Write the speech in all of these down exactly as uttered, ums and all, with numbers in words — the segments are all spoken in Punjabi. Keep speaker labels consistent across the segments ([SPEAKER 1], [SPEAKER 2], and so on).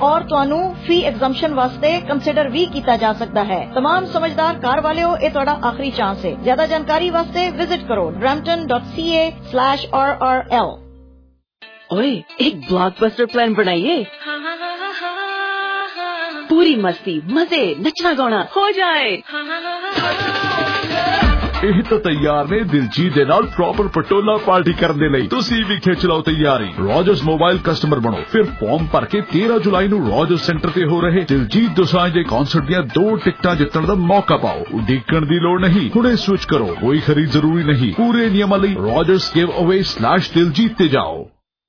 [SPEAKER 1] और तुहानू फी एग्जम्पशन वास्ते कंसिडर भी किया जा सकता है। तमाम समझदार कार वाले हो, ये तुहाडा आखिरी चांस है। ज्यादा जानकारी वास्ते विजिट करो brampton dot c a slash r r l।
[SPEAKER 2] ओए, एक ब्लॉकबस्टर प्लान बनाइए। पूरी मस्ती, मजे, नचना गाना हो जाए।
[SPEAKER 3] ਇਹ ਤਾਂ ਤਿਆਰ ਨੇ ਦਿਲਜੀਤ ਦੇ ਨਾਲ ਪ੍ਰੋਪਰ ਪਟੋਲਾ ਪਾਰਟੀ ਕਰਨ ਦੇ ਲਈ। ਤੁਸੀਂ ਵੀ ਖਿੱਚ ਲਓ ਤਿਆਰੀ। ਰੋਜਰਸ ਮੋਬਾਈਲ ਕਸਟਮਰ ਬਣੋ, ਫਿਰ ਫਾਰਮ ਭਰ ਕੇ ਤੇਰਾਂ ਜੁਲਾਈ ਨੂੰ ਰੋਜਰਸ ਸੈਂਟਰ ਤੇ ਹੋ ਰਹੇ ਦਿਲਜੀਤ ਦੋਸਾਂਝ ਦੇ ਕਨਸਰਟ ਦੀਆਂ ਦੋ ਟਿਕਟਾਂ ਜਿੱਤਣ ਦਾ ਮੌਕਾ ਪਾਓ। ਉਡੀਕਣ ਦੀ ਲੋੜ ਨਹੀਂ, ਹੁਣੇ ਸਵਿਚ ਕਰੋ, ਕੋਈ ਖਰੀਦ ਜ਼ਰੂਰੀ ਨਹੀਂ। ਪੂਰੇ ਨਿਯਮਾਂ ਲਈ Rogers giveaway slash Diljit ਤੇ ਜਾਓ।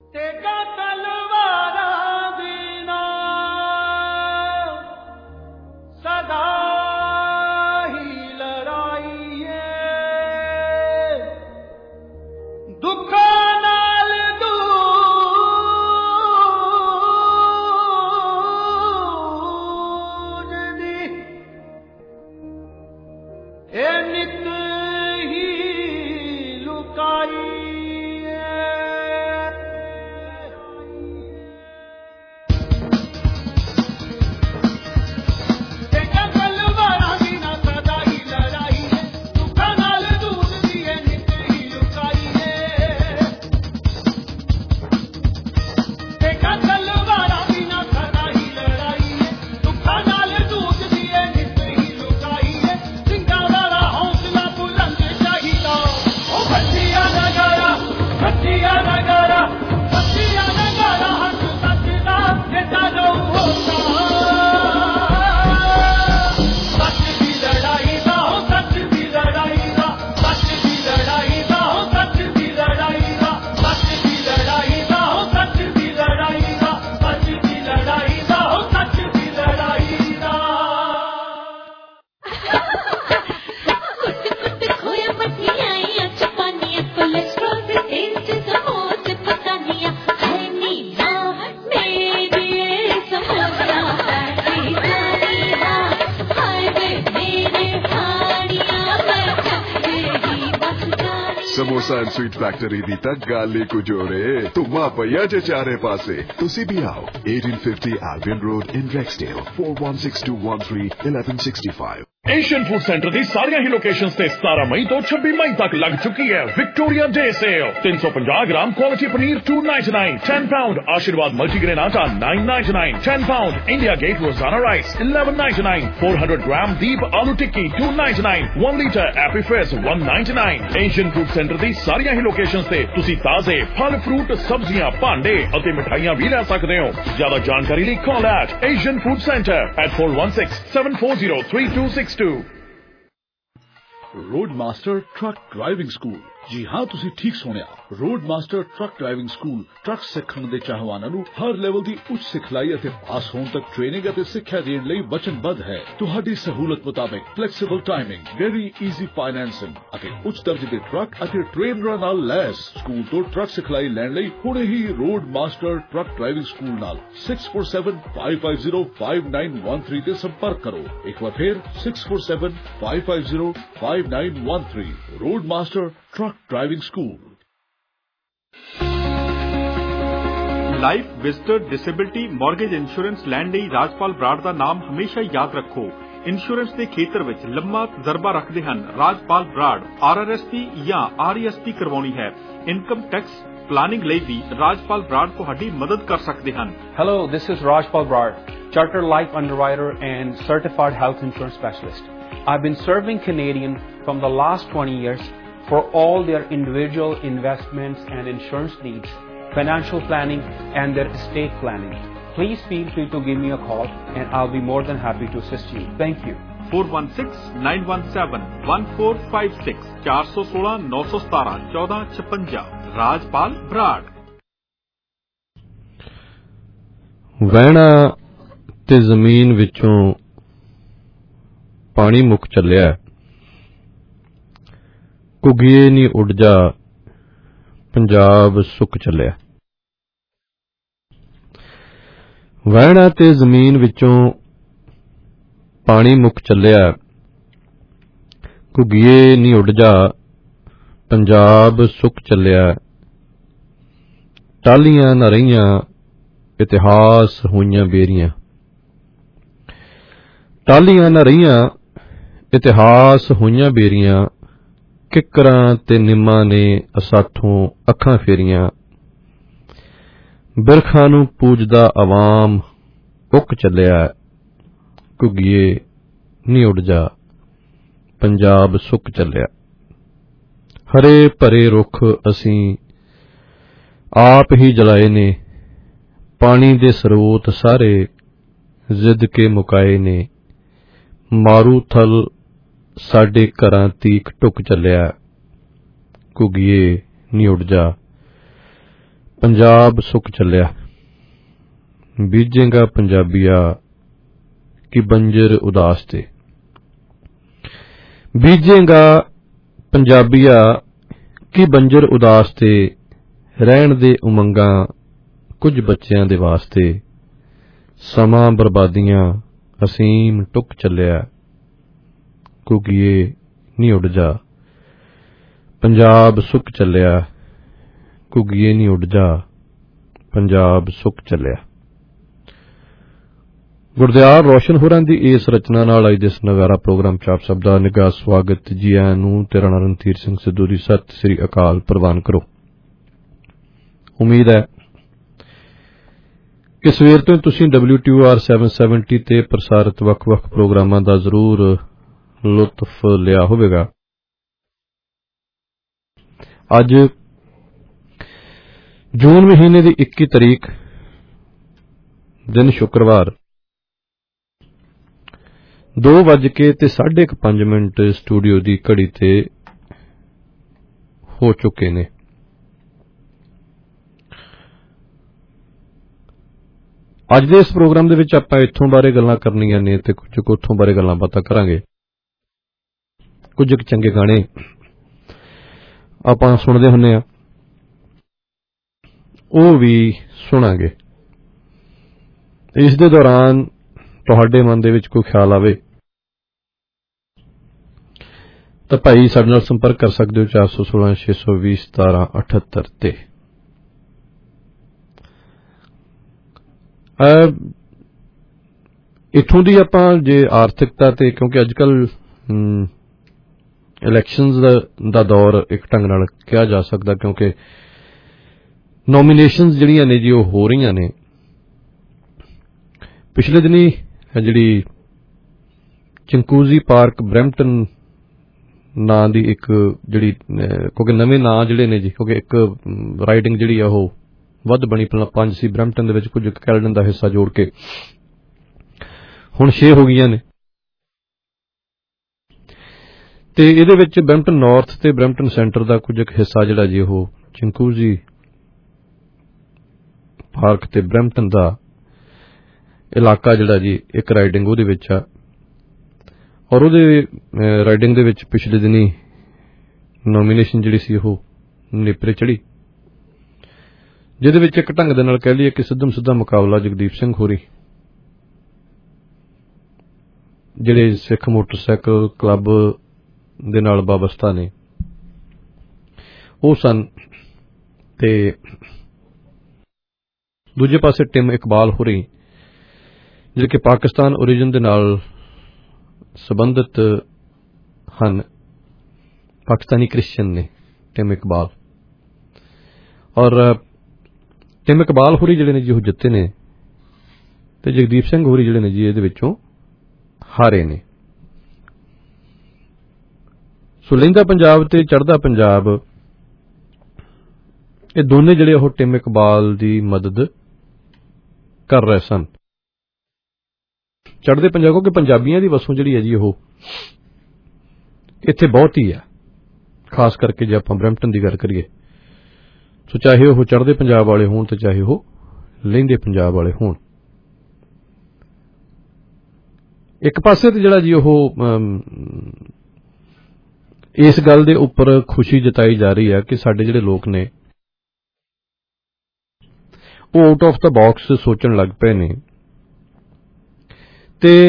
[SPEAKER 4] ਸਮੋਸਾ ਐਂਡ ਸਵੀਟ ਫੈਕਟਰੀ ਦੀ ਤਾਂ ਗੱਲ ਹੀ ਕੁਝ ਹੋ ਰੇ। ਧੁੰਮਾ ਪਈਆ ਜੇ ਚਾਰੇ ਪਾਸੇ। ਤੁਸੀਂ ਵੀ ਆਓ eighteen fifty Albion Road in Rexdale four one six two one three eleven sixty-five।
[SPEAKER 3] Asian food centre ਦੀ ਸਾਰੀਆਂ ਹੀ ਲੋਕੇਸ਼ਨਸ ਤੇ ਸਤਾਰਾਂ ਮਈ ਤੋਂ ਛੱਬੀ ਮਈ ਤੱਕ ਲੱਗ ਚੁੱਕੀ ਹੈ ਵਿਕਟੋਰੀਆ ਡੇ ਸੇਲ। ਤਿੰਨ ਸੌ ਪੰਜਾਹ gram quality paneer two ninety-nine, ten pound Aashirvaad multigrain ਆਟਾ nine ninety-nine, ten pound India Gate Rozana rice eleven ninety-nine, four hundred gram Deep aloo tikki two ninety-nine, one litre Appy Fizz one ninety-nine। Asian food centre ਦੀ ਸਾਰੀਆਂ ਹੀ ਲੋਕੇਸ਼ਨਸ ਤੇ ਤੁਸੀਂ ਤਾਜ਼ੇ ਫਲ ਫਰੂਟ ਸਬਜ਼ੀਆਂ ਭਾਂਡੇ ਅਤੇ ਮਿਠਾਈਆਂ ਵੀ ਲੈ ਸਕਦੇ ਹੋ। ਜ਼ਿਆਦਾ ਜਾਣਕਾਰੀ ਲਈ call at Asian food centre at four one six seven four zero three two six two। Road master truck driving school. जी हाँ, तुसी ठीक सुनिया। Road master truck driving school ट्रक सिखण दे चाहवानां नूं हर लेवल दी उच्च सिखलाई ਅਤੇ ਪਾਸ ਹੋਣ ਤੱਕ ਟ੍ਰੇਨਿੰਗ ਅਤੇ ਸਿੱਖਿਆ ਦੇਣ ਲਈ ਵਚਨਬੱਧ ਹੈ। ਤੁਹਾਡੀ ਸਹੂਲਤ ਮੁਤਾਬਕ flexible timing, very easy financing ਅਤੇ ਉੱਚ ਦਰਜੇ ਦੇ ਟਰੱਕ ਅਤੇ ਟ੍ਰੇਨਰਾਂ ਨਾਲ ਲੈਸ। ਸਕੂਲ ਤੋਂ ਟਰੱਕ ਸਿਖਲਾਈ ਲੈਣ ਲਈ ਹੁਣੇ ਹੀ road master truck driving school ਨਾਲ six four seven five five zero five nine one three ਤੇ ਸੰਪਰਕ ਕਰੋ। ਇੱਕ ਵਾਰ ਫਿਰ six four seven five five zero five nine one three। Road master truck driving school.
[SPEAKER 5] Life visitor disability mortgage insurance ਲੈਣ ਲਈ ਰਾਜਪਾਲ ਬਰਾੜ ਦਾ ਨਾਮ ਹਮੇਸ਼ਾ ਯਾਦ ਰੱਖੋ। ਇੰਸ਼ੋਰੈਂਸ ਦੇ ਖੇਤਰ ਵਿੱਚ ਲੰਮਾ ਤਜਰਬਾ ਰੱਖਦੇ ਹਨ Rajpal Brar. R R S P ਜਾਂ ਆਰ ਈ ਐਸ ਪੀ ਕਰਵਾਉਣੀ ਹੈ, ਇਨਕਮ ਟੈਕਸ ਪਲਾਨਿੰਗ ਲਈ ਵੀ ਰਾਜਪਾਲ ਬਰਾੜ ਤੁਹਾਡੀ ਮਦਦ ਕਰ ਸਕਦੇ ਹਨ।
[SPEAKER 6] Hello, this is Rajpal Brad, Chartered Life Underwriter and Certified Health Insurance Specialist. I've been serving Canadians from the last twenty years for all their individual investments and insurance needs, financial planning and their estate planning. Please feel free to give me a call and I'll be more than happy to assist you. Thank you.
[SPEAKER 5] four one six nine one seven one four five six four one six nine one seven one four five six ਰਾਜਪਾਲ ਬਰਾੜ।
[SPEAKER 7] ਵਹਿਣਾ ਤੇ ਜ਼ਮੀਨ ਵਿੱਚੋਂ ਪਾਣੀ ਮੁੱਕ ਚੱਲਿਆ, ਘੁੱਗੀਏ ਨੀ ਉੱਡ ਜਾ ਪੰਜਾਬ ਸੁੱਕ ਚੱਲਿਆ। ਵਹਿਣਾ ਤੇ ਜ਼ਮੀਨ ਵਿੱਚੋਂ ਪਾਣੀ ਮੁੱਕ ਚੱਲਿਆ, ਘੁੱਗੀਏ ਨੀ ਉੱਡ ਜਾ ਪੰਜਾਬ ਸੁੱਕ ਚੱਲਿਆ। ਟਾਹਲੀਆਂ ਨਾ ਰਹੀਆਂ ਇਤਿਹਾਸ ਹੋਈਆਂ ਬੇਰੀਆਂ, ਟਾਹਲੀਆਂ ਨਾ ਰਹੀਆਂ ਇਤਿਹਾਸ ਹੋਈਆਂ ਬੇਰੀਆਂ, ਕਿੱਕਰਾਂ ਤੇ ਨਿੰਮਾਂ ਨੇ ਅਸਾਥੋਂ ਅੱਖਾਂ ਫੇਰੀਆਂ। ਬਿਰਖਾਂ ਨੂੰ ਪੂਜਦਾ ਅਵਾਮ ਉੱਕ ਚੱਲਿਆ, ਘੁੱਗੀਏ ਨੀ ਉੱਡ ਜਾ ਪੰਜਾਬ ਸੁੱਕ ਚੱਲਿਆ। ਹਰੇ ਭਰੇ ਰੁੱਖ ਅਸੀਂ ਆਪ ਹੀ ਜਲਾਏ ਨੇ, ਪਾਣੀ ਦੇ ਸਰੋਤ ਸਾਰੇ ਜ਼ਿੱਦ ਕੇ ਮੁਕਾਏ ਨੇ। ਮਾਰੂ ਥਲ ਸਾਡੇ ਘਰਾਂ ਤੀਕ ਢੁੱਕ ਚੱਲਿਆ, ਘੁੱਗੀਏ ਨੀ ਉੱਡ ਜਾ ਪੰਜਾਬ ਸੁੱਕ ਚੱਲਿਆ। ਬੀਜੇਗਾ ਪੰਜਾਬੀਆ ਕਿ ਬੰਜਰ ਉਦਾਸ ਤੇ, ਬੀਜੇਗਾ ਪੰਜਾਬੀਆ ਕਿ ਬੰਜਰ ਉਦਾਸ ਤੇ। ਰਹਿਣ ਦੇ ਉਮੰਗਾਂ ਕੁਝ ਬੱਚਿਆਂ ਦੇ ਵਾਸਤੇ, ਸਮਾਂ ਬਰਬਾਦੀਆਂ ਅਸੀਮ ਟੁੱਕ ਚੱਲਿਆ, ਘੁੱਗੀਏ ਨੀ ਉੱਡ ਜਾ ਪੰਜਾਬ ਸੁੱਕ ਚੱਲਿਆ, ਘੁੱਗੀਏ ਨੀ ਉੱਡ ਜਾ ਪੰਜਾਬ ਸੁੱਕ ਚੱਲਿਆ। ਗੁਰਦਿਆਲ ਰੋਸ਼ਨ ਹੋਰਾਂ ਦੀ ਇਸ ਰਚਨਾ ਨਾਲ ਅੱਜ ਦੇ ਇਸ ਨਗਾਰਾ ਪ੍ਰੋਗਰਾਮ ਚ ਆਪ ਸਭ ਦਾ ਨਿੱਘਾ ਸਵਾਗਤ। ਜੀ ਆਇਆਂ ਨੂੰ। ਤੇਰਾ ਨਾਂ ਰਣਧੀਰ ਸਿੰਘ ਸਿੱਧੂ ਦੀ ਸਤਿ ਸ੍ਰੀ ਅਕਾਲ ਪ੍ਰਵਾਨ ਕਰੋ। ਉਮੀਦ ਹੈ ਕਿ ਸਵੇਰ ਤੋਂ ਤੁਸੀਂ ਡਬਲਿਊ ਟੀ ਓ ਆਰ ਸੱਤ ਸੌ ਸੱਤਰ ਤੇ ਪ੍ਰਸਾਰਿਤ ਵੱਖ-ਵੱਖ ਪ੍ਰੋਗਰਾਮਾਂ ਦਾ ਜ਼ਰੂਰ ਲੁਤਫ ਲਿਆ ਹੋਵੇਗਾ। ਅੱਜ ਜੂਨ ਮਹੀਨੇ ਦੀ ਇੱਕੀ ਤਰੀਕ, ਦਿਨ ਸ਼ੁੱਕਰਵਾਰ, ਦੋ ਵੱਜ ਕੇ ਤੇ ਸਾਢੇ ਕੁ ਪੰਜ ਮਿੰਟ ਸਟੂਡੀਓ ਦੀ ਘੜੀ ਤੇ ਹੋ ਚੁੱਕੇ ਨੇ। ਅੱਜ ਦੇ ਇਸ ਪ੍ਰੋਗਰਾਮ ਦੇ ਵਿੱਚ ਆਪਾਂ ਇੱਥੋਂ ਬਾਰੇ ਗੱਲਾਂ ਕਰਨੀਆਂ ਨੇ ਤੇ ਕੁਝ ਕੁ ਉੱਥੋਂ ਬਾਰੇ ਗੱਲਾਂ ਬਾਤਾਂ ਕਰਾਂਗੇ। ਕੁਝ ਕੁ ਚੰਗੇ ਗਾਣੇ ਆਪਾਂ ਸੁਣਦੇ ਹੁੰਦੇ ਆ, ਉਹ ਵੀ ਸੁਣਾਂਗੇ। ਇਸ ਦੇ ਦੌਰਾਨ ਤੁਹਾਡੇ ਮਨ ਦੇ ਵਿੱਚ ਕੋਈ ਖਿਆਲ ਆਵੇ ਤਾਂ ਭਾਈ ਸਾਡੇ ਨਾਲ ਸੰਪਰਕ ਕਰ ਸਕਦੇ ਹੋ ਚਾਰ ਸੌ ਸੋਲਾਂ ਛੇ ਸੌ ਵੀਹ ਸਤਾਰਾਂ ਅਠੱਤਰ ਤੇ। ਇੱਥੋਂ ਦੀ ਆਪਾਂ ਜੇ ਆਰਥਿਕਤਾ ਤੇ, ਕਿਉਂਕਿ ਅੱਜ ਕੱਲ ਇਲੈਕਸ਼ਨਜ਼ ਦਾ ਦੌਰ ਇੱਕ ਢੰਗ ਨਾਲ ਕਿਹਾ ਜਾ ਸਕਦਾ, ਕਿਉਂਕਿ ਨੋਮੀਨੇਸ਼ਨਜ਼ ਜਿਹੜੀਆਂ ਨੇ ਜੀ ਉਹ ਹੋ ਰਹੀਆਂ ਨੇ। ਪਿਛਲੇ ਦਿਨੀ ਜਿਹੜੀ ਚਿੰਕੂਜ਼ੀ ਪਾਰਕ ਬਰੈਂਪਟਨ ਨਾਂ ਦੀ ਇੱਕ ਜਿਹੜੀ, ਕਿਉਂਕਿ ਨਵੇਂ ਨਾਂ ਜਿਹੜੇ ਨੇ ਜੀ, ਕਿਉਂਕਿ ਇੱਕ ਰਾਈਡਿੰਗ ਜਿਹੜੀ ਆ ਉਹ ਵੱਧ ਬਣੀ, ਪਹਿਲਾਂ ਪੰਜ ਸੀ ਬਰੈਂਪਟਨ ਦੇ ਵਿੱਚ, ਕੁਝ ਕੈਲਡਨ ਦਾ ਹਿੱਸਾ ਜੋੜ ਕੇ ਹੁਣ ਛੇ ਹੋ ਗਈਆਂ ਨੇ। ਤੇ ਇਹਦੇ ਵਿੱਚ ਬਰੈਂਪਟਨ ਨਾਰਥ ਤੇ ਬਰੈਂਪਟਨ ਸੈਂਟਰ ਦਾ ਕੁਝ ਹਿੱਸਾ ਜਿਹੜਾ ਜੀ ਉਹ ਚਿੰਕੂਜ਼ੀ ਪਾਰਕ ਤੇ ਬਰੈਂਪਟਨ ਦਾ ਇਲਾਕਾ ਜਿਹੜਾ ਜੀ ਇੱਕ ਰਾਈਡਿੰਗ ਉਹਦੇ ਵਿੱਚ ਆ। ਔਰ ਉਹਦੇ ਰਾਈਡਿੰਗ ਦੇ ਵਿੱਚ ਪਿਛਲੇ ਦਿਨੀ ਨੋਮੀਨੇਸ਼ਨ ਜਿਹੜੀ ਸੀ ਉਹ ਨੇਪਰੇ ਚੜੀ, ਜਿਹਦੇ ਵਿੱਚ ਇੱਕ ਢੰਗ ਦੇ ਨਾਲ ਕਹਿ ਲਈਏ ਕਿ ਸਿੱਧਮ ਸਿੱਧਾ ਮੁਕਾਬਲਾ ਜਗਦੀਪ ਸਿੰਘ ਹੋਰੀ, ਜਿਹੜੇ ਸਿੱਖ ਮੋਟਰਸਾਈਕਲ ਕਲੱਬ ਦੇ ਨਾਲ ਵਾਬਸਤਾ ਨੇ, ਉਹ ਸਨ। ਤੇ ਦੂਜੇ ਪਾਸੇ ਟਿਮ ਇਕਬਾਲ ਹੋਰੀ, ਜਿਹੜੇ ਕਿ ਪਾਕਿਸਤਾਨ ਓਰੀਜਨ ਦੇ ਨਾਲ ਸੰਬੰਧਿਤ ਹਨ, ਪਾਕਿਸਤਾਨੀ ਕ੍ਰਿਸਚਨ ਨੇ ਟਿਮ ਇਕਬਾਲ। ਔਰ ਟਿਮ ਇਕਬਾਲ ਹੋਰੀ ਜਿਹੜੇ ਨੇ ਜੀ ਉਹ ਜਿੱਤੇ ਨੇ, ਤੇ ਜਗਦੀਪ ਸਿੰਘ ਹੋਰੀ ਜਿਹੜੇ ਨੇ ਜੀ ਇਹਦੇ ਵਿੱਚੋਂ ਹਾਰੇ ਨੇ। ਸੋ ਲਹਿੰਦਾ ਪੰਜਾਬ ਤੇ ਚੜ੍ਹਦਾ ਪੰਜਾਬ, ਇਹ ਦੋਨੇ ਜਿਹੜੇ ਉਹ ਟਿਮ ਇਕਬਾਲ ਦੀ ਮਦਦ ਕਰ ਰਹੇ ਸਨ। ਚੜ੍ਹਦੇ ਪੰਜਾਬ, ਕਿਉਂਕਿ ਪੰਜਾਬੀਆਂ ਦੀ ਵਸੋਂ ਜਿਹੜੀ ਹੈ ਜੀ ਉਹ ਇੱਥੇ ਬਹੁਤ ਹੀ ਆ, ਖਾਸ ਕਰਕੇ ਜੇ ਆਪਾਂ ਬਰੈਂਪਟਨ ਦੀ ਗੱਲ ਕਰੀਏ। ਸੋ ਚਾਹੇ ਉਹ ਚੜ੍ਹਦੇ ਪੰਜਾਬ ਵਾਲੇ ਹੋਣ ਤੇ ਚਾਹੇ ਉਹ ਲਹਿੰਦੇ ਪੰਜਾਬ ਵਾਲੇ ਹੋਣ, ਇੱਕ ਪਾਸੇ ਤੇ ਜਿਹੜਾ ਜੀ ਉਹ ਇਸ ਗੱਲ ਦੇ ਉੱਪਰ ਖੁਸ਼ੀ ਜਤਾਈ ਜਾ ਰਹੀ ਹੈ ਕਿ ਸਾਡੇ ਜਿਹੜੇ ਲੋਕ ਨੇ ਉਹ ਆਊਟ ਆਫ ਦਾ ਬਾਕਸ ਸੋਚਣ ਲੱਗ ਪਏ ਨੇ, ਤੇ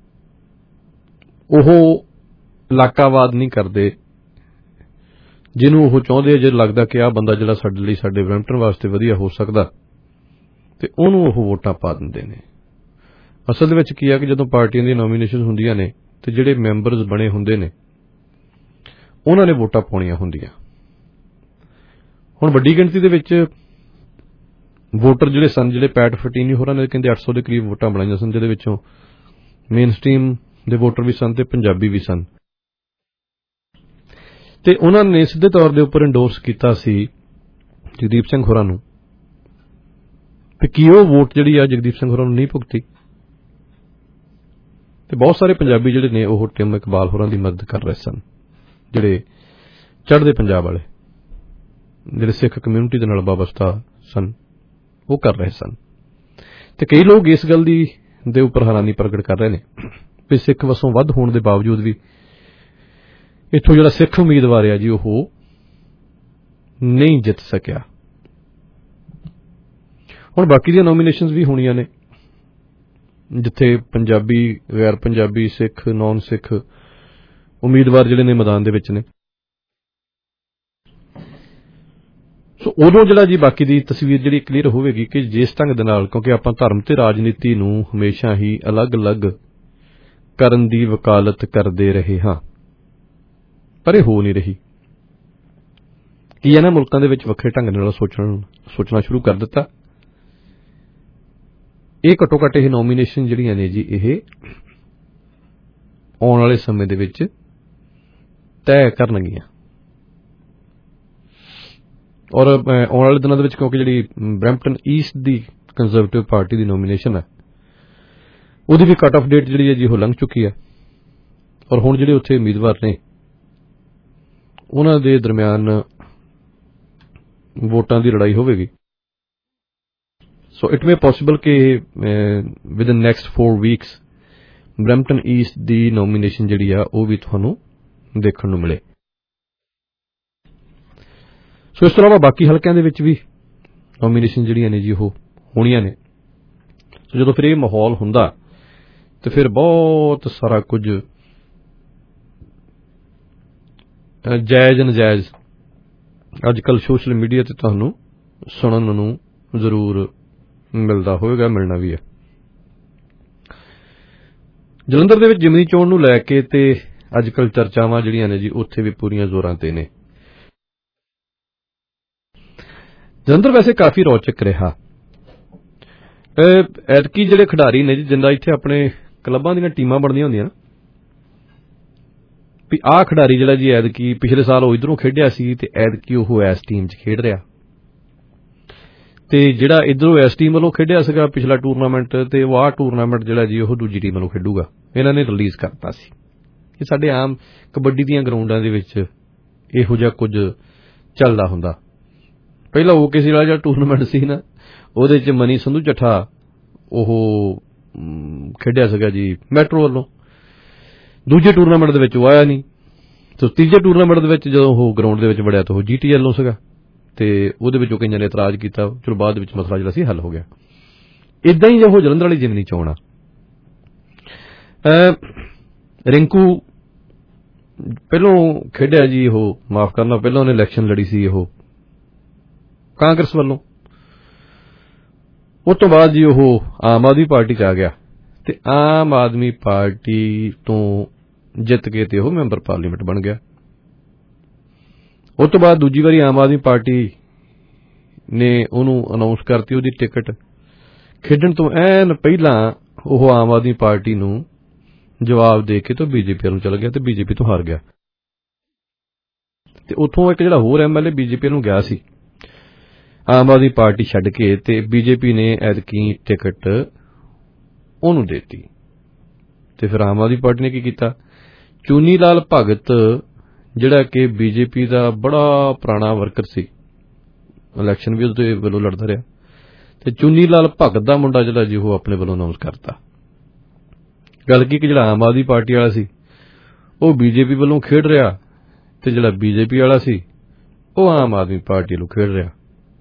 [SPEAKER 7] ਉਹ ਇਲਾਕਾਵਾਦ ਨਹੀਂ ਕਰਦੇ। ਜਿਹਨੂੰ ਉਹ ਚਾਹੁੰਦੇ, ਜੇ ਲੱਗਦਾ ਕਿ ਆਹ ਬੰਦਾ ਜਿਹੜਾ ਸਾਡੇ ਲਈ, ਸਾਡੇ ਬਰੈਂਪਟਨ ਵਾਸਤੇ ਵਧੀਆ ਹੋ ਸਕਦਾ, ਤੇ ਉਹਨੂੰ ਉਹ ਵੋਟਾਂ ਪਾ ਦਿੰਦੇ ਨੇ। ਅਸਲ ਦੇ ਵਿੱਚ ਕੀ ਆ ਕਿ ਜਦੋਂ ਪਾਰਟੀਆਂ ਦੀਆਂ ਨੋਮੀਨੇਸ਼ਨ ਹੁੰਦੀਆਂ ਨੇ ਤੇ ਜਿਹੜੇ ਮੈਂਬਰਸ ਬਣੇ ਹੁੰਦੇ ਨੇ ਉਹਨਾਂ ਨੇ ਵੋਟਾਂ ਪਾਉਣੀਆਂ ਹੁੰਦੀਆਂ। ਹੁਣ ਵੱਡੀ ਗਿਣਤੀ ਦੇ ਵਿੱਚ ਵੋਟਰ ਜਿਹੜੇ ਸਨ, ਜਿਹੜੇ ਪੈਟ ਫਟੀਨੀ ਹੋਰਾਂ ਨੇ ਕਹਿੰਦੇ ਅੱਠ ਸੌ ਦੇ ਕਰੀਬ ਵੋਟਾਂ ਬਣਾਈਆਂ ਸਨ, ਜਿਹਦੇ ਵਿੱਚੋਂ ਮੇਨ ਸਟ੍ਰੀਮ ਦੇ ਵੋਟਰ ਵੀ ਸਨ ਤੇ ਪੰਜਾਬੀ ਵੀ ਸਨ। ਤੇ ਉਹਨਾਂ ਨੇ ਸਿੱਧੇ ਤੌਰ ਦੇ ਉੱਪਰ ਇੰਡੋਰਸ ਕੀਤਾ ਸੀ ਜਗਦੀਪ ਸਿੰਘ ਹੋਰਾਂ ਨੂੰ, ਤੇ ਕੀ ਉਹ ਵੋਟ ਜਿਹੜੀ ਆ ਜਗਦੀਪ ਸਿੰਘ ਹੋਰਾਂ ਨੂੰ ਨਹੀਂ ਭੁਗਤੀ। ਤੇ ਬਹੁਤ ਸਾਰੇ ਪੰਜਾਬੀ ਜਿਹੜੇ ਨੇ ਉਹ ਟਿਮ ਇਕਬਾਲ ਹੋਰਾਂ ਦੀ ਮਦਦ ਕਰ ਰਹੇ ਸਨ, ਜਿਹੜੇ ਚੜ੍ਹਦੇ ਪੰਜਾਬ ਵਾਲੇ, ਜਿਹੜੇ ਸਿੱਖ ਕਮਿਊਨਿਟੀ ਦੇ ਨਾਲ ਵਾਬਸਤਾ ਸਨ, ਉਹ ਕਰ ਰਹੇ ਸਨ। ਤੇ ਕਈ ਲੋਕ ਇਸ ਗੱਲ ਦੀ ਦੇ ਉੱਪਰ ਹੈਰਾਨੀ ਪ੍ਰਗਟ ਕਰ ਰਹੇ ਨੇ ਵੀ ਸਿੱਖ ਵਸੋਂ ਵੱਧ ਹੋਣ ਦੇ ਬਾਵਜੂਦ ਵੀ ਇੱਥੋਂ ਜਿਹੜਾ ਸਿੱਖ ਉਮੀਦਵਾਰ ਆ ਜੀ ਉਹ ਨਹੀਂ ਜਿੱਤ ਸਕਿਆ। ਹੁਣ ਬਾਕੀ ਦੀਆਂ ਨੋਮੀਨੇਸ਼ਨਸ ਵੀ ਹੋਣੀਆਂ ਨੇ, ਜਿੱਥੇ ਪੰਜਾਬੀ, ਗੈਰ ਪੰਜਾਬੀ, ਸਿੱਖ, ਨੌਨ ਸਿੱਖ ਉਮੀਦਵਾਰ ਜਿਹੜੇ ਨੇ ਮੈਦਾਨ ਦੇ ਵਿੱਚ ਨੇ। ਸੋ ਉਦੋਂ ਜਿਹੜਾ ਜੀ ਬਾਕੀ ਦੀ ਤਸਵੀਰ ਜਿਹੜੀ ਕਲੀਅਰ ਹੋਵੇਗੀ ਕਿ ਜਿਸ ਢੰਗ ਦੇ ਨਾਲ, ਕਿਉਂਕਿ ਆਪਾਂ ਧਰਮ ਤੇ ਰਾਜਨੀਤੀ ਨੂੰ ਹਮੇਸ਼ਾ ਹੀ ਅਲੱਗ-ਅਲੱਗ ਕਰਨ ਦੀ ਵਕਾਲਤ ਕਰਦੇ ਰਹੇ ਹਾਂ, ਪਰ ਇਹ ਹੋ ਨਹੀਂ ਰਹੀ। ਕੀ ਇਹਨਾਂ ਮੁਲਕਾਂ ਦੇ ਵਿੱਚ ਵੱਖਰੇ ਢੰਗ ਨਾਲ ਸੋਚਣ ਸੋਚਣਾ ਸ਼ੁਰੂ ਕਰ ਦਿੱਤਾ। ਇਹ ਘੱਟੋ ਘੱਟ ਇਹ ਨੋਮੀਨੇਸ਼ਨ ਜਿਹੜੀਆਂ ਨੇ ਜੀ ਇਹ ਆਉਣ ਵਾਲੇ ਸਮੇਂ ਦੇ ਵਿੱਚ ਤੈਅ ਕਰਨਗੀਆਂ। ਔਰ ਆਉਣ ਵਾਲੇ ਦਿਨਾਂ ਦੇ ਵਿੱਚ ਕਿਉਂਕਿ ਜਿਹੜੀ ਬਰੈਂਪਟਨ ਈਸਟ ਦੀ ਕੰਜ਼ਰਵੇਟਿਵ ਪਾਰਟੀ ਦੀ ਨੋਮੀਨੇਸ਼ਨ ਹੈ ਉਹਦੀ ਵੀ ਕੱਟ ਆਫ ਡੇਟ ਜਿਹੜੀ ਹੈ ਜੀ ਉਹ ਲੰਘ ਚੁੱਕੀ ਹੈ। ਔਰ ਹੁਣ ਜਿਹੜੇ ਉੱਥੇ ਉਮੀਦਵਾਰ ਨੇ ਉਹਨਾਂ ਦੇ ਦਰਮਿਆਨ ਵੋਟਾਂ ਦੀ ਲੜਾਈ ਹੋਵੇਗੀ। ਸੋ ਇਟ ਮੇ ਪੋਸੀਬਲ ਕਿ within next four weeks Brampton East ਦੀ ਨੋਮੀਨੇਸ਼ਨ ਜਿਹੜੀ ਆ ਉਹ ਵੀ ਤੁਹਾਨੂੰ ਦੇਖਣ ਨੂੰ ਮਿਲੇ। ਸੋ ਇਸ ਤੋਂ ਇਲਾਵਾ ਬਾਕੀ ਹਲਕਿਆਂ ਦੇ ਵਿੱਚ ਵੀ ਨੋਮੀਨੇਸ਼ਨ ਜਿਹੜੀਆਂ ਨੇ ਜੀ ਉਹ ਹੋਣੀਆਂ ਨੇ। ਸੋ ਜਦੋਂ ਫਿਰ ਇਹ ਮਾਹੌਲ ਹੁੰਦਾ ਤੇ ਫਿਰ ਬਹੁਤ ਸਾਰਾ ਕੁਝ ਜਾਇਜ਼ ਨਜਾਇਜ਼ ਅੱਜ ਕੱਲ੍ਹ ਸੋਸ਼ਲ ਮੀਡੀਆ ਤੇ ਤੁਹਾਨੂੰ ਸੁਣਨ ਨੂੰ ਜ਼ਰੂਰ ਮਿਲਦਾ ਹੋਵੇਗਾ, ਮਿਲਣਾ ਵੀ ਹੈ। ਜਲੰਧਰ ਦੇ ਵਿੱਚ ਜ਼ਿਮਨੀ ਚੋਣ ਨੂੰ ਲੈ ਕੇ ਤੇ ਅੱਜ ਕੱਲ੍ਹ ਚਰਚਾਵਾਂ ਜਿਹੜੀਆਂ ਨੇ ਜੀ ਉੱਥੇ ਵੀ ਪੂਰੀਆਂ ਜ਼ੋਰਾਂ ਤੇ ਨੇ। ਜਲੰਧਰ ਵੈਸੇ ਕਾਫੀ ਰੌਚਕ ਰਿਹਾ। ਐਤਕੀ ਜਿਹੜੇ ਖਿਡਾਰੀ ਨੇ ਜੀ, ਜਿੰਦਾ ਇੱਥੇ ਆਪਣੇ ਕਲੱਬਾਂ ਦੀਆਂ ਟੀਮਾਂ ਬਣਦੀਆਂ ਹੁੰਦੀਆਂ ਨਾ, ਵੀ ਆਹ ਖਿਡਾਰੀ ਜਿਹੜਾ ਜੀ ਐਤਕੀ ਪਿਛਲੇ ਸਾਲ ਉਹ ਇੱਧਰੋਂ ਖੇਡਿਆ ਸੀ ਤੇ ਐਤਕੀ ਉਹ ਇਸ ਟੀਮ 'ਚ ਖੇਡ ਰਿਹਾ, ਤੇ ਜਿਹੜਾ ਇੱਧਰੋਂ ਇਸ ਟੀਮ ਵੱਲੋਂ ਖੇਡਿਆ ਸੀਗਾ ਪਿਛਲਾ ਟੂਰਨਾਮੈਂਟ ਤੇ ਉਹ ਆਹ ਟੂਰਨਾਮੈਂਟ ਜਿਹੜਾ ਜੀ ਉਹ ਦੂਜੀ ਟੀਮ ਵੱਲੋਂ ਖੇਡੂਗਾ। ਇਹਨਾਂ ਨੇ ਰਿਲੀਜ਼ ਕਰਤਾ ਸੀ ਕਿ ਸਾਡੇ ਆਮ ਕਬੱਡੀ ਦੀਆਂ ਗਰਾਊਂਡਾਂ ਦੇ ਵਿੱਚ ਇਹੋ ਜਿਹਾ ਕੁਝ ਚੱਲਦਾ ਹੁੰਦਾ। ਪਹਿਲਾਂ ਉਹ ਕਿਸੇ ਵਾਲਾ ਜਿਹੜਾ ਟੂਰਨਾਮੈਂਟ ਸੀ ਨਾ ਉਹਦੇ 'ਚ ਮਨੀ ਸੰਧੂ ਚੱਠਾ ਉਹ ਖੇਡਿਆ ਸੀਗਾ ਜੀ ਮੈਟਰੋ ਵੱਲੋਂ, ਦੂਜੇ ਟੂਰਨਾਮੈਂਟ ਦੇ ਵਿੱਚ ਉਹ ਆਇਆ ਨਹੀਂ, ਤੇ ਤੀਜੇ ਟੂਰਨਾਮੈਂਟ ਦੇ ਵਿੱਚ ਜਦੋਂ ਉਹ ਗਰਾਊਂਡ ਦੇ ਵਿੱਚ ਵੜਿਆ ਤਾਂ ਉਹ ਜੀ ਟੀ ਵੱਲੋਂ ਸੀਗਾ, ਤੇ ਉਹਦੇ ਵਿੱਚ ਉਹ ਕਈਆਂ ਨੇ ਇਤਰਾਜ਼ ਕੀਤਾ। ਚਲੋ ਬਾਅਦ ਵਿੱਚ ਮਸਲਾ ਜਿਹੜਾ ਸੀ ਹੱਲ ਹੋ ਗਿਆ। ਇਦਾਂ ਹੀ ਜੋ ਉਹ ਜਲੰਧਰ ਵਾਲੀ ਜ਼ਿਮਨੀ ਚੋਣ ਆ, ਰਿੰਕੂ ਪਹਿਲੋਂ ਖੇਡਿਆ ਜੀ, ਉਹ ਮਾਫ ਕਰਨਾ ਪਹਿਲਾਂ ਉਹਨੇ ਇਲੈਕਸ਼ਨ ਲੜੀ ਸੀ ਉਹ ਕਾਂਗਰਸ ਵੱਲੋਂ, ਉਸ ਤੋਂ ਬਾਅਦ ਜੀ ਉਹ ਆਮ ਆਦਮੀ ਪਾਰਟੀ 'ਚ ਆ ਗਿਆ ਤੇ ਆਮ ਆਦਮੀ ਪਾਰਟੀ ਤੋਂ ਜਿੱਤ ਕੇ ਤੇ ਉਹ ਮੈਂਬਰ ਪਾਰਲੀਮੈਂਟ ਬਣ ਗਿਆ। ਉਸ ਤੋਂ ਬਾਅਦ ਦੂਜੀ ਵਾਰੀ ਆਮ ਆਦਮੀ ਪਾਰਟੀ ਨੇ ਉਹਨੂੰ ਅਨਾਉਂਸ ਕਰਤੀ ਉਹਦੀ ਟਿਕਟ। ਖੇਡਣ ਤੋਂ ਐਨ ਪਹਿਲਾਂ ਉਹ ਆਮ ਆਦਮੀ ਪਾਰਟੀ ਨੂੰ ਜਵਾਬ ਦੇ ਕੇ ਤੋਂ ਬੀਜੇਪੀ ਨੂੰ ਚਲ ਗਿਆ ਤੇ ਬੀਜੇਪੀ ਤੋਂ ਹਾਰ ਗਿਆ। ਤੇ ਉੱਥੋਂ ਇੱਕ ਜਿਹੜਾ ਹੋਰ ਐਮ ਐਲ ਏ ਬੀਜੇਪੀ ਨੂੰ ਗਿਆ ਸੀ ਆਮ ਆਦਮੀ ਪਾਰਟੀ ਛੱਡ ਕੇ, ਤੇ ਬੀਜੇਪੀ ਨੇ ਐਤਕੀ ਟਿਕਟ ਉਹਨੂੰ ਦੇਤੀ। ਤੇ ਫਿਰ ਆਮ ਆਦਮੀ ਪਾਰਟੀ ਨੇ ਕੀ ਕੀਤਾ, ਚੂਨੀ ਲਾਲ ਭਗਤ ਜਿਹੜਾ ਕਿ ਬੀਜੇਪੀ ਦਾ ਬੜਾ ਪੁਰਾਣਾ ਵਰਕਰ ਸੀ, ਇਲੈਕਸ਼ਨ ਵੀ ਉਹਦੇ ਵੱਲੋਂ ਲੜਦਾ ਰਿਹਾ, ਤੇ ਚੂਨੀ ਲਾਲ ਭਗਤ ਦਾ ਮੁੰਡਾ ਜਿਹੜਾ ਜੀ ਉਹ ਆਪਣੇ ਵੱਲੋਂ ਅਨਾਉਂਸ ਕਰਤਾ। ਗੱਲ ਕੀ ਕਿ ਜਿਹੜਾ ਆਮ ਆਦਮੀ ਪਾਰਟੀ ਵਾਲਾ ਸੀ ਉਹ ਬੀਜੇਪੀ ਵੱਲੋਂ ਖੇਡ ਰਿਹਾ, ਤੇ ਜਿਹੜਾ ਬੀਜੇਪੀ ਵਾਲਾ ਸੀ ਉਹ ਆਮ ਆਦਮੀ ਪਾਰਟੀ ਵੱਲੋਂ ਖੇਡ ਰਿਹਾ।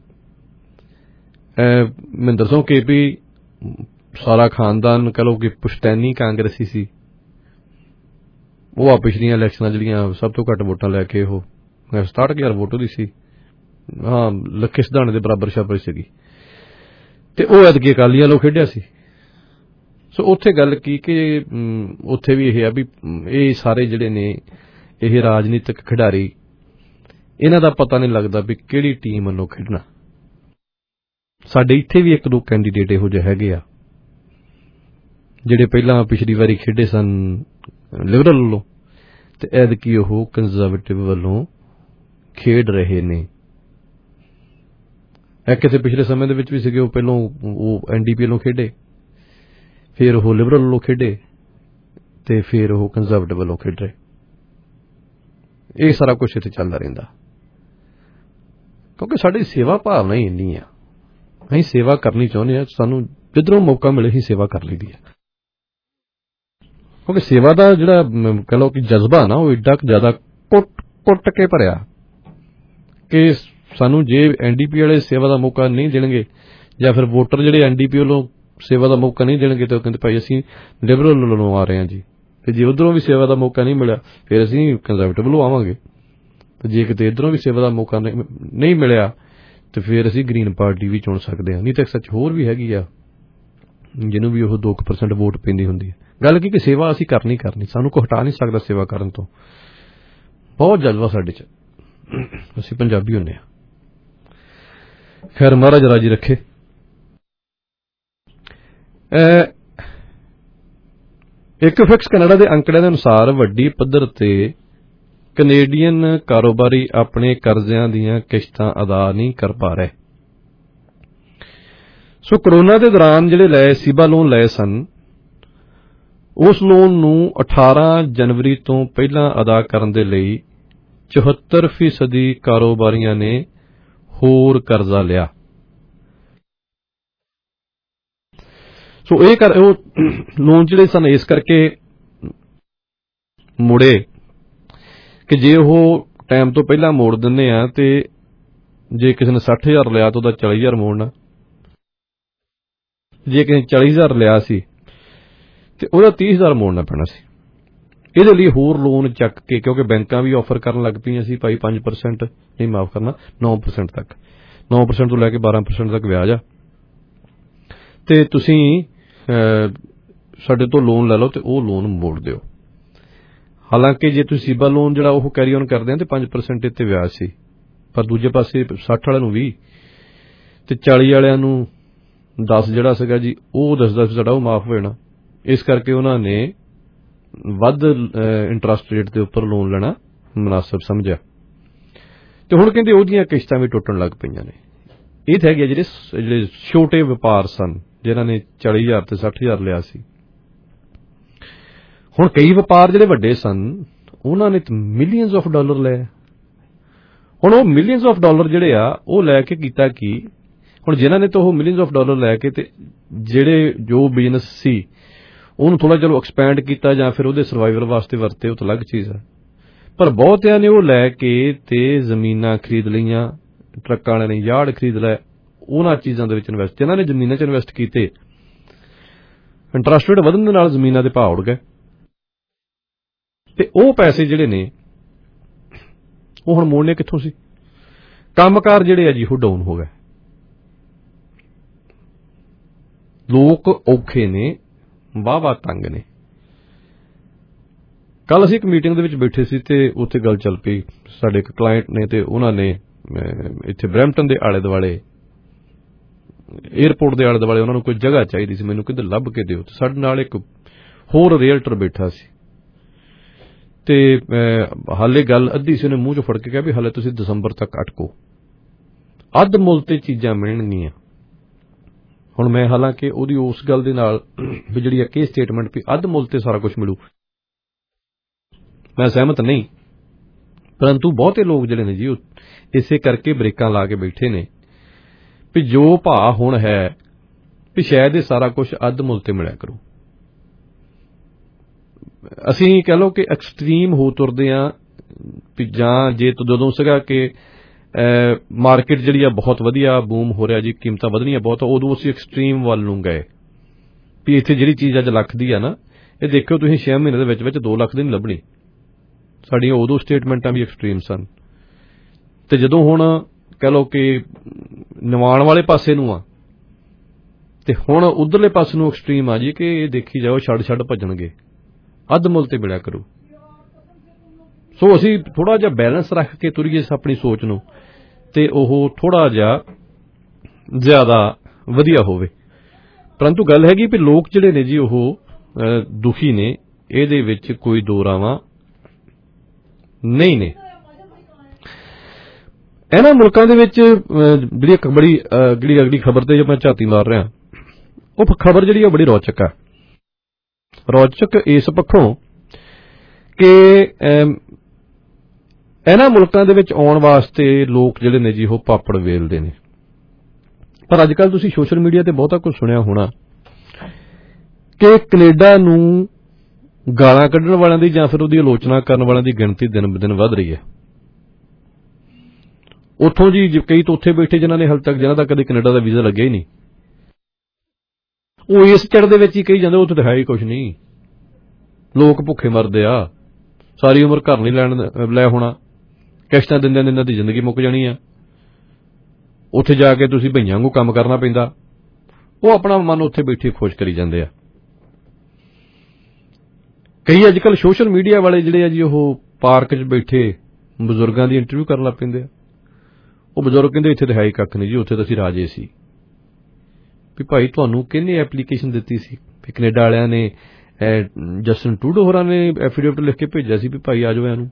[SPEAKER 7] ਮੈਨੂੰ ਦੱਸੋ ਕਿ ਵੀ ਸਾਰਾ ਖਾਨਦਾਨ ਕਹ ਲਓ ਕਿ ਪੁਸ਼ਤੈਨੀ ਕਾਂਗਰਸੀ ਸੀ। ਉਹ ਆ ਪਿਛਲੀਆਂ ਇਲੈਕਸ਼ਨਾਂ ਜਿਹੜੀਆਂ ਸਭ ਤੋਂ ਘੱਟ ਵੋਟਾਂ ਲੈ ਕੇ ਉਹ ਸਤਾਹਠ ਹਜ਼ਾਰ ਵੋਟ ਉਹਦੀ ਸੀ, ਹਾਂ ਲੱਖੇ ਸਿਧਾਣੇ ਦੇ ਬਰਾਬਰ ਛਾਪਰੀ ਸੀਗੀ। ਤੇ ਉਹ ਐਤਕੀ ਅਕਾਲੀਆਂ ਵੱਲੋਂ ਖੇਡਿਆ ਸੀ। ਸੋ ਉੱਥੇ ਗੱਲ ਕੀ ਕਿ ਉੱਥੇ ਵੀ ਇਹ ਆ ਵੀ ਇਹ ਸਾਰੇ ਜਿਹੜੇ ਨੇ ਇਹ ਰਾਜਨੀਤਿਕ ਖਿਡਾਰੀ, ਇਹਨਾਂ ਦਾ ਪਤਾ ਨਹੀਂ ਲੱਗਦਾ ਵੀ ਕਿਹੜੀ ਟੀਮ ਵੱਲੋਂ ਖੇਡਣਾ। ਸਾਡੇ ਇੱਥੇ ਵੀ ਇੱਕ ਦੋ ਕੈਂਡੀਡੇਟ ਇਹੋ ਜਿਹੇ ਹੈਗੇ ਆ ਜਿਹੜੇ ਪਹਿਲਾਂ ਪਿਛਲੀ ਵਾਰੀ ਖੇਡੇ ਸਨ ਲਿਬਰਲ ਵੱਲੋਂ ਤੇ ਐਤਕੀ ਉਹ ਕੰਜ਼ਰਵੇਟਿਵ ਵੱਲੋਂ ਖੇਡ ਰਹੇ ਨੇ। ਇਹ ਕਿਸੇ ਪਿਛਲੇ ਸਮੇਂ ਦੇ ਵਿੱਚ ਵੀ ਸੀਗੇ, ਉਹ ਪਹਿਲਾਂ ਉਹ ਐਨ ਡੀ ਪੀ ਵੱਲੋਂ ਖੇਡੇ, ਫਿਰ ਉਹ ਲਿਬਰਲ ਵੱਲੋਂ ਖੇਡੇ ਤੇ ਫਿਰ ਉਹ ਕੰਜ਼ਰਵੇਟਿਵ ਵੱਲੋਂ ਖੇਡ ਰਹੇ। ਇਹ ਸਾਰਾ ਕੁਛ ਇੱਥੇ ਚੱਲਦਾ ਰਹਿੰਦਾ ਕਿਉਂਕਿ ਸਾਡੀ ਸੇਵਾ ਭਾਵਨਾ ਹੀ ਇੰਨੀ ਆ। ਅਸੀਂ ਸੇਵਾ ਕਰਨੀ ਚਾਹੁੰਦੇ ਹਾਂ, ਸਾਨੂੰ ਜਿੱਧਰੋਂ ਮੌਕਾ ਮਿਲੇ ਹੀ ਸੇਵਾ ਕਰ ਲਈਦੀ ਹੈ ਕਿਉਂਕਿ ਸੇਵਾ ਦਾ ਜਿਹੜਾ ਕਹਿ ਲਓ ਕਿ ਜਜ਼ਬਾ ਨਾ ਉਹ ਏਡਾ ਜ਼ਿਆਦਾ ਕੁੱਟ ਕੁੱਟ ਕੇ ਭਰਿਆ ਕਿ ਸਾਨੂੰ ਜੇ ਐਨ ਡੀ ਪੀ ਵਾਲੇ ਸੇਵਾ ਦਾ ਮੌਕਾ ਨਹੀਂ ਦੇਣਗੇ ਜਾਂ ਫਿਰ ਵੋਟਰ ਜਿਹੜੇ ਐਨ ਡੀ ਪੀ ਵੱਲੋਂ ਸੇਵਾ ਦਾ ਮੌਕਾ ਨਹੀਂ ਦੇਣਗੇ ਤਾਂ ਉਹ ਕਹਿੰਦੇ ਭਾਈ ਅਸੀਂ ਲਿਬਰਲ ਵੱਲੋਂ ਆ ਰਹੇ ਹਾਂ ਜੀ, ਤੇ ਜੇ ਉੱਧਰੋਂ ਵੀ ਸੇਵਾ ਦਾ ਮੌਕਾ ਨਹੀਂ ਮਿਲਿਆ ਫਿਰ ਅਸੀਂ ਕੰਜ਼ਰਵੇਟਿਵ ਵੱਲੋਂ ਆਵਾਂਗੇ, ਤੇ ਜੇ ਕਿਤੇ ਇੱਧਰੋਂ ਵੀ ਸੇਵਾ ਦਾ ਮੌਕਾ ਨਹੀਂ ਮਿਲਿਆ ਤੇ ਫਿਰ ਅਸੀਂ ਗ੍ਰੀਨ ਪਾਰਟੀ ਵੀ ਚੁਣ ਸਕਦੇ ਹਾਂ। ਨਹੀਂ ਤਾਂ ਸੱਚ ਹੋਰ ਵੀ ਹੈਗੀ ਆ ਜਿਹਨੂੰ ਵੀ ਉਹ ਦੋ ਕੁ ਪਰਸੈਂਟ ਵੋਟ ਪੈਂਦੀ ਹੁੰਦੀ ਹੈ। ਗੱਲ ਕੀ ਕਿ ਸੇਵਾ ਅਸੀਂ ਕਰਨੀ ਕਰਨੀ, ਸਾਨੂੰ ਕੋਈ ਹਟਾ ਨਹੀਂ ਸਕਦਾ ਸੇਵਾ ਕਰਨ ਤੋਂ। ਬਹੁਤ ਜਜ਼ਬਾ ਸਾਡੇ 'ਚ, ਅਸੀਂ ਪੰਜਾਬੀ ਹੁੰਦੇ ਹਾਂ। ਖੈਰ ਮਹਾਰਾਜ ਰਾਜੀ ਰੱਖੇ। ਇੱਕ ਫਿਕਸ ਕੈਨੇਡਾ ਦੇ ਅੰਕੜਿਆਂ ਦੇ ਅਨੁਸਾਰ ਵੱਡੀ ਪੱਧਰ ਤੇ ਕੈਨੇਡੀਅਨ ਕਾਰੋਬਾਰੀ ਆਪਣੇ ਕਰਜ਼ਿਆਂ ਦੀਆਂ ਕਿਸ਼ਤਾਂ ਅਦਾ ਨਹੀਂ ਕਰ ਪਾ ਰਹੇ। ਸੋ ਕਰੋਨਾ ਦੇ ਦੌਰਾਨ ਜਿਹੜੇ ਲਏ ਸੀਬਾ ਲੋਨ ਲਏ ਸਨ, ਉਸ ਲੋਨ ਨੂੰ ਅਠਾਰਾਂ ਜਨਵਰੀ ਤੋਂ ਪਹਿਲਾਂ ਅਦਾ ਕਰਨ ਦੇ ਲਈ ਚੁਹੱਤਰ ਫੀਸਦੀ ਕਾਰੋਬਾਰੀਆਂ ਨੇ ਹੋਰ ਕਰਜ਼ਾ ਲਿਆ। ਸੋ ਇਹ ਕਰ ਉਹ ਲੋਨ ਜਿਹੜੇ ਸਨ ਇਸ ਕਰਕੇ ਮੁੜੇ ਕਿ ਜੇ ਉਹ ਟਾਈਮ ਤੋਂ ਪਹਿਲਾਂ ਮੋੜ ਦਿੰਦੇ ਆ ਤੇ ਜੇ ਕਿਸੇ ਨੇ ਸੱਠ ਹਜ਼ਾਰ ਲਿਆ ਤਾਂ ਉਹਦਾ ਚਾਲੀ ਹਜ਼ਾਰ ਮੋੜਨਾ, ਜੇ ਕਿਸੇ ਨੇ ਚਾਲੀ ਹਜ਼ਾਰ ਲਿਆ ਸੀ ਤੇ ਉਹਦਾ ਤੀਹ ਹਜ਼ਾਰ ਮੋੜਨਾ ਪੈਣਾ ਸੀ। ਇਹਦੇ ਲਈ ਹੋਰ ਲੋਨ ਚੱਕ ਕੇ, ਕਿਉਂਕਿ ਬੈਂਕਾਂ ਵੀ ਆਫਰ ਕਰਨ ਲੱਗ ਪਈਆਂ ਸੀ ਭਾਈ ਪੰਜ ਪਰਸੈਂਟ ਨਹੀਂ ਮਾਫ਼ ਕਰਨਾ ਨੌ ਪਰਸੈਂਟ ਤੱਕ, ਨੌ ਪਰਸੈਂਟ ਤੋਂ ਲੈ ਕੇ ਬਾਰਾਂ ਪਰਸੈਂਟ ਤੱਕ ਵਿਆਜ ਆ, ਤੇ ਤੁਸੀਂ ਸਾਡੇ ਤੋਂ ਲੋਨ ਲੈ ਲਓ ਤੇ ਉਹ ਲੋਨ ਮੋੜ ਦਿਓ। ਹਾਲਾਂਕਿ ਜੇ ਤੁਸੀਂ ਸੀਬਾ ਲੋਨ ਜਿਹੜਾ ਉਹ ਕੈਰੀ ਔਨ ਕਰਦੇ ਆ ਤੇ ਪੰਜ ਪਰਸੈਂਟ ਇੱਥੇ ਵਿਆਜ ਸੀ, ਪਰ ਦੂਜੇ ਪਾਸੇ ਸੱਠ ਵਾਲਿਆਂ ਨੂੰ ਵੀਹ ਤੇ ਚਾਲੀ ਵਾਲਿਆਂ ਨੂੰ ਦਸ ਜਿਹੜਾ ਸੀਗਾ ਜੀ ਉਹ ਦੱਸਦਾ ਸੀ ਸਾਡਾ ਉਹ ਮਾਫ਼ ਹੋ ਜਾਣਾ। ਇਸ ਕਰਕੇ ਉਹਨਾਂ ਨੇ ਵੱਧ ਇੰਟਰਸਟ ਰੇਟ ਦੇ ਉੱਪਰ ਲੋਨ ਲੈਣਾ ਮੁਨਾਸਬ ਸਮਝਿਆ ਤੇ ਹੁਣ ਕਹਿੰਦੇ ਉਹਦੀਆਂ ਕਿਸ਼ਤਾਂ ਵੀ ਟੁੱਟਣ ਲੱਗ ਪਈਆਂ ਨੇ। ਇਹ ਤਾਂ ਹੈਗੇ ਜਿਹੜੇ ਜਿਹੜੇ ਛੋਟੇ ਵਪਾਰ ਸਨ ਜਿਨ੍ਹਾਂ ਨੇ ਚਾਲੀ ਹਜ਼ਾਰ ਤੇ ਸੱਠ ਹਜ਼ਾਰ ਲਿਆ ਸੀ। ਹੁਣ ਕਈ ਵਪਾਰ ਜਿਹੜੇ ਵੱਡੇ ਸਨ ਉਹਨਾਂ ਨੇ ਮਿਲੀਅਨਸ ਆਫ ਡਾਲਰ ਲਏ। ਹੁਣ ਉਹ ਮਿਲੀਅਨਸ ਆਫ ਡਾਲਰ ਜਿਹੜੇ ਆ ਉਹ ਲੈ ਕੇ ਕੀਤਾ ਕੀ, ਹੁਣ ਜਿਨ੍ਹਾਂ ਨੇ ਤਾਂ ਉਹ ਮਿਲੀਅਨਸ ਆਫ ਡਾਲਰ ਲੈ ਕੇ ਤੇ ਜਿਹੜੇ ਜੋ ਬਿਜ਼ਨਸ ਸੀ ਉਹਨੂੰ ਥੋੜਾ ਚਲੋ ਐਕਸਪੈਂਡ ਕੀਤਾ ਜਾਂ ਫਿਰ ਉਹਦੇ ਸਰਵਾਈਵਲ ਵਾਸਤੇ ਵਰਤੇ, ਉਹ ਤਾਂ ਅਲੱਗ ਚੀਜ਼ ਹੈ। ਪਰ ਬਹੁਤਿਆਂ ਨੇ ਉਹ ਲੈ ਕੇ ਤੇ ਜ਼ਮੀਨਾਂ ਖਰੀਦ ਲਈਆਂ, ਟਰੱਕਾਂ ਵਾਲਿਆਂ ਨੇ ਯਾਰਡ ਖਰੀਦ ਲਏ, ਉਹਨਾਂ ਚੀਜ਼ਾਂ ਦੇ ਵਿੱਚ ਇਨਵੈਸਟ, ਜਿਨ੍ਹਾਂ ਨੇ ਜ਼ਮੀਨਾਂ 'ਚ ਇਨਵੈਸਟ ਕੀਤੇ ਇੰਟਰਸਟ ਰੇਟ ਵਧਣ ਦੇ ਨਾਲ ਜ਼ਮੀਨਾਂ ਦੇ ਭਾਅ ਉੱਡ ਗਏ ਤੇ ਉਹ ਪੈਸੇ ਜਿਹੜੇ ਨੇ ਉਹ ਹੁਣ ਮੋੜਨੇ ਕਿੱਥੋਂ ਸੀ। ਕੰਮਕਾਰ ਜਿਹੜੇ ਆ ਜੀ ਉਹ ਡਾਊਨ ਹੋ ਗਏ, ਲੋਕ ਔਖੇ ਨੇ, ਵਾਹ-ਵਾਹ ਤੰਗ ਨੇ। ਕੱਲ ਅਸੀਂ ਇੱਕ ਮੀਟਿੰਗ ਦੇ ਵਿੱਚ ਬੈਠੇ ਸੀ ਤੇ ਉੱਥੇ ਗੱਲ ਚੱਲ ਪਈ। ਸਾਡੇ ਇੱਕ ਕਲਾਇੰਟ ਨੇ ਤੇ ਉਹਨਾਂ ਨੇ ਇੱਥੇ ਬਰੈਂਪਟਨ ਦੇ ਆਲੇ ਦੁਆਲੇ ਏਅਰਪੋਰਟ ਦੇ ਆਲੇ ਦੁਆਲੇ ਉਹਨਾਂ ਨੂੰ ਕੋਈ ਜਗ੍ਹਾ ਚਾਹੀਦੀ ਸੀ, ਮੈਨੂੰ ਕਿਤੇ ਲੱਭ ਕੇ ਦਿਓ। ਤੇ ਸਾਡੇ ਨਾਲ ਇੱਕ ਹੋਰ ਰੀਅਲਟਰ ਬੈਠਾ ਸੀ ਤੇ ਹਾਲੇ ਗੱਲ ਅੱਧੀ ਸੀ, ਉਹਨੇ ਮੂੰਹ ਚੋਂ ਫੜ ਕੇ ਕਿਹਾ ਵੀ ਹਾਲੇ ਤੁਸੀਂ ਦਸੰਬਰ ਤੱਕ ਅਟਕੋ, ਅੱਧ ਮੁੱਲ ਤੇ ਚੀਜ਼ਾਂ ਮਿਲਣਗੀਆਂ। ਹੁਣ ਮੈਂ ਹਾਲਾਂਕਿ ਉਹਦੀ ਉਸ ਗੱਲ ਦੇ ਨਾਲ ਵੀ ਜਿਹੜੀ ਇੱਕ ਇਹ ਸਟੇਟਮੈਂਟ ਵੀ ਅੱਧ ਮੁੱਲ ਤੇ ਸਾਰਾ ਕੁਝ ਮਿਲੂ, ਮੈਂ ਸਹਿਮਤ ਨਹੀਂ, ਪਰੰਤੂ ਬਹੁਤੇ ਲੋਕ ਜਿਹੜੇ ਨੇ ਜੀ ਉਹ ਇਸੇ ਕਰਕੇ ਬ੍ਰੇਕਾਂ ਲਾ ਕੇ ਬੈਠੇ ਨੇ ਵੀ ਜੋ ਭਾਅ ਹੁਣ ਹੈ ਵੀ ਸ਼ਾਇਦ ਇਹ ਸਾਰਾ ਕੁਝ ਅੱਧ ਮੁੱਲ ਤੇ ਮਿਲਿਆ ਕਰੂ। ਅਸੀਂ ਕਹਿ ਲਓ ਕਿ ਐਕਸਟ੍ਰੀਮ ਹੋ ਤੁਰਦੇ ਹਾਂ ਵੀ ਜਾਂ ਜੇ ਜਦੋਂ ਸੀਗਾ ਕਿ ਮਾਰਕੀਟ ਜਿਹੜੀ ਆ ਬਹੁਤ ਵਧੀਆ ਬੂਮ ਹੋ ਰਿਹਾ ਜੀ, ਕੀਮਤਾਂ ਵਧਣੀਆਂ ਬਹੁਤ, ਉਦੋਂ ਅਸੀਂ ਐਕਸਟ੍ਰੀਮ ਵੱਲ ਨੂੰ ਗਏ ਵੀ ਇੱਥੇ ਜਿਹੜੀ ਚੀਜ਼ ਅੱਜ ਲੱਖ ਦੀ ਆ ਨਾ, ਇਹ ਦੇਖਿਓ ਤੁਸੀਂ ਛੇ ਮਹੀਨੇ ਦੇ ਵਿੱਚ ਵਿੱਚ ਦੋ ਲੱਖ ਦੀ ਨਹੀਂ ਲੱਭਣੀ। ਸਾਡੀਆਂ ਉਦੋਂ ਸਟੇਟਮੈਂਟਾਂ ਵੀ ਐਕਸਟ੍ਰੀਮ ਸਨ ਤੇ ਜਦੋਂ ਹੁਣ ਕਹਿ ਲਓ ਕਿ ਨਿਵਾਣ ਵਾਲੇ ਪਾਸੇ ਨੂੰ ਆ ਤੇ ਹੁਣ ਉਧਰਲੇ ਪਾਸੇ ਨੂੰ ਐਕਸਟ੍ਰੀਮ ਆ ਜੀ ਕਿ ਇਹ ਦੇਖੀ ਜਾਓ ਛੱਡ ਛੱਡ ਭੱਜਣਗੇ, ਅੱਧ ਮੁੱਲ ਤੇ ਮਿਲਿਆ ਕਰੂ। ਸੋ ਅਸੀਂ ਥੋੜਾ ਜਿਹਾ ਬੈਲੈਂਸ ਰੱਖ ਕੇ ਤੁਰੀਏ ਆਪਣੀ ਸੋਚ ਨੂੰ, ਤੇ ਉਹ ਥੋੜਾ ਜਿਹਾ ਜ਼ਿਆਦਾ ਵਧੀਆ ਹੋਵੇ। ਪਰੰਤੂ ਗੱਲ ਹੈਗੀ ਵੀ ਲੋਕ ਜਿਹੜੇ ਨੇ ਜੀ ਉਹ ਦੁਖੀ ਨੇ, ਇਹਦੇ ਵਿੱਚ ਕੋਈ ਦੋ ਰਾਵਾਂ ਨਹੀਂ ਨੇ। ਇਹਨਾਂ ਮੁਲਕਾਂ ਦੇ ਵਿੱਚ ਜਿਹੜੀ ਇੱਕ ਬੜੀ ਜਿਹੜੀ ਅਗਲੀ ਖਬਰ ਤੇ ਜੇ ਮੈਂ ਝਾਤੀ ਮਾਰ ਰਿਹਾ, ਉਹ ਖਬਰ ਜਿਹੜੀ ਉਹ ਬੜੀ ਰੌਚਕ ਆ। ਰੌਚਕ ਇਸ ਪੱਖੋਂ ਕਿ ਇਹਨਾਂ ਮੁਲਕਾਂ ਦੇ ਵਿੱਚ ਆਉਣ ਵਾਸਤੇ ਲੋਕ ਜਿਹੜੇ ਨੇ ਜੀ ਉਹ ਪਾਪੜ ਵੇਲਦੇ ਨੇ। ਪਰ ਅੱਜ ਕੱਲ੍ਹ ਤੁਸੀਂ ਸੋਸ਼ਲ ਮੀਡੀਆ ਤੇ ਬਹੁਤਾ ਕੁਝ ਸੁਣਿਆ ਹੋਣਾ ਕਿ ਕੈਨੇਡਾ ਨੂੰ ਗਾਲਾਂ ਕੱਢਣ ਵਾਲਿਆਂ ਦੀ ਜਾਂ ਫਿਰ ਉਹਦੀ ਆਲੋਚਨਾ ਕਰਨ ਵਾਲਿਆਂ ਦੀ ਗਿਣਤੀ ਦਿਨ ਬ ਦਿਨ ਵੱਧ ਰਹੀ ਹੈ। ਉੱਥੋਂ ਜੀ ਕਈ ਤਾਂ ਉੱਥੇ ਬੈਠੇ ਜਿਨ੍ਹਾਂ ਨੇ ਹਾਲੇ ਤੱਕ ਜਿਹਨਾਂ ਦਾ ਕਦੇ ਕੈਨੇਡਾ ਦਾ ਵੀਜ਼ਾ ਲੱਗਿਆ ਹੀ ਨਹੀਂ, ਉਹ ਇਸ ਚੜ ਦੇ ਵਿੱਚ ਹੀ ਕਹੀ ਜਾਂਦੇ ਉੱਥੇ ਤਾਂ ਹੈ ਹੀ ਕੁਛ ਨਹੀਂ, ਲੋਕ ਭੁੱਖੇ ਮਰਦੇ ਆ, ਸਾਰੀ ਉਮਰ ਘਰ ਨਹੀਂ ਲੈਣ ਲੈ ਹੋਣਾ, ਕਿਸ਼ਤਾਂ ਦਿੰਦਿਆਂ ਦਿੰਦਿਆਂ ਦੀ ਜ਼ਿੰਦਗੀ ਮੁੱਕ ਜਾਣੀ ਆ, ਉੱਥੇ ਜਾ ਕੇ ਤੁਸੀਂ ਭਈਆਂ ਵਾਂਗੂ ਕੰਮ ਕਰਨਾ ਪੈਂਦਾ। ਉਹ ਆਪਣਾ ਮਨ ਉੱਥੇ ਬੈਠੇ ਖੁਸ਼ ਕਰੀ ਜਾਂਦੇ ਆ। ਕਈ ਅੱਜ ਕੱਲ੍ਹ ਸੋਸ਼ਲ ਮੀਡੀਆ ਵਾਲੇ ਜਿਹੜੇ ਆ ਜੀ ਉਹ ਪਾਰਕ 'ਚ ਬੈਠੇ ਬਜ਼ੁਰਗਾਂ ਦੀ ਇੰਟਰਵਿਊ ਕਰਨ ਲੱਗ ਪੈਂਦੇ ਆ। ਉਹ ਬਜ਼ੁਰਗ ਕਹਿੰਦੇ ਇੱਥੇ ਤਾਂ ਹੈ ਹੀ ਕੱਖ ਨਹੀਂ ਜੀ, ਉੱਥੇ ਤਾਂ ਅਸੀਂ ਰਾਜੇ ਸੀ। ਵੀ ਭਾਈ ਤੁਹਾਨੂੰ ਕਿਹਨੇ ਐਪਲੀਕੇਸ਼ਨ ਦਿੱਤੀ ਸੀ? ਵੀ ਕੈਨੇਡਾ ਵਾਲਿਆਂ ਨੇ ਜਸਟਿਨ ਟਰੂਡੋ ਹੋਰਾਂ ਨੇ ਐਫੀਡੇਵਿਟ ਲਿਖ ਕੇ ਭੇਜਿਆ ਸੀ ਵੀ ਭਾਈ ਆ ਜਾਓ ਇਹਨੂੰ।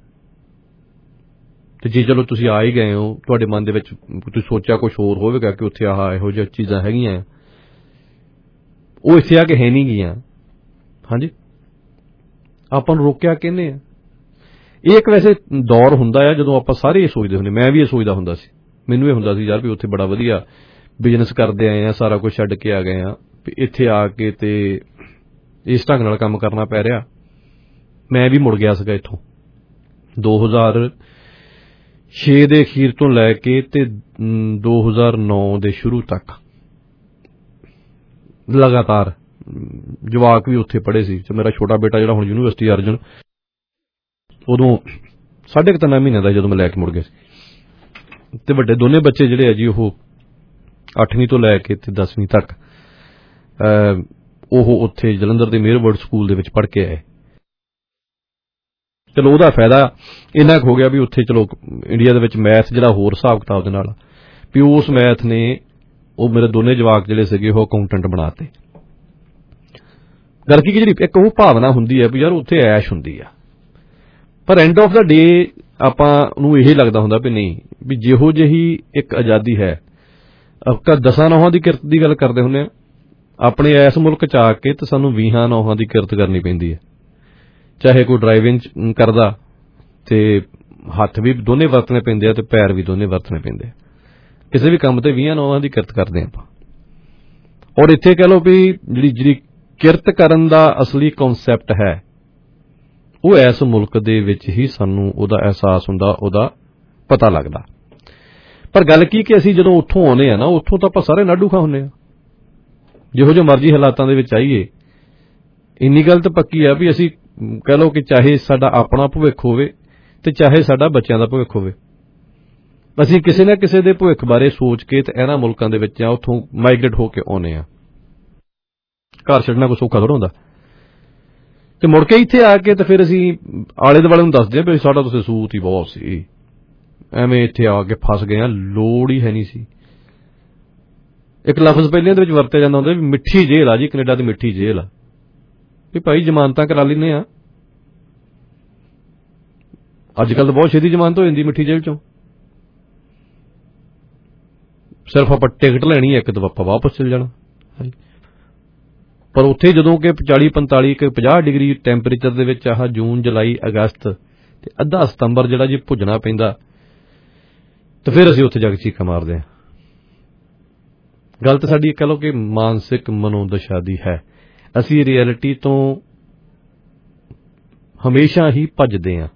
[SPEAKER 7] ਤੇ ਜੇ ਚਲੋ ਤੁਸੀਂ ਆ ਹੀ ਗਏ ਹੋ, ਤੁਹਾਡੇ ਮਨ ਦੇ ਵਿੱਚ ਤੁਸੀਂ ਸੋਚਿਆ ਕੁਛ ਹੋਰ ਹੋਵੇਗਾ ਕਿ ਉੱਥੇ ਆਹ ਇਹੋ ਜਿਹੀਆਂ ਚੀਜ਼ਾਂ ਹੈਗੀਆਂ, ਉਹ ਇੱਥੇ ਆ ਕੇ ਹੈ ਨਹੀਂ ਗੀਆਂ। ਹਾਂਜੀ, ਆਪਾਂ ਨੂੰ ਰੋਕਿਆ ਕਿਹਨੇ ਆ? ਇਹ ਇੱਕ ਵੈਸੇ ਦੌਰ ਹੁੰਦਾ ਆ ਜਦੋਂ ਆਪਾਂ ਸਾਰੇ ਇਹ ਸੋਚਦੇ ਹੁੰਦੇ, ਮੈਂ ਵੀ ਇਹ ਸੋਚਦਾ ਹੁੰਦਾ ਸੀ, ਮੈਨੂੰ ਇਹ ਹੁੰਦਾ ਸੀ ਯਾਰ ਵੀ ਉੱਥੇ ਬੜਾ ਵਧੀਆ ਬਿਜ਼ਨਸ ਕਰਦੇ ਆਏ ਆ, ਸਾਰਾ ਕੁਝ ਛੱਡ ਕੇ ਆ ਗਏ ਆ, ਵੀ ਇੱਥੇ ਆ ਕੇ ਤੇ ਇਸ ਢੰਗ ਨਾਲ ਕੰਮ ਕਰਨਾ ਪੈ ਰਿਹਾ। ਮੈਂ ਵੀ ਮੁੜ ਗਿਆ ਸੀਗਾ ਇੱਥੋਂ ਦੋ ਹਜ਼ਾਰ ਛੇ ਦੇ ਅਖੀਰ ਤੋਂ ਲੈ ਕੇ ਤੇ ਦੋ ਹਜ਼ਾਰ ਨੌ ਦੇ ਸ਼ੁਰੂ ਤੱਕ ਲਗਾਤਾਰ। ਜਵਾਕ ਵੀ ਉੱਥੇ ਪੜ੍ਹੇ ਸੀ ਤੇ ਮੇਰਾ ਛੋਟਾ ਬੇਟਾ ਜਿਹੜਾ ਹੁਣ ਯੂਨੀਵਰਸਿਟੀ ਅਰਜਨ, ਉਦੋਂ ਸਾਢੇ ਕੁ ਤਿੰਨ ਮਹੀਨਿਆਂ ਦਾ ਜਦੋਂ ਮੈਂ ਲੈ ਕੇ ਮੁੜ ਗਿਆ ਸੀ। ਤੇ ਵੱਡੇ ਦੋਨੇ ਬੱਚੇ ਜਿਹੜੇ ਆ ਜੀ ਉਹ ਅੱਠਵੀਂ ਤੋਂ ਲੈ ਕੇ ਤੇ ਦਸਵੀਂ ਤੱਕ ਉਹ ਉੱਥੇ ਜਲੰਧਰ ਦੇ ਮੇਅਰਵਰਡ ਸਕੂਲ ਦੇ ਵਿੱਚ ਪੜ੍ਹ ਕੇ ਆਏ। ਚਲੋ ਉਹਦਾ ਫਾਇਦਾ ਇੰਨਾ ਕੁ ਹੋ ਗਿਆ ਵੀ ਉੱਥੇ ਚਲੋ ਇੰਡੀਆ ਦੇ ਵਿੱਚ ਮੈਥ ਜਿਹੜਾ ਹੋਰ ਹਿਸਾਬ ਕਿਤਾਬ ਦੇ ਨਾਲ ਵੀ ਉਸ ਮੈਥ ਨੇ ਉਹ ਮੇਰੇ ਦੋਨੇ ਜਵਾਕ ਜਿਹੜੇ ਸੀਗੇ ਉਹ ਅਕਾਊਂਟੈਂਟ ਬਣਾਤੇ। ਗੱਲ ਕੀ ਜਿਹੜੀ ਇੱਕ ਉਹ ਭਾਵਨਾ ਹੁੰਦੀ ਹੈ ਵੀ ਯਾਰ ਉੱਥੇ ਐਸ਼ ਹੁੰਦੀ ਆ, ਪਰ ਐਂਡ ਆਫ ਦਾ ਡੇ ਆਪਾਂ ਨੂੰ ਇਹ ਲੱਗਦਾ ਹੁੰਦਾ ਵੀ ਨਹੀਂ, ਵੀ ਜਿਹੋ ਜਿਹੀ ਇੱਕ ਆਜ਼ਾਦੀ ਹੈ, ਆਪਾਂ ਦਸਾਂ ਨੌਹਾਂ ਦੀ ਕਿਰਤ ਦੀ ਗੱਲ ਕਰਦੇ ਹੁੰਦੇ ਆ, ਆਪਣੇ ਇਸ ਮੁਲਕ 'ਚ ਆ ਕੇ ਤੇ ਸਾਨੂੰ ਵੀਹਾਂ ਨੌਹਾਂ ਦੀ ਕਿਰਤ ਕਰਨੀ ਪੈਂਦੀ ਹੈ। ਚਾਹੇ ਕੋਈ ਡਰਾਈਵਿੰਗ ਕਰਦਾ ਤੇ ਹੱਥ ਵੀ ਦੋਨੇ ਵਰਤਣੇ ਪੈਂਦੇ ਆ ਤੇ ਪੈਰ ਵੀ ਦੋਨੇ ਵਰਤਣੇ ਪੈਂਦੇ ਆ। ਕਿਸੇ ਵੀ ਕੰਮ ਤੇ ਵੀਹਾਂ ਨੌਹਾਂ ਦੀ ਕਿਰਤ ਕਰਦੇ ਆਪਾਂ। ਔਰ ਇੱਥੇ ਕਹਿ ਲਓ ਵੀ ਜਿਹੜੀ ਜਿਹੜੀ ਕਿਰਤ ਕਰਨ ਦਾ ਅਸਲੀ ਕਨਸੈਪਟ ਹੈ ਉਹ ਇਸ ਮੁਲਕ ਦੇ ਵਿੱਚ ਹੀ ਸਾਨੂੰ ਉਹਦਾ ਅਹਿਸਾਸ ਹੁੰਦਾ, ਉਹਦਾ ਪਤਾ ਲੱਗਦਾ। ਪਰ ਗੱਲ ਕੀ ਕਿ ਅਸੀਂ ਜਦੋਂ ਉੱਥੋਂ ਆਉਂਦੇ ਆ ਨਾ, ਉੱਥੋਂ ਤਾਂ ਆਪਾਂ ਸਾਰੇ ਨਾਡੂ ਖਾ ਹੁੰਦੇ ਆ। ਜਿਹੋ ਜਿਹੇ ਮਰਜ਼ੀ ਹਾਲਾਤਾਂ ਦੇ ਵਿੱਚ ਆਈਏ, ਇੰਨੀ ਗੱਲ ਤਾਂ ਪੱਕੀ ਆ ਵੀ ਅਸੀਂ ਕਹਿ ਲਓ ਕਿ ਚਾਹੇ ਸਾਡਾ ਆਪਣਾ ਭਵਿੱਖ ਹੋਵੇ ਤੇ ਚਾਹੇ ਸਾਡਾ ਬੱਚਿਆਂ ਦਾ ਭਵਿੱਖ ਹੋਵੇ, ਅਸੀਂ ਕਿਸੇ ਨਾ ਕਿਸੇ ਦੇ ਭਵਿੱਖ ਬਾਰੇ ਸੋਚ ਕੇ ਤੇ ਇਹਨਾਂ ਮੁਲਕਾਂ ਦੇ ਵਿੱਚ ਆ ਉੱਥੋਂ ਮਾਈਗ੍ਰੇਟ ਹੋ ਕੇ ਆਉਂਦੇ ਆ। ਘਰ ਛੱਡਣਾ ਕੋਈ ਸੌਖਾ ਥੋੜ੍ਹਾ ਹੁੰਦਾ। ਤੇ ਮੁੜ ਕੇ ਇੱਥੇ ਆ ਕੇ ਤੇ ਫਿਰ ਅਸੀਂ ਆਲੇ ਦੁਆਲੇ ਨੂੰ ਦੱਸਦੇ ਆ ਵੀ ਸਾਡਾ ਤੁਸੀਂ ਸੂਤ ਹੀ ਬਹੁਤ ਸੀ, ਐਵੇਂ ਇੱਥੇ ਆ ਕੇ ਫਸ ਗਏ ਆ, ਲੋੜ ਹੀ ਹੈ ਨਹੀਂ ਸੀ। ਇੱਕ ਲਫ਼ਜ਼ ਪਹਿਲਿਆਂ ਦੇ ਵਿੱਚ ਵਰਤਿਆ ਜਾਂਦਾ ਹੁੰਦਾ ਵੀ ਮਿੱਠੀ ਜੇਲ੍ਹ ਆ ਜੀ, ਕੈਨੇਡਾ ਦੀ ਮਿੱਠੀ ਜੇਲ੍ਹ ਆ। ਵੀ ਭਾਈ ਜ਼ਮਾਨਤਾਂ ਕਰਾ ਲੈਂਦੇ ਆ, ਅੱਜ ਕੱਲ੍ਹ ਤਾਂ ਬਹੁਤ ਛੇਤੀ ਜ਼ਮਾਨਤ ਹੋ ਜਾਂਦੀ ਮਿੱਠੀ ਜੇਲ੍ਹ ਚੋਂ। ਸਿਰਫ ਆਪਾਂ ਟਿਕਟ ਲੈਣੀ ਹੈ ਇੱਕ ਤਾਂ ਆਪਾਂ ਵਾਪਸ ਚਲ ਜਾਣਾ। ਪਰ ਉੱਥੇ ਜਦੋਂ ਕਿ ਚਾਲੀ ਪੰਤਾਲੀ ਕਿ ਪੰਜਾਹ ਡਿਗਰੀ ਟੈਂਪਰੇਚਰ ਦੇ ਵਿੱਚ ਆਹ ਜੂਨ ਜੁਲਾਈ ਅਗਸਤ ਤੇ ਅੱਧਾ ਸਤੰਬਰ ਜਿਹੜਾ ਜੀ ਭੁੱਜਣਾ ਪੈਂਦਾ, ਤੇ ਫਿਰ ਅਸੀਂ ਉੱਥੇ ਜਾ ਕੇ ਚੀਕਾਂ ਮਾਰਦੇ ਹਾਂ। ਗੱਲ ਤਾਂ ਸਾਡੀ ਕਹਿ ਲਓ ਕਿ ਮਾਨਸਿਕ ਮਨੋਦਸ਼ਾ ਦੀ ਹੈ। ਅਸੀਂ ਰਿਐਲਿਟੀ ਤੋਂ ਹਮੇਸ਼ਾ ਹੀ ਭੱਜਦੇ ਹਾਂ।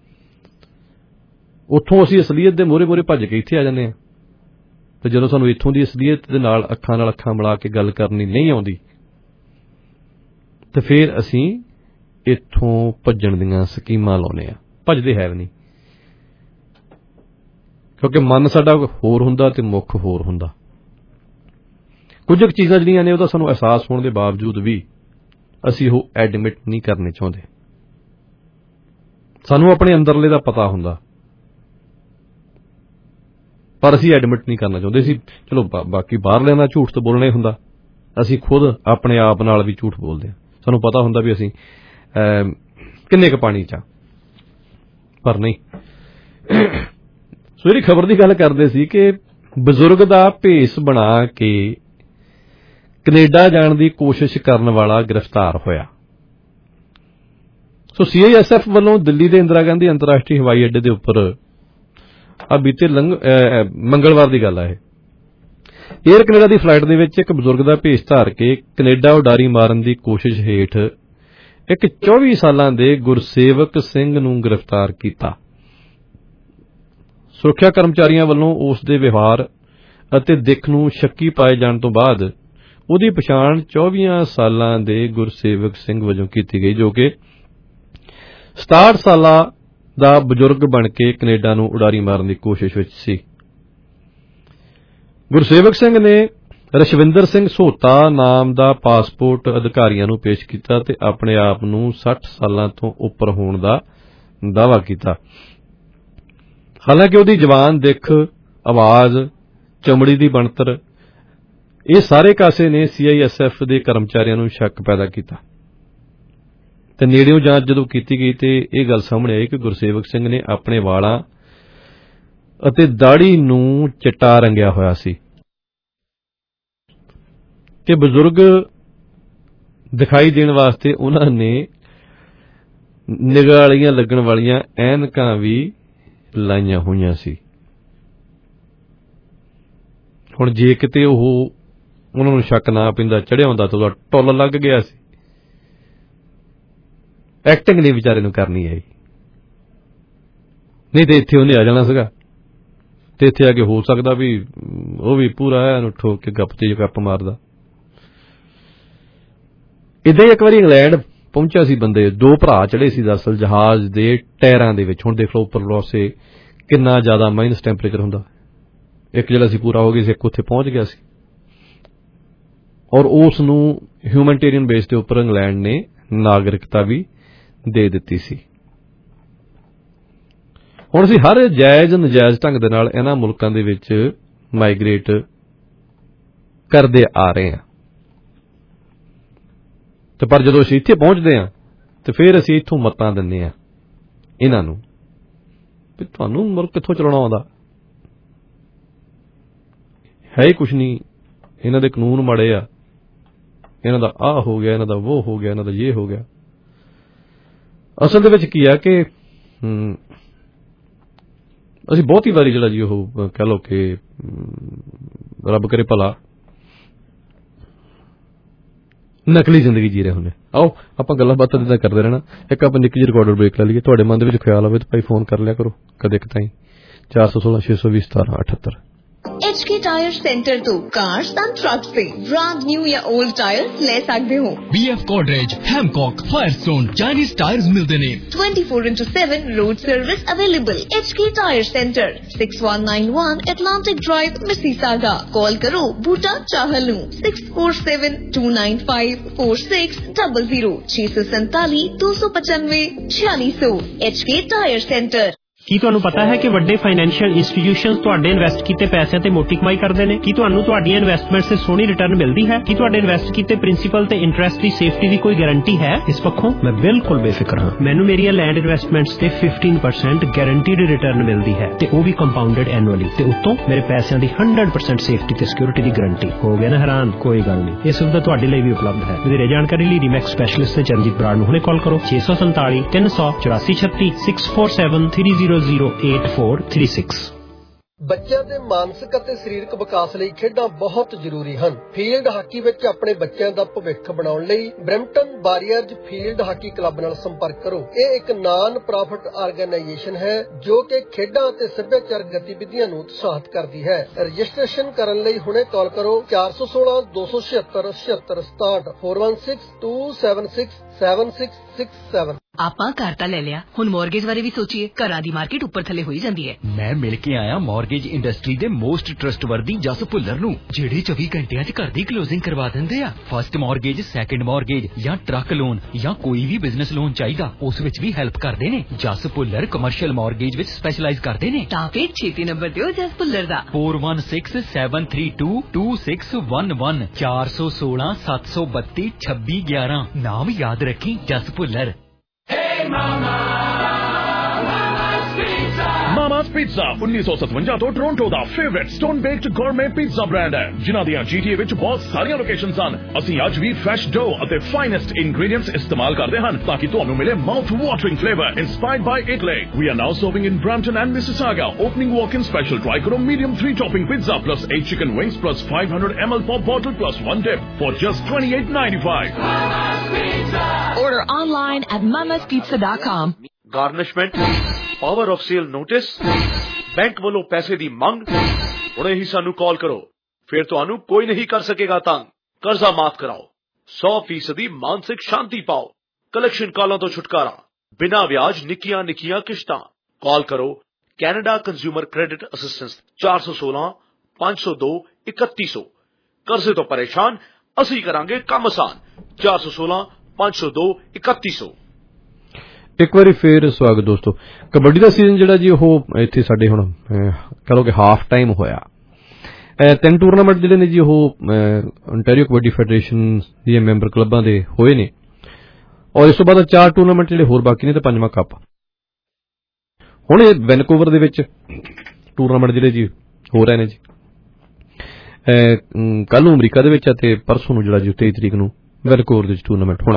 [SPEAKER 7] ਉੱਥੋਂ ਅਸੀਂ ਅਸਲੀਅਤ ਦੇ ਮੋਹਰੇ ਮੋਹਰੇ ਭੱਜ ਕੇ ਇੱਥੇ ਆ ਜਾਂਦੇ ਹਾਂ, ਤੇ ਜਦੋਂ ਸਾਨੂੰ ਇੱਥੋਂ ਦੀ ਅਸਲੀਅਤ ਦੇ ਨਾਲ ਅੱਖਾਂ ਨਾਲ ਅੱਖਾਂ ਮਿਲਾ ਕੇ ਗੱਲ ਕਰਨੀ ਨਹੀਂ ਆਉਂਦੀ, ਤੇ ਫਿਰ ਅਸੀਂ ਇੱਥੋਂ ਭੱਜਣ ਦੀਆਂ ਸਕੀਮਾਂ ਲਾਉਂਦੇ ਹਾਂ। ਭੱਜਦੇ ਹੈ ਵੀ ਨਹੀਂ, ਕਿਉਂਕਿ ਮਨ ਸਾਡਾ ਹੋਰ ਹੁੰਦਾ ਤੇ ਮੁੱਖ ਹੋਰ ਹੁੰਦਾ। ਕੁਝ ਕੁ ਚੀਜ਼ਾਂ ਜਿਹੜੀਆਂ ਨੇ ਉਹਦਾ ਸਾਨੂੰ ਅਹਿਸਾਸ ਹੋਣ ਦੇ ਬਾਵਜੂਦ ਵੀ ਅਸੀਂ ਉਹ ਐਡਮਿਟ ਨਹੀਂ ਕਰਨੇ ਚਾਹੁੰਦੇ। ਸਾਨੂੰ ਆਪਣੇ ਅੰਦਰਲੇ ਦਾ ਪਤਾ ਹੁੰਦਾ ਪਰ ਅਸੀਂ ਐਡਮਿਟ ਨਹੀਂ ਕਰਨਾ ਚਾਹੁੰਦੇ। ਅਸੀਂ ਚਲੋ ਬਾਕੀ ਬਾਹਰਲਿਆਂ ਦਾ ਝੂਠ ਤਾਂ ਬੋਲਣਾ ਹੀ ਹੁੰਦਾ, ਅਸੀਂ ਖੁਦ ਆਪਣੇ ਆਪ ਨਾਲ ਵੀ ਝੂਠ ਬੋਲਦੇ ਹਾਂ। ਸਾਨੂੰ ਪਤਾ ਹੁੰਦਾ ਵੀ ਅਸੀਂ ਕਿੰਨੇ ਕੁ ਪਾਣੀ 'ਚ ਆ, ਪਰ ਨਹੀਂ। ਸੋ ਜਿਹੜੀ ਖਬਰ ਦੀ ਗੱਲ ਕਰਦੇ ਸੀ ਕਿ ਬਜ਼ੁਰਗ ਦਾ ਭੇਸ ਬਣਾ ਕੇ ਕੈਨੇਡਾ ਜਾਣ ਦੀ ਕੋਸ਼ਿਸ਼ ਕਰਨ ਵਾਲਾ ਗ੍ਰਿਫਤਾਰ ਹੋਇਆ। ਸੋ ਸੀ ਆਈ ਐਸ ਐਫ ਵੱਲੋਂ ਦਿੱਲੀ ਦੇ ਇੰਦਰਾ ਗਾਂਧੀ ਅੰਤਰਰਾਸ਼ਟਰੀ ਹਵਾਈ ਅੱਡੇ ਦੇ ਉੱਪਰ ਆ ਬੀਤੇ ਮੰਗਲਵਾਰ ਦੀ ਗੱਲ ਹੈ, ਇਹ ਏਅਰ ਕੈਨੇਡਾ ਦੀ ਫਲਾਈਟ ਦੇ ਵਿੱਚ ਇੱਕ ਬਜ਼ੁਰਗ ਦਾ ਭੇਸ ਧਾਰ ਕੇ ਕੈਨੇਡਾ ਉਡਾਰੀ ਮਾਰਨ ਦੀ ਕੋਸ਼ਿਸ਼ ਹੇਠ ਇੱਕ ਚੌਵੀ ਸਾਲਾਂ ਦੇ ਗੁਰਸੇਵਕ ਸਿੰਘ ਨੂੰ ਗ੍ਰਿਫਤਾਰ ਕੀਤਾ। ਸੁਰੱਖਿਆ ਕਰਮਚਾਰੀਆਂ ਵੱਲੋਂ ਉਸ ਦੇ ਵਿਵਹਾਰ ਅਤੇ ਦਿੱਖ ਨੂੰ ਸ਼ੱਕੀ ਪਾਏ ਜਾਣ ਤੋਂ ਬਾਅਦ ਉਹਦੀ ਪਛਾਣ ਚੌਵੀ ਸਾਲਾਂ ਦੇ ਗੁਰਸੇਵਕ ਸਿੰਘ ਵਜੋਂ ਕੀਤੀ ਗਈ, ਜੋ ਕਿ ਸਤਾਹਠ ਸਾਲਾਂ ਦਾ ਬਜ਼ੁਰਗ ਬਣ ਕੇ ਕੈਨੇਡਾ ਨੂੰ ਉਡਾਰੀ ਮਾਰਨ ਦੀ ਕੋਸ਼ਿਸ਼ ਵਿੱਚ ਸੀ। ਗੁਰਸੇਵਕ ਸਿੰਘ ਨੇ ਰਸ਼ਵਿੰਦਰ ਸਿੰਘ ਸੋਤਾ ਨਾਮ ਦਾ ਪਾਸਪੋਰਟ ਅਧਿਕਾਰੀਆਂ ਨੂੰ ਪੇਸ਼ ਕੀਤਾ ਤੇ ਆਪਣੇ ਆਪ ਨੂੰ ਸੱਠ ਸਾਲਾਂ ਤੋਂ ਉੱਪਰ ਹੋਣ ਦਾ ਦਾਅਵਾ ਕੀਤਾ। ਹਾਲਾਂਕਿ ਉਹਦੀ ਜਵਾਨ ਦਿੱਖ, ਆਵਾਜ਼, ਚਮੜੀ ਦੀ ਬਣਤਰ, ਇਹ ਸਾਰੇ ਕਾਸੇ ਨੇ ਸੀ ਆਈ ਐਸ ਐਫ ਦੇ ਕਰਮਚਾਰੀਆਂ ਨੂੰ ਸ਼ੱਕ ਪੈਦਾ ਕੀਤਾ ਤੇ ਨੇੜਿਓਂ ਜਾਂਚ ਜਦੋਂ ਕੀਤੀ ਗਈ ਤੇ ਇਹ ਗੱਲ ਸਾਹਮਣੇ ਆਈ ਕਿ ਗੁਰਸੇਵਕ ਸਿੰਘ ਨੇ ਆਪਣੇ ਵਾਲਾਂ ਅਤੇ ਦਾੜੀ ਨੂੰ ਚਿੱਟਾ ਰੰਗਿਆ ਹੋਇਆ ਸੀ ਕਿ ਬਜ਼ੁਰਗ ਦਿਖਾਈ ਦੇਣ ਵਾਸਤੇ ਉਹਨਾਂ ਨੇ ਨਿਗਾਹ ਵਾਲੀਆਂ ਲੱਗਣ ਵਾਲੀਆਂ ਐਨਕਾਂ ਵੀ ਲਾਈਆਂ ਹੋਈਆਂ ਸੀ। ਹੁਣ ਜੇ ਕਿਤੇ ਉਹ ਉਹਨਾਂ ਨੂੰ ਸ਼ੱਕ ਨਾ ਪੈਂਦਾ, ਚੜਿਆ ਹੁੰਦਾ ਤਾਂ ਉਹਦਾ ਟੁੱਲ ਲੱਗ ਗਿਆ ਸੀ। ਐਕਟਿੰਗ ਨਹੀਂ ਵਿਚਾਰੇ ਨੂੰ ਕਰਨੀ ਆਈ, ਨਹੀਂ ਤੇ ਇੱਥੇ ਉਹਨੇ ਆ ਜਾਣਾ ਸੀਗਾ ਤੇ ਇੱਥੇ ਆ ਕੇ ਹੋ ਸਕਦਾ ਵੀ ਉਹ ਵੀ ਪੂਰਾ ਐਨ ਠੋਕ ਕੇ ਗੱਪ ਤੇ ਗੱਪ ਮਾਰਦਾ। ਏਦਾਂ ਹੀ ਇੱਕ ਵਾਰੀ ਇੰਗਲੈਂਡ ਪਹੁੰਚਿਆ ਸੀ ਬੰਦੇ, ਦੋ ਭਰਾ ਚੜੇ ਸੀ ਦਰਅਸਲ ਜਹਾਜ਼ ਦੇ ਟਾਇਰਾਂ ਦੇ ਵਿੱਚ। ਹੁਣ ਦੇਖ ਲਓ ਉੱਪਰ ਪਾਸੇ ਕਿੰਨਾ ਜ਼ਿਆਦਾ ਮਾਈਨਸ ਟੈਂਪਰੇਚਰ ਹੁੰਦਾ। ਇੱਕ ਜਿਹੜਾ ਸੀ ਪੂਰਾ ਹੋ ਗਿਆ ਸੀ, ਇੱਕ ਉੱਥੇ ਪਹੁੰਚ ਗਿਆ ਸੀ ਔਰ ਉਸ ਨੂੰ ਹਿਊਮੈਨਿਟੇਰੀਅਨ ਬੇਸ ਦੇ ਉੱਪਰ ਇੰਗਲੈਂਡ ਨੇ ਨਾਗਰਿਕਤਾ ਵੀ ਦੇ ਦਿੱਤੀ ਸੀ। ਹੁਣ ਅਸੀਂ ਹਰ ਜਾਇਜ਼ ਨਜਾਇਜ਼ ਢੰਗ ਦੇ ਨਾਲ ਇਹਨਾਂ ਮੁਲਕਾਂ ਦੇ ਵਿੱਚ ਮਾਈਗ੍ਰੇਟ ਕਰਦੇ ਆ ਰਹੇ ਹਾਂ ਤੇ ਪਰ ਜਦੋਂ ਅਸੀਂ ਇੱਥੇ ਪਹੁੰਚਦੇ ਹਾਂ ਤੇ ਫਿਰ ਅਸੀਂ ਇੱਥੋਂ ਮਤਾਂ ਦਿੰਦੇ ਹਾਂ ਇਹਨਾਂ ਨੂੰ ਵੀ ਤੁਹਾਨੂੰ ਮੁਲਕ ਕਿੱਥੋਂ ਚਲਾਉਣਾ ਆਉਂਦਾ ਹੈ ਹੀ ਕੁਛ ਨਹੀਂ, ਇਹਨਾਂ ਦੇ ਕਾਨੂੰਨ ਮਾੜੇ ਆ, ਇਹਨਾਂ ਦਾ ਆਹ ਹੋ ਗਿਆ, ਇਹਨਾਂ ਦਾ ਉਹ ਹੋ ਗਿਆ, ਇਹਨਾਂ ਦਾ ਇਹ ਹੋ ਗਿਆ। ਅਸਲ ਦੇ ਵਿੱਚ ਕੀ ਆ ਕਿ ਅਸੀਂ ਬਹੁਤੀ ਵਾਰੀ ਜਿਹੜਾ ਜੀ ਉਹ ਕਹਿ ਲਓ ਕਿ ਰੱਬ ਕਰੇ ਭਲਾ ਨਕਲੀ ਜ਼ਿੰਦਗੀ ਜੀ ਰਹੇ ਹੁੰਦੇ। ਆਓ ਆਪਾਂ ਗੱਲਾਂ ਬਾਤਾਂ ਜਿੱਦਾਂ ਕਰਦੇ ਰਹਿਣਾ। ਇੱਕ ਆਪਾਂ ਨਿੱਕੀ ਜਿਹੀ ਰਿਕਾਰਡਰ ਬ੍ਰੇਕ ਲੈ ਲਈਏ। ਤੁਹਾਡੇ ਮਨ ਦੇ ਵਿੱਚ ਖਿਆਲ ਆਵੇ ਤਾਂ ਭਾਈ ਫੋਨ ਕਰ ਲਿਆ ਕਰੋ ਕਦੇ ਕਤਾਈ ਚਾਰ ਸੌ ਸੋਲਾਂ ਛੇ ਸੌ ਵੀਹ ਸਤਾਰਾਂ ਅਠੱਤਰ।
[SPEAKER 8] H K Tire Center ਤੋਂ cars and trucks ਤੇ brand new ਜਾਂ old tires ਲੈ ਸਕਦੇ ਹੋ।
[SPEAKER 9] B F Godrej, Hancock, Firestone, Chinese tires ਮਿਲਦੇ ਨੇ।
[SPEAKER 8] twenty-four into seven road service available। H K Tire Center, six one nine one Atlantic Drive, Mississauga। Call ਕਰੋ ਬੂਟਾ ਚਾਹਲ ਨੂੰ six four seven two nine five four six zero zero ਛੇ ਸੌ ਸੰਤਾਲੀ ਦੋ ਸੌ ਪਚਾਨਵੇਂ ਛਿਆਲੀ ਸੌ। H K Tire Center।
[SPEAKER 10] ਕੀ ਤੁਹਾਨੂੰ ਪਤਾ ਹੈ ਕਿ ਵੱਡੇ ਫਾਈਨੈਂਸ਼ੀਅਲ ਇੰਸਟੀਟਿਊਸ਼ਨਸ ਤੁਹਾਡੇ ਇਨਵੈਸਟ ਕੀਤੇ ਪੈਸਿਆਂ ਤੇ ਮੋਟੀ ਕਮਾਈ ਕਰਦੇ ਨੇ? ਕੀ ਤੁਹਾਨੂੰ ਤੁਹਾਡੀਆਂ ਇਨਵੈਸਟਮੈਂਟਸ ਤੇ ਸੋਹਣੀ ਰਿਟਰਨ ਮਿਲਦੀ ਹੈ? ਕੀ ਤੁਹਾਡੇ ਇਨਵੈਸਟ ਕੀਤੇ ਪ੍ਰਿੰਸੀਪਲ ਤੇ ਇੰਟਰਸਟ ਦੀ ਸੇਫਟੀ ਦੀ ਕੋਈ ਗਾਰੰਟੀ ਹੈ? ਇਸ ਪੱਖੋਂ ਮੈਂ ਬਿਲਕੁਲ ਬੇਫਿਕਰ ਹਾਂ। ਮੈਨੂੰ ਮੇਰੀਆਂ ਲੈਂਡ ਇਨਵੈਸਟਮੈਂਟਸ ਤੇ fifteen percent ਗਾਰੰਟੀਡ ਰਿਟਰਨ ਮਿਲਦੀ ਹੈ ਤੇ ਉਹ ਵੀ ਕੰਪਾਊਂਡਡ ਐਨੂਅਲੀ ਤੇ ਉੱਤੋਂ ਮੇਰੇ ਪੈਸਿਆਂ ਦੀ one hundred percent ਸੇਫਟੀ ਤੇ ਸਿਕਿਉਰਿਟੀ ਦੀ ਗਾਰੰਟੀ। ਹੋ ਗਿਆ ਨਾ ਹੈਰਾਨ? ਕੋਈ ਗੱਲ ਨਹੀਂ, ਇਹ ਸੁਵਿਧਾ ਤੁਹਾਡੇ ਲਈ ਵੀ ਉਪਲਬਧ ਹੈ। ਵਧੇਰੇ ਜਾਣਕਾਰੀ ਲਈ ਰੀਮੈਕਸ ਸਪੈਸ਼ਲਿਸਟ ਤੇ ਚਰਨਜੀਤ ਬਰਾੜ ਨੂੰ ਹੁਣੇ ਕਾਲ ਕਰੋ ਛੇ ਸੌ ਸੰਤਾਲੀ ਤਿੰਨ ਸੌ ਚੁਰਾਸੀ ਛੱਤੀ six four seven three zero zero eight four three six।
[SPEAKER 11] ਬੱਚਿਆਂ ਦੇ ਮਾਨਸਿਕ ਅਤੇ ਸਰੀਰਕ ਵਿਕਾਸ ਲਈ ਖੇਡਾਂ ਬਹੁਤ ਜ਼ਰੂਰੀ ਹਨ। ਫੀਲਡ ਹਾਕੀ ਵਿੱਚ ਆਪਣੇ ਬੱਚਿਆਂ ਦਾ ਭਵਿੱਖ ਬਣਾਉਣ ਲਈ Brampton Warriors field hockey club ਨਾਲ ਸੰਪਰਕ ਕਰੋ। ਇਹ ਇੱਕ ਨਾਨ ਪ੍ਰੋਫਿਟ ਆਰਗੇਨਾਈਜੇਸ਼ਨ ਹੈ ਜੋ ਕਿ ਖੇਡਾਂ ਅਤੇ ਸੱਭਿਆਚਾਰਕ ਗਤੀਵਿਧੀਆਂ ਨੂੰ ਉਤਸ਼ਾਹਿਤ ਕਰਦੀ ਹੈ। ਰਜਿਸਟ੍ਰੇਸ਼ਨ ਕਰਨ ਲਈ ਹੁਣੇ ਕਾਲ ਕਰੋ ਚਾਰ ਸੌ ਸੋਲਾਂ ਦੋ ਸੌ ਛਿਅੱਤਰ ਛਿਅੱਤਰ ਸਤਾਹਠ four one six two seven six seven six six seven.
[SPEAKER 2] ਆਪਾਂ ਘਰ ਤਾਂ ਲੈ ਲਿਆ, ਹੁਣ ਮੌਰਗੇਜ ਬਾਰੇ ਵੀ ਸੋਚੀਏ। ਘਰਾਂ ਦੀ ਮਾਰਕੀਟ ਉੱਪਰ ਥੱਲੇ ਹੋਈ ਜਾਂਦੀ ਹੈ।
[SPEAKER 9] ਮੈਂ ਮਿਲ ਕੇ ਆਇਆ ਮੌਰਗੇਜ ਇੰਡਸਟਰੀ ਦੇ ਮੋਸਟ ਟਰਸਟਵਰਦੀ ਜਸ ਭੁੱਲਰ ਨੂੰ, ਜਿਹੜੇ ਚੌਵੀ ਘੰਟਿਆਂ 'ਚ ਘਰ ਦੀ ਕਲੋਜ਼ਿੰਗ ਕਰਵਾ ਦਿੰਦੇ ਆ। ਫਸਟ ਮੌਰਗੇਜ, ਸੈਕੰਡ ਮੌਰਗੇਜ ਜਾਂ ਟਰੱਕ ਲੋਨ ਜਾਂ ਕੋਈ ਵੀ ਬਿਜ਼ਨਸ ਲੋਨ ਚਾਹੀਦਾ, ਉਸ ਵਿੱਚ ਵੀ ਹੈਲਪ ਕਰਦੇ ਨੇ। ਜਸ ਭੁੱਲਰ ਕਮਰਸ਼ੀਅਲ ਮੌਰਗੇਜ ਵਿੱਚ ਸਪੈਸ਼ਲਾਈਜ਼ ਕਰਦੇ ਨੇ।
[SPEAKER 2] ਤਾਂ ਫਿਰ ਛੇਤੀ ਨੰਬਰ ਦਿਓ ਜਸ ਭੁੱਲਰ ਦਾ।
[SPEAKER 9] four one six seven three two two six one one ਚਾਰ ਸੌ ਸੋਲਾਂ ਸੱਤ ਸੌ ਬੱਤੀ ਛੱਬੀ ਗਿਆਰਾਂ। ਨਾਮ ਯਾਦ ਰੱਖੀ, ਜਸ ਭੁੱਲਰ।
[SPEAKER 12] Mama's Pizza उन्नीस सौ सतवंजा तो टोरंटो ਦਾ favourite stone baked gourmet pizza brand ਹੈ, ਜਿਨ੍ਹਾਂ ਦੀਆਂ ਜੀਟੀਏ ਵਿੱਚ ਬਹੁਤ ਸਾਰੀਆਂ ਲੋਕੇਸ਼ਨਸ ਹਨ। ਅਸੀਂ ਅੱਜ ਵੀ ਫਰੈਸ਼ ਡੋ ਅਤੇ ਫਾਈਨੈਸਟ ਇੰਗਰੀਡੀਐਂਟਸ ਇਸਤੇਮਾਲ ਕਰਦੇ ਹਨ ਤਾਂ ਕਿ ਤੁਹਾਨੂੰ ਮਿਲੇ mouth watering flavour inspired by Italy. We are now serving in Brampton and Mississauga. Opening walk-in special try karo medium three topping pizza plus eight chicken wings plus five hundred milliliter pop bottle plus one dip for just twenty-eight ninety-five.
[SPEAKER 2] Mama's Pizza. Order online at mamas pizza dot com.
[SPEAKER 13] Garnishment, power of sale notice, bank ਵੱਲੋਂ ਪੈਸੇ ਦੀ ਮੰਗ। ਹੁਣੇ ਹੀ ਸਾਨੂੰ ਕਾਲ ਕਰੋ, ਫਿਰ ਤੁਹਾਨੂੰ ਕੋਈ ਨਹੀਂ ਕਰ ਸਕੇਗਾ ਤੰਗ। ਕਰਜ਼ਾ ਮਾਫ ਕਰਾਓ, ਸੌ ਫੀਸਦੀ ਮਾਨਸਿਕ ਸ਼ਾਂਤੀ ਪਾਓ, ਕਲੈਕਸ਼ਨ ਕਾਲਾਂ ਤੋਂ ਛੁਟਕਾਰਾ, ਬਿਨਾਂ ਵਿਆਜ ਨਿੱਕੀਆਂ ਨਿੱਕੀਆਂ ਕਿਸ਼ਤਾਂ। ਕਾਲ ਕਰੋ ਕੈਨੇਡਾ ਕੰਜ਼ਿਊਮਰ ਕ੍ਰੈਡਿਟ ਅਸਿਸਟੈਂਸ ਚਾਰ ਸੌ ਸੋਲਾਂ ਪੰਜ ਸੌ ਦੋ ਇਕੱਤੀ ਸੌ। ਕਰਜ਼ੇ ਤੋਂ ਪਰੇਸ਼ਾਨ, ਅਸੀਂ ਕਰਾਂਗੇ ਕੰਮ ਆਸਾਨ। ਚਾਰ ਸੌ ਸੋਲਾਂ ਪੰਜ ਸੌ ਦੋ ਇਕੱਤੀ ਸੌ।
[SPEAKER 7] ਇੱਕ ਵਾਰੀ ਫੇਰ ਸਵਾਗਤ ਦੋਸਤੋ। ਕਬੱਡੀ ਦਾ ਸੀਜ਼ਨ ਜਿਹੜਾ ਜੀ ਉਹ ਇੱਥੇ ਸਾਡੇ ਹੁਣ ਕਹ ਲਓ ਕਿ ਹਾਫ ਟਾਈਮ ਹੋਇਆ। ਤਿੰਨ ਟੂਰਨਾਮੈਂਟ ਜਿਹੜੇ ਨੇ ਜੀ ਉਹ ontario ਕਬੱਡੀ ਫੈਡਰੇਸ਼ਨ ਦੀਆਂ ਮੈਂਬਰ ਕਲੱਬਾਂ ਦੇ ਹੋਏ ਨੇ, ਔਰ ਇਸ ਤੋਂ ਬਾਅਦ ਚਾਰ ਟੂਰਨਾਮੈਂਟ ਜਿਹੜੇ ਹੋਰ ਬਾਕੀ ਨੇ ਤੇ ਪੰਜਵਾਂ ਕੱਪ। ਹੁਣ ਇਹ ਵੈਨਕੂਵਰ ਦੇ ਵਿੱਚ ਟੂਰਨਾਮੈਂਟ ਜਿਹੜੇ ਜੀ ਹੋ ਰਹੇ ਨੇ ਜੀ। ਕੱਲ ਨੂੰ ਅਮਰੀਕਾ ਦੇ ਵਿੱਚ ਆ ਤੇ ਪਰਸੋਂ ਨੂੰ ਜਿਹੜਾ ਜੀ ਤੇਈ ਤਰੀਕ ਨੂੰ ਵੈਨਕੂਵਰ ਦੇ ਵਿੱਚ ਟੂਰਨਾਮੈਂਟ ਹੋਣਾ।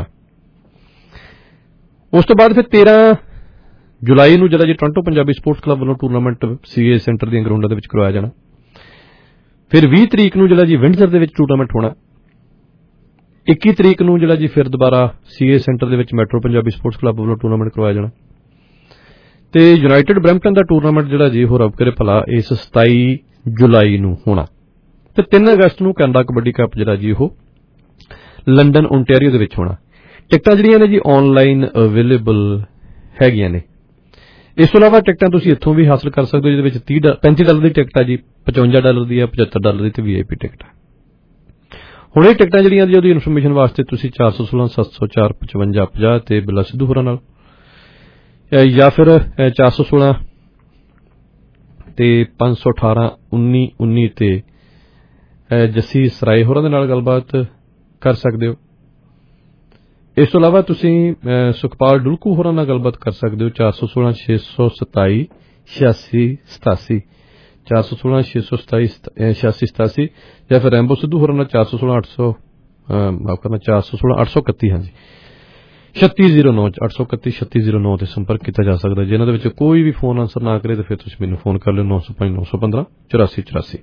[SPEAKER 7] ਉਸ ਤੋਂ ਬਾਅਦ ਫਿਰ ਤੇਰਾਂ ਜੁਲਾਈ ਨੂੰ ਜਿਹੜਾ ਜੀ ਟੋਰਾਂਟੋ ਪੰਜਾਬੀ ਸਪੋਰਟਸ ਕਲੱਬ ਵੱਲੋਂ ਟੂਰਨਾਮੈਂਟ ਸੀਏ ਸੈਂਟਰ ਦੀਆਂ ਗਰਾਊਂਡਾਂ ਦੇ ਵਿੱਚ ਕਰਵਾਇਆ ਜਾਣਾ। ਫਿਰ ਵੀਹ ਤਰੀਕ ਨੂੰ ਜਿਹੜਾ ਜੀ ਵਿੰਡਸਰ ਦੇ ਵਿੱਚ ਟੂਰਨਾਮੈਂਟ ਹੋਣਾ। ਇੱਕੀ ਤਰੀਕ ਨੂੰ ਜਿਹੜਾ ਜੀ ਫਿਰ ਦੁਬਾਰਾ ਸੀਏ ਸੈਂਟਰ ਦੇ ਵਿੱਚ ਮੈਟਰੋ ਪੰਜਾਬੀ ਸਪੋਰਟਸ ਕਲੱਬ ਵੱਲੋਂ ਟੂਰਨਾਮੈਂਟ ਕਰਵਾਇਆ ਜਾਣਾ। ਤੇ ਯੂਨਾਈਟਿਡ ਬਰੈਂਪਟਨ ਦਾ ਟੂਰਨਾਮੈਂਟ ਜਿਹੜਾ ਜੀ ਉਹ ਰੱਬ ਕਰੇ ਭਲਾ ਇਸ ਸਤਾਈ ਜੁਲਾਈ ਨੂੰ ਹੋਣਾ। ਤੇ ਤਿੰਨ ਅਗਸਤ ਨੂੰ ਕੈਨੇਡਾ ਕਬੱਡੀ ਕੱਪ ਜਿਹੜਾ ਜੀ ਉਹ ਲੰਡਨ ਓਨਟਾਰੀਓ ਦੇ ਵਿੱਚ ਹੋਣਾ। ਟਿਕਟਾਂ ਜਿਹੜੀਆਂ ਨੇ ਜੀ ਆਨਲਾਈਨ ਅਵੇਲੇਬਲ ਹੈਗੀਆਂ ਨੇ। ਇਸ ਤੋਂ ਇਲਾਵਾ ਟਿਕਟਾਂ ਤੁਸੀਂ ਇੱਥੋਂ ਵੀ ਹਾਸਲ ਕਰ ਸਕਦੇ ਹੋ, ਜਿਹਦੇ ਵਿੱਚ ਤੀਹ ਪੈਂਤੀ ਡਾਲਰ ਦੀ ਟਿਕਟ ਹੈ ਜੀ, ਪਚਵੰਜਾ ਡਾਲਰ ਦੀ ਹੈ, ਪਝੱਤਰ ਡਾਲਰ ਦੀ ਤੇ ਵੀ ਆਈ ਪੀ ਟਿਕਟ ਹੈ। ਹੁਣ ਇਹ ਟਿਕਟਾਂ ਜਿਹੜੀਆਂ ਜੀ ਉਹਦੀ ਇਨਫੋਰਮੇਸ਼ਨ ਵਾਸਤੇ ਤੁਸੀਂ ਚਾਰ ਸੌ ਸੋਲਾਂ ਸੱਤ ਸੌ ਚਾਰ ਪਚਵੰਜਾ ਪੰਜਾਹ ਤੇ ਬਿੱਲਾ ਸਿੱਧੂ ਹੋਰਾਂ ਨਾਲ, ਜਾਂ ਫਿਰ ਚਾਰ ਸੌ ਸੋਲਾਂ ਤੇ ਪੰਜ ਸੌ ਅਠਾਰਾਂ ਉੱਨੀ ਉੱਨੀ ਤੇ ਜੱਸੀ ਸਰਾਏ ਹੋਰਾਂ ਦੇ ਨਾਲ ਗੱਲਬਾਤ ਕਰ ਸਕਦੇ ਹੋ। ਇਸ ਤੋਂ ਇਲਾਵਾ ਤੁਸੀਂ ਸੁਖਪਾਲ ਡੁਲਕੂ ਹੋਰਾਂ ਨਾਲ ਗੱਲਬਾਤ ਕਰ ਸਕਦੇ ਹੋ ਚਾਰ ਸੌ ਸੋਲਾਂ ਛੇ ਸੌ ਸਤਾਈ ਛਿਆਸੀ ਸਤਾਸੀ ਚਾਰ ਸੌ ਸੋਲਾਂ ਛੇ ਸੌ ਸਤਾਈ ਛਿਆਸੀ ਸਤਾਸੀ ਜਾਂ ਫਿਰ ਰੈਂਬੋ ਸਿੱਧੂ ਹੋਰਾਂ ਨਾਲ ਚਾਰ ਸੌ ਸੋਲਾਂ ਅੱਠ ਸੌ ਮਾਫ ਕਰਨਾ ਚਾਰ ਸੌ ਸੋਲਾਂ ਅੱਠ ਸੌ ਇਕੱਤੀ ਹਾਂਜੀ ਛੱਤੀ ਜ਼ੀਰੋ ਨੌ ਅੱਠ ਸੌ ਇਕੱਤੀ ਛੱਤੀ ਜ਼ੀਰੋ ਨੌ ਤੇ ਸੰਪਰਕ ਕੀਤਾ ਜਾ ਸਕਦਾ। ਜਿਹਨਾਂ ਦੇ ਵਿੱਚ ਕੋਈ ਵੀ ਫੋਨ ਆਂਸਰ ਨਾ ਕਰੇ ਤਾਂ ਫਿਰ ਤੁਸੀਂ ਮੈਨੂੰ ਫੋਨ ਕਰ ਲਿਓ ਨੌ ਸੌ ਪੰਜ ਨੌ ਸੌ ਪੰਦਰਾਂ ਚੁਰਾਸੀ ਚੁਰਾਸੀ।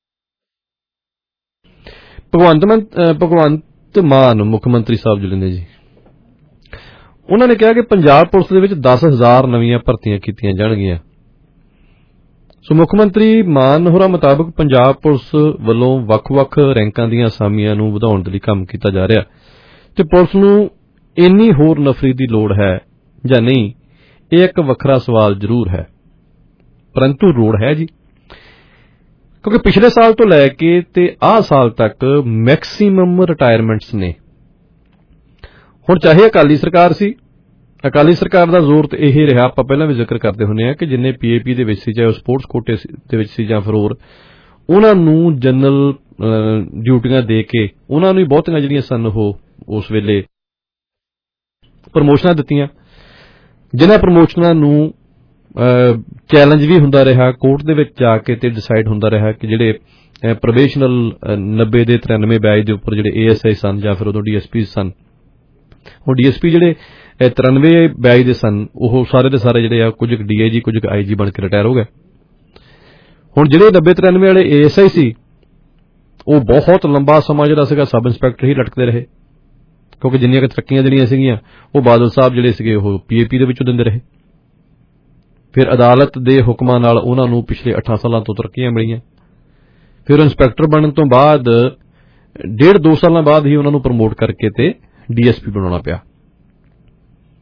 [SPEAKER 7] ਭਗਵੰਤ ਮਾਨ ਭਗਵੰਤ ਮਾਨ ਮੁੱਖ ਮੰਤਰੀ ਸਾਹਿਬ ਜਿਹੜੇ ਨੇ ਜੀ, ਉਹਨਾਂ ਨੇ ਕਿਹਾ ਕਿ ਪੰਜਾਬ ਪੁਲਿਸ ਦੇ ਵਿੱਚ ਦਸ ਹਜ਼ਾਰ ਨਵੀਆਂ ਭਰਤੀਆਂ ਕੀਤੀਆਂ ਜਾਣਗੀਆਂ। ਸੋ ਮੁੱਖ ਮੰਤਰੀ ਮਾਨ ਹੋਰਾਂ ਮੁਤਾਬਕ ਪੰਜਾਬ ਪੁਲਿਸ ਵੱਲੋਂ ਵੱਖ-ਵੱਖ ਰੈਂਕਾਂ ਦੀਆਂ ਅਸਾਮੀਆਂ ਨੂੰ ਵਧਾਉਣ ਦੇ ਲਈ ਕੰਮ ਕੀਤਾ ਜਾ ਰਿਹਾ ਤੇ ਪੁਲਿਸ ਨੂੰ ਇੰਨੀ ਹੋਰ ਨਫਰੀ ਦੀ ਲੋੜ ਹੈ ਜਾਂ ਨਹੀਂ, ਇਹ ਇੱਕ ਵੱਖਰਾ ਸਵਾਲ ਜ਼ਰੂਰ ਹੈ, ਪਰੰਤੂ ਲੋੜ ਹੈ ਜੀ, ਕਿਉਂਕਿ ਪਿਛਲੇ ਸਾਲ ਤੋਂ ਲੈ ਕੇ ਤੇ ਆਹ ਸਾਲ ਤੱਕ ਮੈਕਸੀਮਮ ਰਿਟਾਇਰਮੈਂਟਸ ਨੇ। ਹੁਣ ਚਾਹੇ ਅਕਾਲੀ ਸਰਕਾਰ ਸੀ, ਅਕਾਲੀ ਸਰਕਾਰ ਦਾ ਜ਼ੋਰ ਤੇ ਇਹ ਰਿਹਾ, ਆਪਾਂ ਪਹਿਲਾਂ ਵੀ ਜ਼ਿਕਰ ਕਰਦੇ ਹੁੰਦੇ ਹਾਂ ਕਿ ਜਿੰਨੇ ਪੀਏਪੀ ਦੇ ਵਿੱਚ ਸੀ, ਚਾਹੇ ਉਹ ਸਪੋਰਟਸ ਕੋਟੇ ਦੇ ਵਿੱਚ ਸੀ ਜਾਂ ਫਿਰ ਹੋਰ, ਉਹਨਾਂ ਨੂੰ ਜਨਰਲ ਡਿਊਟੀਆਂ ਦੇ ਕੇ ਉਹਨਾਂ ਨੂੰ ਹੀ ਬਹੁਤੀਆਂ ਜਿਹੜੀਆਂ ਸਨ ਉਹ ਉਸ ਵੇਲੇ ਪ੍ਰਮੋਸ਼ਨਾਂ ਦਿੱਤੀਆਂ, ਜਿਨ੍ਹਾਂ ਪ੍ਰਮੋਸ਼ਨਾਂ ਨੂੰ ਚੈਲੰਜ ਵੀ ਹੁੰਦਾ ਰਿਹਾ ਕੋਰਟ ਦੇ ਵਿੱਚ ਜਾ ਕੇ ਤੇ ਡਿਸਾਈਡ ਹੁੰਦਾ ਰਿਹਾ ਕਿ ਜਿਹੜੇ ਪ੍ਰੋਬੇਸ਼ਨਲ ਨੱਬੇ ਦੇ ਤਰਾਨਵੇਂ ਬੈਚ ਦੇ ਉੱਪਰ ਜਿਹੜੇ ਏਐਸਆਈ ਸਨ ਜਾਂ ਫਿਰ ਉਦੋਂ ਡੀਐਸਪੀ ਸਨ, ਉਹ ਡੀਐਸਪੀ ਜਿਹੜੇ ਤਰਾਨਵੇਂ ਬੈਚ ਦੇ ਸਨ, ਉਹ ਸਾਰੇ ਦੇ ਸਾਰੇ ਜਿਹੜੇ ਆ ਕੁਝ ਡੀਆਈਜੀ ਕੁਝ ਆਈਜੀ ਬਣ ਕੇ ਰਿਟਾਇਰ ਹੋ ਗਏ। ਹੁਣ ਜਿਹੜੇ ਨੱਬੇ ਤਰਾਨਵੇਂ ਵਾਲੇ ਏਐਸਆਈ ਸੀ, ਉਹ ਬਹੁਤ ਲੰਬਾ ਸਮਾਂ ਜਿਹੜਾ ਸੀਗਾ ਸਬ ਇੰਸਪੈਕਟਰ ਹੀ ਲਟਕਦੇ ਰਹੇ, ਕਿਉਂਕਿ ਜਿੰਨੀਆਂ ਕਿ ਤਰੱਕੀਆਂ ਜਿਹੜੀਆਂ ਸੀਗੀਆਂ ਉਹ ਬਾਦਲ ਸਾਹਿਬ ਜਿਹੜੇ ਸੀਗੇ ਉਹ ਪੀਏਪੀ ਦੇ ਵਿੱਚੋਂ ਦਿੰਦੇ ਰਹੇ। ਫਿਰ ਅਦਾਲਤ ਦੇ ਹੁਕਮਾਂ ਨਾਲ ਉਹਨਾਂ ਨੂੰ ਪਿਛਲੇ ਅੱਠਾਂ ਸਾਲਾਂ ਤੋਂ ਤਰੱਕੀਆਂ ਮਿਲੀਆਂ। ਫਿਰ ਇੰਸਪੈਕਟਰ ਬਣਨ ਤੋਂ ਬਾਅਦ ਡੇਢ ਦੋ ਸਾਲਾਂ ਬਾਅਦ ਹੀ ਉਹਨਾਂ ਨੂੰ ਪ੍ਰਮੋਟ ਕਰਕੇ ਤੇ ਡੀਐਸਪੀ ਬਣਾਉਣਾ ਪਿਆ।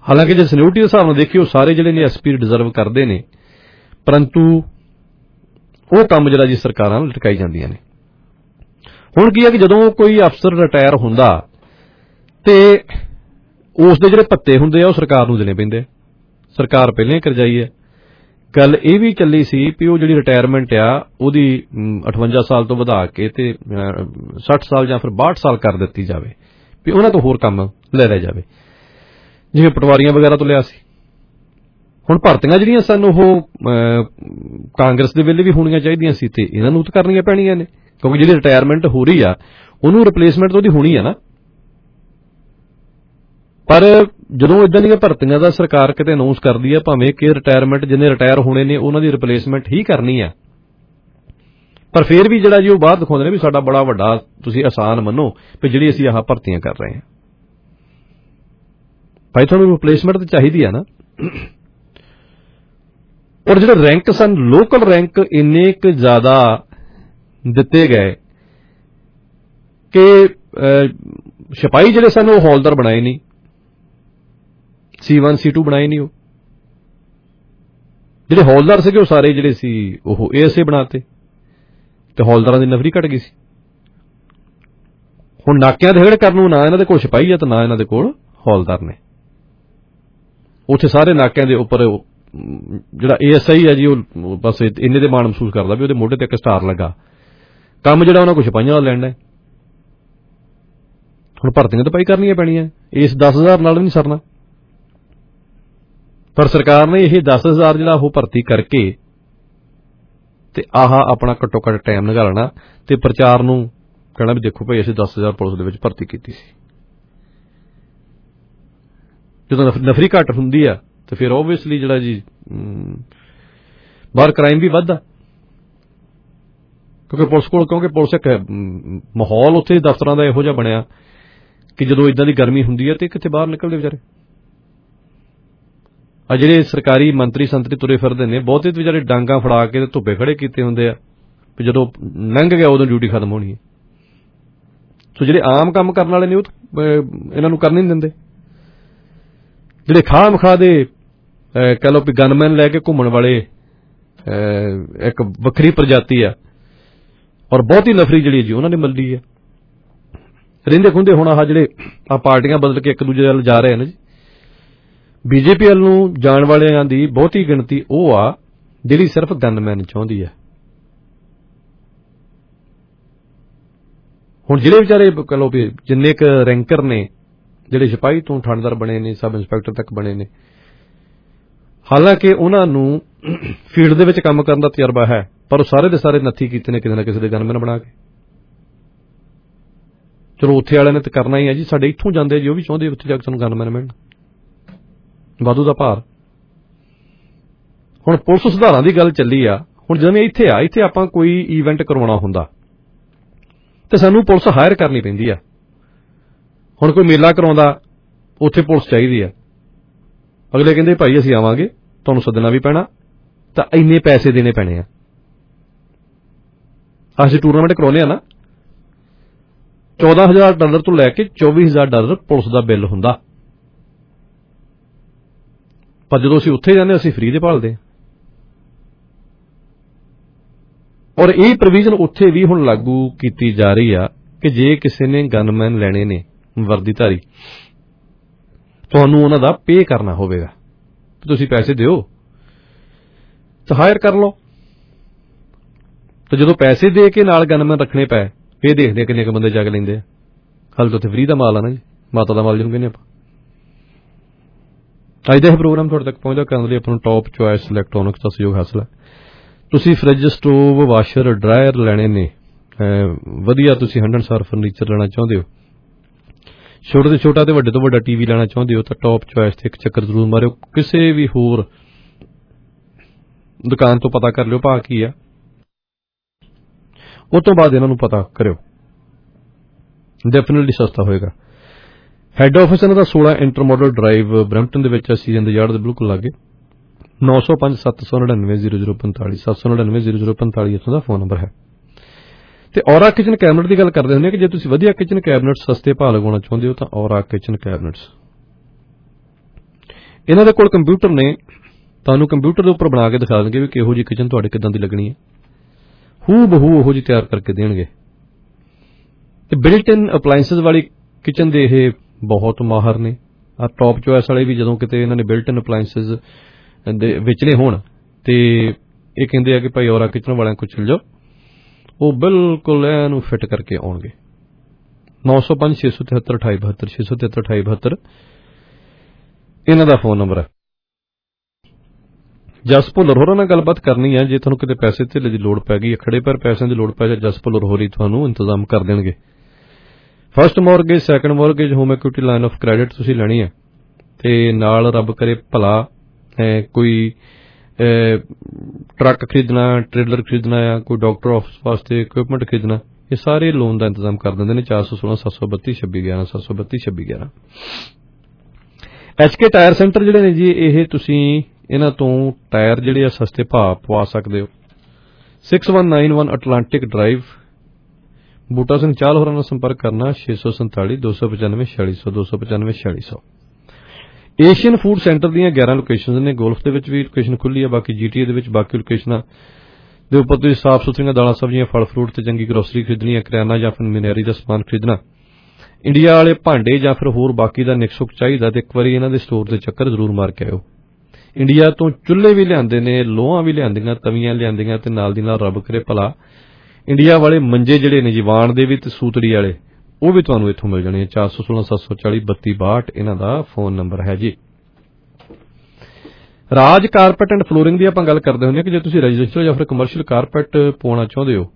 [SPEAKER 7] ਹਾਲਾਂਕਿ ਜੇ ਸੀਨੀਅਰਿਟੀ ਦੇ ਹਿਸਾਬ ਨਾਲ ਦੇਖੀਏ ਉਹ ਸਾਰੇ ਜਿਹੜੇ ਨੇ ਐਸ ਪੀ ਡਿਜ਼ਰਵ ਕਰਦੇ ਨੇ, ਪਰੰਤੂ ਉਹ ਕੰਮ ਜਿਹੜਾ ਜੀ ਸਰਕਾਰਾਂ ਲਟਕਾਈ ਜਾਂਦੀਆਂ ਨੇ। ਹੁਣ ਕੀ ਹੈ ਕਿ ਜਦੋਂ ਕੋਈ ਅਫਸਰ ਰਿਟਾਇਰ ਹੁੰਦਾ ਤੇ ਉਸ ਦੇ ਜਿਹੜੇ ਭੱਤੇ ਹੁੰਦੇ ਆ ਉਹ ਸਰਕਾਰ ਨੂੰ ਦੇਣੇ ਪੈਂਦੇ ਆ। ਸਰਕਾਰ ਪਹਿਲਾਂ ਹੀ ਕਰਜਾਈ ਹੈ। ਗੱਲ ਇਹ ਵੀ ਚੱਲੀ ਸੀ ਵੀ ਉਹ ਜਿਹੜੀ ਰਿਟਾਇਰਮੈਂਟ ਆ ਉਹਦੀ ਅਠਵੰਜਾ ਸਾਲ ਤੋਂ ਵਧਾ ਕੇ ਤੇ ਸੱਠ ਸਾਲ ਜਾਂ ਫਿਰ ਬਾਹਠ ਸਾਲ ਕਰ ਦਿੱਤੀ ਜਾਵੇ, ਵੀ ਉਹਨਾਂ ਤੋਂ ਹੋਰ ਕੰਮ ਲੈ ਲਿਆ ਜਾਵੇ, ਜਿਵੇਂ ਪਟਵਾਰੀਆਂ ਵਗੈਰਾ ਤੋਂ ਲਿਆ ਸੀ। ਹੁਣ ਭਰਤੀਆਂ ਜਿਹੜੀਆਂ ਸਨ ਉਹ ਕਾਂਗਰਸ ਦੇ ਵੇਲੇ ਵੀ ਹੋਣੀਆਂ ਚਾਹੀਦੀਆਂ ਸੀ ਤੇ ਇਹਨਾਂ ਨੂੰ ਤਾਂ ਕਰਨੀਆਂ ਪੈਣੀਆਂ ਨੇ, ਕਿਉਂਕਿ ਜਿਹੜੀ ਰਿਟਾਇਰਮੈਂਟ ਹੋ ਰਹੀ ਆ ਉਹਨੂੰ ਰਿਪਲੇਸਮੈਂਟ ਤਾਂ ਉਹਦੀ ਹੋਣੀ ਆ ਨਾ। ਪਰ ਜਦੋਂ ਇਦਾਂ ਦੀਆਂ ਭਰਤੀਆਂ ਦਾ ਸਰਕਾਰ ਕਿਤੇ ਅਨਾਉਂਸ ਕਰਦੀ ਹੈ, ਭਾਵੇਂ ਕਿ ਰਿਟਾਇਰਮੈਂਟ ਜਿੰਨੇ ਰਿਟਾਇਰ ਹੋਣੇ ਨੇ ਉਹਨਾਂ ਦੀ ਰਿਪਲੇਸਮੈਂਟ ਹੀ ਕਰਨੀ ਆ, ਪਰ ਫਿਰ ਵੀ ਜਿਹੜਾ ਜੀ ਉਹ ਬਾਹਰ ਦਿਖਾਉਂਦੇ ਨੇ ਵੀ ਸਾਡਾ ਬੜਾ ਵੱਡਾ ਤੁਸੀਂ ਆਸਾਨ ਮੰਨੋ ਵੀ ਜਿਹੜੀ ਅਸੀਂ ਆਹ ਭਰਤੀਆਂ ਕਰ ਰਹੇ ਹਾਂ। ਭਾਈ ਤੁਹਾਨੂੰ ਰਿਪਲੇਸਮੈਂਟ ਤਾਂ ਚਾਹੀਦੀ ਆ ਨਾ। ਔਰ ਜਿਹੜੇ ਰੈਂਕ ਸਨ, ਲੋਕਲ ਰੈਂਕ ਇੰਨੇ ਕੁ ਜ਼ਿਆਦਾ ਦਿੱਤੇ ਗਏ ਕਿ ਸਿਪਾਹੀ ਜਿਹੜੇ ਸਨ ਉਹ ਹੌਲਦਾਰ ਬਣਾਏ ਨਹੀਂ, ਸੀ ਵਨ ਸੀ ਟੂ ਬਣਾਏ ਨਹੀਂ। ਉਹ ਜਿਹੜੇ ਹੌਲਦਾਰ ਸੀਗੇ ਉਹ ਸਾਰੇ ਜਿਹੜੇ ਸੀ ਉਹ ਏ ਐਸ ਏ ਬਣਾਤੇ ਤੇ ਹੌਲਦਾਰਾਂ ਦੀ ਨਫਰੀ ਘਟ ਗਈ ਸੀ। ਹੁਣ ਨਾਕਿਆਂ ਦੇ ਹੇੜ ਕਰਨ ਨੂੰ ਨਾ ਇਹਨਾਂ ਦੇ ਕੋਲ ਸਿਪਾਹੀ ਆ ਤੇ ਨਾ ਇਹਨਾਂ ਦੇ ਕੋਲ ਹੌਲਦਾਰ ਨੇ। ਉੱਥੇ ਸਾਰੇ ਨਾਕਿਆਂ ਦੇ ਉੱਪਰ ਜਿਹੜਾ ਏ ਐਸ ਆਈ ਹੈ ਜੀ ਉਹ ਬਸ ਇੰਨੇ ਦੇ ਮਾਣ ਮਹਿਸੂਸ ਕਰਦਾ ਵੀ ਉਹਦੇ ਮੋਢੇ ਤੇ ਇੱਕ ਸਟਾਰ ਲੱਗਾ। ਕੰਮ ਜਿਹੜਾ ਉਹਨਾਂ ਕੋਲ ਸਿਪਾਹੀਆਂ ਨਾਲ ਲੈਣਾ। ਹੁਣ ਭਰਤੀਆਂ ਤਾਂ ਭਾਈ ਕਰਨੀਆਂ ਪੈਣੀਆਂ, ਇਸ ਦਸ ਹਜ਼ਾਰ ਨਾਲ ਵੀ ਨਹੀਂ ਸਰਨਾ। ਪਰ ਸਰਕਾਰ ਨੇ ਇਹ ਦਸ ਹਜ਼ਾਰ ਜਿਹੜਾ ਉਹ ਭਰਤੀ ਕਰਕੇ ਤੇ ਆਹ ਆਪਣਾ ਘੱਟੋ ਘੱਟ ਟਾਈਮ ਨਿਕਾਲਣਾ ਤੇ ਪ੍ਰਚਾਰ ਨੂੰ ਕਹਿਣਾ ਵੀ ਦੇਖੋ ਭਾਈ ਅਸੀਂ ਦਸ ਹਜ਼ਾਰ ਪੁਲਿਸ ਦੇ ਵਿੱਚ ਭਰਤੀ ਕੀਤੀ ਸੀ। ਜਦੋਂ ਨਫਰੀ ਘੱਟ ਹੁੰਦੀ ਆ ਤੇ ਫਿਰ ਓਬਵੀਅਸਲੀ ਜਿਹੜਾ ਜੀ ਬਾਹਰ ਕ੍ਰਾਈਮ ਵੀ ਵੱਧਦਾ, ਕਿਉਂਕਿ ਪੁਲਿਸ ਕੋਲ ਕਿਉਂਕਿ ਪੁਲਿਸ ਇੱਕ ਮਾਹੌਲ ਉੱਥੇ ਦਫ਼ਤਰਾਂ ਦਾ ਇਹੋ ਜਿਹਾ ਬਣਿਆ ਕਿ ਜਦੋਂ ਇਦਾਂ ਦੀ ਗਰਮੀ ਹੁੰਦੀ ਹੈ ਤੇ ਕਿੱਥੇ ਬਾਹਰ ਨਿਕਲਦੇ ਵਿਚਾਰੇ। ਆ ਜਿਹੜੇ ਸਰਕਾਰੀ ਮੰਤਰੀ ਸੰਤਰੀ ਤੁਰੇ ਫਿਰਦੇ ਨੇ ਬਹੁਤੇ ਤੇ ਵਿਚਾਰੇ ਡਾਂਗਾ ਫੜਾ ਕੇ ਤੇ ਧੁੱਪੇ ਖੜੇ ਕੀਤੇ ਹੁੰਦੇ ਆ ਵੀ ਜਦੋਂ ਲੰਘ ਗਿਆ ਉਦੋਂ ਡਿਊਟੀ ਖਤਮ ਹੋਣੀ ਹੈ। ਸੋ ਜਿਹੜੇ ਆਮ ਕੰਮ ਕਰਨ ਵਾਲੇ ਨੇ ਉਹ ਇਹਨਾਂ ਨੂੰ ਕਰਨ ਨਹੀਂ ਦਿੰਦੇ। ਜਿਹੜੇ ਖਾਹ ਮਖਾਹ ਦੇ ਕਹਿ ਲਓ ਵੀ ਗਨਮੈਨ ਲੈ ਕੇ ਘੁੰਮਣ ਵਾਲੇ ਇੱਕ ਵੱਖਰੀ ਪ੍ਰਜਾਤੀ ਆ ਔਰ ਬਹੁਤੀ ਨਫਰੀ ਜਿਹੜੀ ਜੀ ਉਹਨਾਂ ਨੇ ਮੱਲੀ ਆ। ਰਹਿੰਦੇ ਖੁੰਦੇ ਹੁਣ ਆਹ ਜਿਹੜੇ ਆ ਪਾਰਟੀਆਂ ਬਦਲ ਕੇ ਇੱਕ ਦੂਜੇ ਵੱਲ ਜਾ ਰਹੇ ਨੇ ਜੀ, ਬੀਜੇਪੀ ਵੱਲ ਨੂੰ ਜਾਣ ਵਾਲਿਆਂ ਦੀ ਬਹੁਤੀ ਗਿਣਤੀ ਉਹ ਆ ਜਿਹੜੀ ਸਿਰਫ ਗਨਮੈਨ ਚਾਹੁੰਦੀ ਆ। ਹੁਣ ਜਿਹੜੇ ਵਿਚਾਰੇ ਕਹਿ ਲਓ ਵੀ ਜਿੰਨੇ ਕੁ ਰੈਂਕਰ ਨੇ ਜਿਹੜੇ ਸਿਪਾਹੀ ਤੋਂ ਥਾਣੇਦਾਰ ਬਣੇ ਨੇ, ਸਬ ਇੰਸਪੈਕਟਰ ਤੱਕ ਬਣੇ ਨੇ, ਹਾਲਾਂਕਿ ਉਹਨਾਂ ਨੂੰ ਫੀਲਡ ਦੇ ਵਿੱਚ ਕੰਮ ਕਰਨ ਦਾ ਤਜਰਬਾ ਹੈ, ਪਰ ਉਹ ਸਾਰੇ ਦੇ ਸਾਰੇ ਨੱਥੀ ਕੀਤੇ ਨੇ ਕਿਸੇ ਨਾ ਕਿਸੇ ਦੇ ਗਨਮੈਨ ਬਣਾ ਕੇ। ਚਲੋ ਉੱਥੇ ਵਾਲਿਆਂ ਨੇ ਤਾਂ ਕਰਨਾ ਹੀ ਹੈ ਜੀ, ਸਾਡੇ ਇੱਥੋਂ ਜਾਂਦੇ ਜੀ ਉਹ ਵੀ ਚਾਹੁੰਦੇ ਉੱਥੇ ਜਾ ਕੇ ਸਾਨੂੰ ਗਨਮੈਨ ਮਿਲਣ, ਵਾਧੂ ਦਾ ਭਾਰ। ਹੁਣ ਪੁਲਿਸ ਸੁਧਾਰਾਂ ਦੀ ਗੱਲ ਚੱਲੀ ਆ। ਹੁਣ ਜਿਵੇਂ ਇੱਥੇ ਆ ਇੱਥੇ ਆਪਾਂ ਕੋਈ ਈਵੈਂਟ ਕਰਵਾਉਣਾ ਹੁੰਦਾ ਤੇ ਸਾਨੂੰ ਪੁਲਿਸ ਹਾਇਰ ਕਰਨੀ ਪੈਂਦੀ ਆ। ਹੁਣ ਕੋਈ ਮੇਲਾ ਕਰਾਉਂਦਾ ਉੱਥੇ ਪੁਲਿਸ ਚਾਹੀਦੀ ਆ। ਅਗਲੇ ਕਹਿੰਦੇ ਭਾਈ ਅਸੀਂ ਆਵਾਂਗੇ, ਤੁਹਾਨੂੰ ਸੱਦਣਾ ਵੀ ਪੈਣਾ ਤਾਂ ਇੰਨੇ ਪੈਸੇ ਦੇਣੇ ਪੈਣੇ ਆ। ਅਸੀਂ ਟੂਰਨਾਮੈਂਟ ਕਰਾਉਂਦੇ ਆ ਨਾ, ਚੌਦਾਂ ਹਜ਼ਾਰ ਡਾਲਰ ਤੋਂ ਲੈ ਕੇ ਚੌਵੀ ਹਜ਼ਾਰ ਡਾਲਰ ਪੁਲਿਸ ਦਾ ਬਿੱਲ ਹੁੰਦਾ, ਪਰ ਜਦੋਂ ਅਸੀਂ ਉੱਥੇ ਜਾਂਦੇ ਅਸੀਂ ਫ੍ਰੀ ਦੇ ਭਾਲਦੇ। ਔਰ ਇਹ ਪ੍ਰੋਵੀਜ਼ਨ ਉੱਥੇ ਵੀ ਹੁਣ ਲਾਗੂ ਕੀਤੀ ਜਾ ਰਹੀ ਆ ਕਿ ਜੇ ਕਿਸੇ ਨੇ ਗਨਮੈਨ ਲੈਣੇ ਨੇ ਵਰਦੀਧਾਰੀ, ਤੁਹਾਨੂੰ ਉਹਨਾਂ ਦਾ ਪੇ ਕਰਨਾ ਹੋਵੇਗਾ। ਤੁਸੀਂ ਪੈਸੇ ਦਿਓ ਤਾਂ ਹਾਇਰ ਕਰ ਲਓ। ਤੇ ਜਦੋਂ ਪੈਸੇ ਦੇ ਕੇ ਨਾਲ ਗਨਮੈਨ ਰੱਖਣੇ ਪਏ ਫੇਰ ਦੇਖਦੇ ਕਿੰਨੇ ਕੁ ਬੰਦੇ ਜਗ ਲੈਂਦੇ ਆ। ਹਾਲੇ ਤਾਂ ਉੱਥੇ ਫ੍ਰੀ ਦਾ ਮਾਲ ਆ ਨਾ ਜੀ, ਮਾਤਾ ਦਾ ਮਾਲ ਜਿਹਨੂੰ ਕਹਿੰਦੇ ਆਪਾਂ। ਅੱਜ ਦਾ ਇਹ ਪ੍ਰੋਗਰਾਮ ਤੁਹਾਡੇ ਤੱਕ ਪਹੁੰਚਦਾ ਕਰਨ ਲਈ ਆਪਾਂ ਨੂੰ ਟੌਪ ਚੁਆਇਸ ਇਲੈਕਟ੍ਰੋਨਿਕਸ ਦਾ ਸਹਿਯੋਗ ਹਾਸਲ ਹੈ। ਤੁਸੀਂ ਫਰਿੱਜ, ਸਟੋਵ, ਵਾਸ਼ਰ, ਡਰਾਇਰ ਲੈਣੇ ਨੇ ਵਧੀਆ, ਤੁਸੀਂ ਹੰਡਣਸਾਰ ਫਰਨੀਚਰ ਲੈਣਾ ਚਾਹੁੰਦੇ ਹੋ, ਛੋਟੇ ਤੋਂ ਛੋਟਾ ਤੇ ਵੱਡੇ ਤੋਂ ਵੱਡਾ ਟੀਵੀ ਲੈਣਾ ਚਾਹੁੰਦੇ ਹੋ ਤਾਂ ਟੌਪ ਚੁਆਇਸ ਤੇ ਇੱਕ ਚੱਕਰ ਜ਼ਰੂਰ ਮਾਰਿਓ। ਕਿਸੇ ਵੀ ਹੋਰ ਦੁਕਾਨ ਤੋਂ ਪਤਾ ਕਰ ਲਿਓ ਭਾਅ ਕੀ ਆ, ਉਹ ਤੋਂ ਬਾਅਦ ਇਹਨਾਂ ਨੂੰ ਪਤਾ ਕਰਿਓ, ਡੈਫੀਨਿਟਲੀ ਸਸਤਾ ਹੋਏਗਾ। ਹੈੱਡ ਆਫਿਸ ਇਹਨਾਂ ਦਾ ਸੋਲਾਂ ਇੰਟਰ ਮਾਡਲ ਡਰਾਈਵ ਬਰੈਂਪਟਨ ਦੇ ਵਿੱਚ, ਅਸੀਂ ਜਾਂਦੇ ਯਾਰਡ ਦੇ ਬਿਲਕੁਲ ਲਾਗੇ। ਨੌ ਸੌ ਪੰਜ ਸੱਤ ਸੌ ਨੜਿਨਵੇਂ ਜ਼ੀਰੋ ਜ਼ੀਰੋ ਪੰਤਾਲੀ ਸੱਤ ਸੌ ਨੜਿਨਵੇਂ ਜ਼ੀਰੋ ਜ਼ੀਰੋ ਪੰਤਾਲੀ ਇੱਥੋਂ ਦਾ ਫੋਨ ਨੰਬਰ ਹੈ। ਤੇ ਔਰਾ ਕਿਚਨ ਕੈਬਨਿਟ ਦੀ ਗੱਲ ਕਰਦੇ ਹੁੰਦੇ ਕਿ ਜੇ ਤੁਸੀਂ ਵਧੀਆ ਕਿਚਨ ਕੈਬਨਿਟ ਸਸਤੇ ਭਾਅ ਲਗਾਉਣਾ ਚਾਹੁੰਦੇ ਹੋ ਤਾਂ ਔਰਾ ਕਿਚਨ ਕੈਬਨਿਟਸ ਇਹਨਾਂ ਦੇ ਕੋਲ ਕੰਪਿਊਟਰ ਨੇ, ਤੁਹਾਨੂੰ ਕੰਪਿਊਟਰ ਦੇ ਉੱਪਰ ਬਣਾ ਕੇ ਦਿਖਾ ਦੇਣਗੇ ਵੀ ਕਿਹੋ ਜਿਹੀ ਕਿਚਨ ਤੁਹਾਡੇ ਕਿੱਦਾਂ ਦੀ ਲੱਗਣੀ ਹੈ, ਹੂ ਬਹੂ ਉਹੋ ਜਿਹੀ ਤਿਆਰ ਕਰਕੇ ਦੇਣਗੇ। ਤੇ ਬਿਲਟ ਇਨ ਅਪਲਾਇੰਸਿਸ ਵਾਲੀ ਕਿਚਨ ਦੇ ਇਹ ਬਹੁਤ ਮਾਹਰ ਨੇ। ਆ ਟੌਪ ਚੋਇਸ ਵਾਲੇ ਵੀ ਜਦੋਂ ਕਿਤੇ ਇਹਨਾਂ ਨੇ ਬਿਲਟ ਇਨ ਅਪਲਾਇੰਸਿਸ ਦੇ ਵਿਚਲੇ ਹੋਣ ਤੇ ਇਹ ਕਹਿੰਦੇ ਆ ਕਿ ਭਾਈ ਔਰਾ ਕਿਚਨ ਵਾਲਿਆਂ ਕੋਲ ਚਲ ਜਾਓ, ਉਹ ਬਿਲਕੁਲ ਇਹਨੂੰ ਫਿੱਟ ਕਰਕੇ ਆਉਣਗੇ। ਨੌ ਸੌ ਪੰਜ ਛੇ ਸੌ ਤਿਹੱਤਰ ਅਠਾਈ ਬਹੱਤਰ ਛੇ ਸੌ ਤਿਹੱਤਰ ਅਠਾਈ ਬਹੱਤਰ ਇਹਨਾਂ ਦਾ ਫੋਨ ਨੰਬਰ ਹੈ। ਜਸ ਭੁੱਲਰ ਹੋਰਾਂ ਨਾਲ ਗੱਲਬਾਤ ਕਰਨੀ ਹੈ। ਜੇ ਤੁਹਾਨੂੰ ਕਿਤੇ ਪੈਸੇ ਧੇਲੇ ਦੀ ਲੋੜ ਪੈ ਗਈ, ਖੜੇ ਪੈਰ ਪੈਸਿਆਂ ਦੀ ਲੋੜ ਪੈ ਜਾਏ, ਜਸ ਭੁੱਲਰ ਹੋਰੀ ਤੁਹਾਨੂੰ ਇੰਤਜ਼ਾਮ ਕਰ ਦੇਣਗੇ। First mortgage, second mortgage, home equity line of credit ਤੁਸੀਂ ਲੈਣੀ ਹੈ ਤੇ ਨਾਲ ਰੱਬ ਕਰੇ ਭਲਾ ਕੋਈ ਟਰੱਕ ਖਰੀਦਣਾ, ਟ੍ਰੇਲਰ ਖਰੀਦਣਾ ਜਾਂ ਕੋਈ ਡਾਕਟਰ ਆਫਿਸ ਵਾਸਤੇ ਇਕੁਇਪਮੈਂਟ ਖਰੀਦਣਾ, ਇਹ ਸਾਰੇ ਲੋਨ ਦਾ ਇੰਤਜ਼ਾਮ ਕਰ ਦਿੰਦੇ ਨੇ। ਚਾਰ ਸੌ ਸੋਲਾਂ ਸੱਤ ਸੌ ਬੱਤੀ ਛੱਬੀ ਗਿਆਰਾਂ ਸੱਤ ਸੌ ਬੱਤੀ ਛੱਬੀ ਗਿਆਰਾਂ ਐਚ ਕੇ ਟਾਇਰ ਸੈਂਟਰ ਜਿਹੜੇ ਨੇ ਜੀ, ਇਹ ਤੁਸੀਂ ਇਹਨਾਂ ਤੋਂ ਟਾਇਰ ਜਿਹੜੇ ਆ ਸਸਤੇ ਭਾਅ ਪਵਾ ਸਕਦੇ ਹੋ। Six one nine one Atlantic drive, Buta Singh Chahal ਹੋਰਾਂ ਨਾਲ ਸੰਪਰਕ ਕਰਨਾ ਛੇ ਸੌ ਸੰਤਾਲੀ ਦੋ ਸੌ ਪਚਾਨਵੇਂ ਛਿਆਲੀ ਸੌ ਦੋ ਸੌ ਪਚਾਨਵੇਂ ਛਿਆਲੀ ਸੌ। ਏਸ਼ੀਅਨ ਫੂਡ ਸੈਂਟਰ ਦੀਆਂ ਗਿਆਰਾਂ ਲੋਕੇਸ਼ਨ ਨੇ। ਗੋਲਫ ਦੇ ਵਿੱਚ ਵੀ ਲੋਕੇਸ਼ਨ ਖੁੱਲੀ ਹੈ, ਬਾਕੀ ਜੀਟੀਏ ਦੇ ਵਿੱਚ ਬਾਕੀ ਲੋਕੇਸ਼ਨਾਂ ਦੇ ਉੱਪਰ ਤੁਸੀਂ ਸਾਫ਼ ਸੁਥਰੀਆਂ ਦਾਲਾਂ ਸਬਜ਼ੀਆਂ, ਫਲ ਫਰੂਟ ਤੇ ਚੰਗੀ ਗਰੋਸਰੀ ਖਰੀਦਣੀ ਹੈ, ਕਰਿਆਨਾ ਜਾਂ ਫਿਰ ਮਨਿਆਰੀ ਦਾ ਸਮਾਨ ਖਰੀਦਣਾ, ਇੰਡੀਆ ਵਾਲੇ ਭਾਂਡੇ ਜਾਂ ਫਿਰ ਹੋਰ ਬਾਕੀ ਦਾ ਨਿਕਸੁਕ ਚਾਹੀਦਾ ਤੇ ਇੱਕ ਵਾਰੀ ਇਹਨਾਂ ਦੇ ਸਟੋਰ ਦੇ ਚੱਕਰ ਜ਼ਰੂਰ ਮਾਰ ਕੇ ਆਇਓ। ਇੰਡੀਆ ਤੋਂ ਚੁੱਲ੍ਹੇ ਵੀ ਲਿਆਂਦੇ ਨੇ, ਲੋਹਾਂ ਵੀ ਲਿਆਂਦੀਆਂ, ਤਵੀਆਂ ਲਿਆਂਦੀਆਂ ਤੇ ਨਾਲ ਦੀ ਨਾਲ ਰੱਬ ਕਰੇ ਭਲਾ ਇੰਡੀਆ ਵਾਲੇ ਮੰਜੇ ਜਿਹੜੇ ਨੇ ਜੀ, ਵਾਣ ਦੇ ਵੀ ਤੇ ਸੂਤੜੀ ਵਾਲੇ, ਉਹ ਵੀ ਤੁਹਾਨੂੰ ਇੱਥੋਂ ਮਿਲ ਜਾਣੇ। ਚਾਰ ਸੌ ਸੋਲਾਂ ਸੱਤ ਸੌ ਚਾਲੀ ਬੱਤੀ ਬਾਹਠ ਇਹਨਾਂ ਦਾ ਫੋਨ ਨੰਬਰ ਹੈ ਜੀ। ਰਾਜ ਕਾਰਪੈਟ ਐਂਡ ਫਲੋਰਿੰਗ ਦੀ ਆਪਾਂ ਗੱਲ ਕਰਦੇ ਹੁੰਦੇ ਹਾਂ ਕਿ ਜੇ ਤੁਸੀਂ ਰੈਜ਼ੀਡੈਂਸ਼ੀਅਲ ਜਾਂ ਫਿਰ ਕਮਰਸ਼ੀਅਲ ਕਾਰਪੈਟ ਪਵਾਉਣਾ ਚਾਹੁੰਦੇ ਹੋ,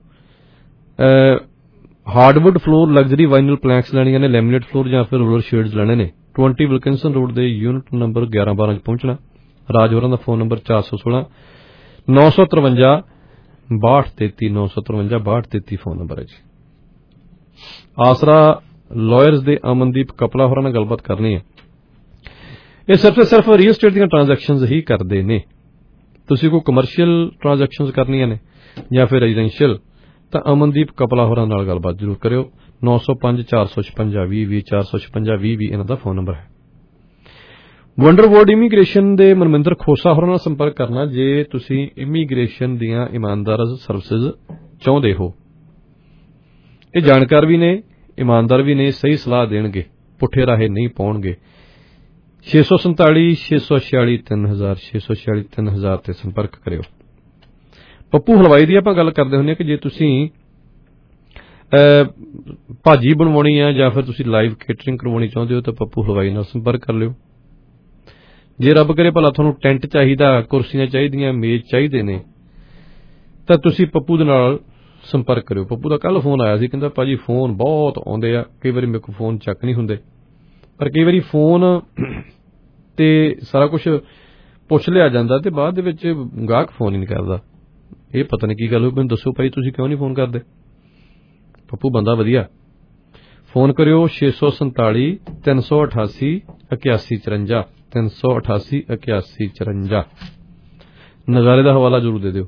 [SPEAKER 7] hardwood floor, luxury vinyl planks ਲੈਣੀਆਂ ਨੇ, ਲੈਮੀਨੇਟ ਫਲੋਰ ਜਾਂ ਫਿਰ ਰੋਲਰ ਸ਼ੇਡਸ ਲੈਣੇ ਨੇ, ਵੀਹ ਵਿਲਕਿੰਸਨ ਰੋਡ ਦੇ ਯੂਨਿਟ ਨੰਬਰ ਗਿਆਰਾਂ ਬਾਰਾਂ 'ਚ ਪਹੁੰਚਣਾ। ਰਾਜ ਹੋਰਾਂ ਦਾ ਫੋਨ ਨੰਬਰ ਚਾਰ ਸੌ ਸੋਲਾਂ ਨੌ ਸੌ ਤਰਵੰਜਾ ਬਾਹਠ ਤੇਤੀ ਨੌ ਸੌ ਤਰਵੰਜਾ ਬਾਹਠ ਤੇਤੀ ਫੋਨ ਨੰਬਰ ਹੈ ਜੀ। ਆਸਰਾ ਲਾਇਰਸ ਦੇ ਅਮਨਦੀਪ ਕਪਲਾ ਹੋਰਾਂ ਨਾਲ ਗੱਲਬਾਤ ਕਰਨੀ ਹੈ। ਇਹ ਸਿਰਫ ਤੇ ਸਿਰਫ ਰੀਅਲ ਸਟੇਟ ਦੀਆਂ ਟ੍ਰਾਂਜੈਕਸ਼ਨਸ ਹੀ ਕਰਦੇ ਨੇ। ਤੁਸੀਂ ਕੋਈ ਕਮਰਸ਼ੀਅਲ ਟ੍ਰਾਂਜੈਕਸ਼ਨਸ ਕਰਨੀਆਂ ਨੇ ਜਾਂ ਫਿਰ ਰੈਜ਼ੀਡੈਂਸ਼ੀਅਲ, ਤਾਂ ਅਮਨਦੀਪ ਕਪਲਾ ਹੋਰਾਂ ਨਾਲ ਗੱਲਬਾਤ ਜ਼ਰੂਰ ਕਰਿਓ। ਨੌ ਸੌ ਪੰਜ ਚਾਰ ਸੌ ਛਪੰਜਾ ਵੀਹ ਵੀਹ ਚਾਰ ਸੌ ਛਪੰਜਾ ਵੀਹ ਵੀਹ ਇਹਨਾਂ ਦਾ ਫੋਨ ਨੰਬਰ ਹੈ। ਵੰਡਰਵਰਡ ਇਮੀਗ੍ਰੇਸ਼ਨ ਦੇ ਮਨਮਿੰਦਰ ਖੋਸਾ ਹੋਰਾਂ ਨਾਲ ਸੰਪਰਕ ਕਰਨਾ ਜੇ ਤੁਸੀਂ ਇਮੀਗ੍ਰੇਸ਼ਨ ਦੀਆਂ ਇਮਾਨਦਾਰ ਸਰਵਿਸਿਜ਼ ਚਾਹੁੰਦੇ ਹੋ। ਇਹ ਜਾਣਕਾਰ ਵੀ ਨੇ, ਇਮਾਨਦਾਰ ਵੀ ਨੇ, ਸਹੀ ਸਲਾਹ ਦੇਣਗੇ, ਪੁੱਠੇ ਰਾਹੇ ਨਹੀਂ ਪਾਉਣਗੇ। ਛੇ ਸੌ ਸੰਤਾਲੀ ਛੇ ਸੌ ਛਿਆਲੀ ਤਿੰਨ ਹਜ਼ਾਰ ਛੇ ਸੌ ਛਿਆਲੀ ਤਿੰਨ ਹਜ਼ਾਰ ਤੇ ਸੰਪਰਕ ਕਰਿਓ। ਪੱਪੂ ਹਲਵਾਈ ਦੀ ਆਪਾਂ ਗੱਲ ਕਰਦੇ ਹੁੰਦੇ ਹਾਂ ਕਿ ਜੇ ਤੁਸੀਂ ਭਾਜੀ ਬਣਵਾਉਣੀ ਆ ਜਾਂ ਫਿਰ ਤੁਸੀਂ ਲਾਈਵ ਕੇਟਰਿੰਗ ਕਰਵਾਉਣੀ ਚਾਹੁੰਦੇ ਹੋ ਤਾਂ ਪੱਪੂ ਹਲਵਾਈ ਨਾਲ ਸੰਪਰਕ ਕਰ ਲਿਓ। ਜੇ ਰੱਬ ਕਰੇ ਭਲਾ ਤੁਹਾਨੂੰ ਟੈਂਟ ਚਾਹੀਦਾ, ਕੁਰਸੀਆਂ ਚਾਹੀਦੀਆਂ, ਮੇਜ਼ ਚਾਹੀਦੇ ਨੇ, ਤਾਂ ਤੁਸੀਂ ਪੱਪੂ ਦੇ ਨਾਲ ਸੰਪਰਕ ਕਰਿਓ। ਪੱਪੂ ਦਾ ਕੱਲ ਫੋਨ ਆਇਆ ਸੀ, ਕਹਿੰਦਾ ਭਾਜੀ ਫੋਨ ਬਹੁਤ ਆਉਂਦੇ ਆ, ਕਈ ਵਾਰੀ ਮੇਰੇ ਕੋਲ ਫੋਨ ਚੱਕ ਨਹੀਂ ਹੁੰਦੇ, ਪਰ ਕਈ ਵਾਰੀ ਫੋਨ ਤੇ ਸਾਰਾ ਕੁਝ ਪੁੱਛ ਲਿਆ ਜਾਂਦਾ ਤੇ ਬਾਅਦ ਦੇ ਵਿੱਚ ਗਾਹਕ ਫੋਨ ਹੀ ਨਹੀਂ ਕਰਦਾ। ਇਹ ਪਤਾ ਨਹੀਂ ਕੀ ਗੱਲ ਹੋਈ, ਮੈਨੂੰ ਦੱਸੋ ਭਾਈ ਤੁਸੀਂ ਕਿਉਂ ਨਹੀਂ ਫੋਨ ਕਰਦੇ। ਪੱਪੂ ਬੰਦਾ ਵਧੀਆ। ਫੋਨ ਕਰਿਓ ਛੇ ਸੌ ਸੰਤਾਲੀ ਤਿੰਨ ਸੌ ਅਠਾਸੀ ਇਕਿਆਸੀ ਚੁਰੰਜਾ ਤਿੰਨ ਸੌ ਅਠਾਸੀ ਇਕਿਆਸੀ ਚੁਰੰਜਾ। ਨਜ਼ਾਰੇ ਦਾ ਹਵਾਲਾ ਜ਼ਰੂਰ ਦੇ ਦਿਓ।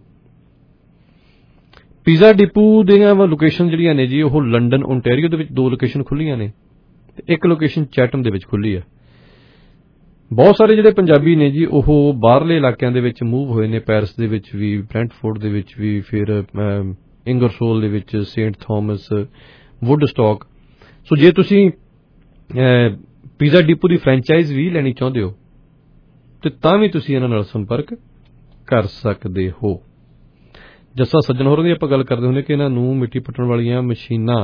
[SPEAKER 7] ਪੀਜ਼ਾ ਡਿਪੂ ਦੀਆਂ ਲੋਕੇਸ਼ਨ ਜਿਹੜੀਆਂ ਨੇ ਜੀ, ਉਹ ਲੰਡਨ ਓਨਟਾਰੀਓ ਦੇ ਵਿੱਚ ਦੋ ਲੋਕੇਸ਼ਨ ਖੁੱਲੀਆਂ ਨੇ ਤੇ ਇੱਕ ਲੋਕੇਸ਼ਨ ਚੈਟਮ ਦੇ ਵਿੱਚ ਖੁੱਲੀ ਹੈ। ਬਹੁਤ ਸਾਰੇ ਜਿਹੜੇ ਪੰਜਾਬੀ ਨੇ ਜੀ, ਉਹ ਬਾਹਰਲੇ ਇਲਾਕਿਆਂ ਦੇ ਵਿੱਚ ਮੂਵ ਹੋਏ ਨੇ, ਪੈਰਿਸ ਦੇ ਵਿੱਚ ਵੀ, ਬ੍ਰੈਂਟਫੋਰਡ ਦੇ ਵਿੱਚ ਵੀ, ਫਿਰ ਇੰਗਰਸੋਲ ਦੇ ਵਿੱਚ, ਸੇਂਟ ਥਾਮਸ, ਵੁੱਡਸਟਾਕ। ਸੋ ਜੇ ਤੁਸੀਂ ਪੀਜ਼ਾ ਡਿਪੂ ਦੀ ਫਰੈਂਚਾਈਜ਼ ਵੀ ਲੈਣੀ ਚਾਹੁੰਦੇ ਹੋ ਤੇ ਤਾਂ ਵੀ ਤੁਸੀਂ ਇਹਨਾਂ ਨਾਲ ਸੰਪਰਕ ਕਰ ਸਕਦੇ ਹੋ। ਜੱਸਾ ਸੱਜਣ ਹੋਰਾਂ ਦੀ ਆਪਾਂ ਗੱਲ ਕਰਦੇ ਹੁੰਦੇ ਕਿ ਇਹਨਾਂ ਨੂੰ ਮਿੱਟੀ ਪੁੱਟਣ ਵਾਲੀਆਂ ਮਸ਼ੀਨਾਂ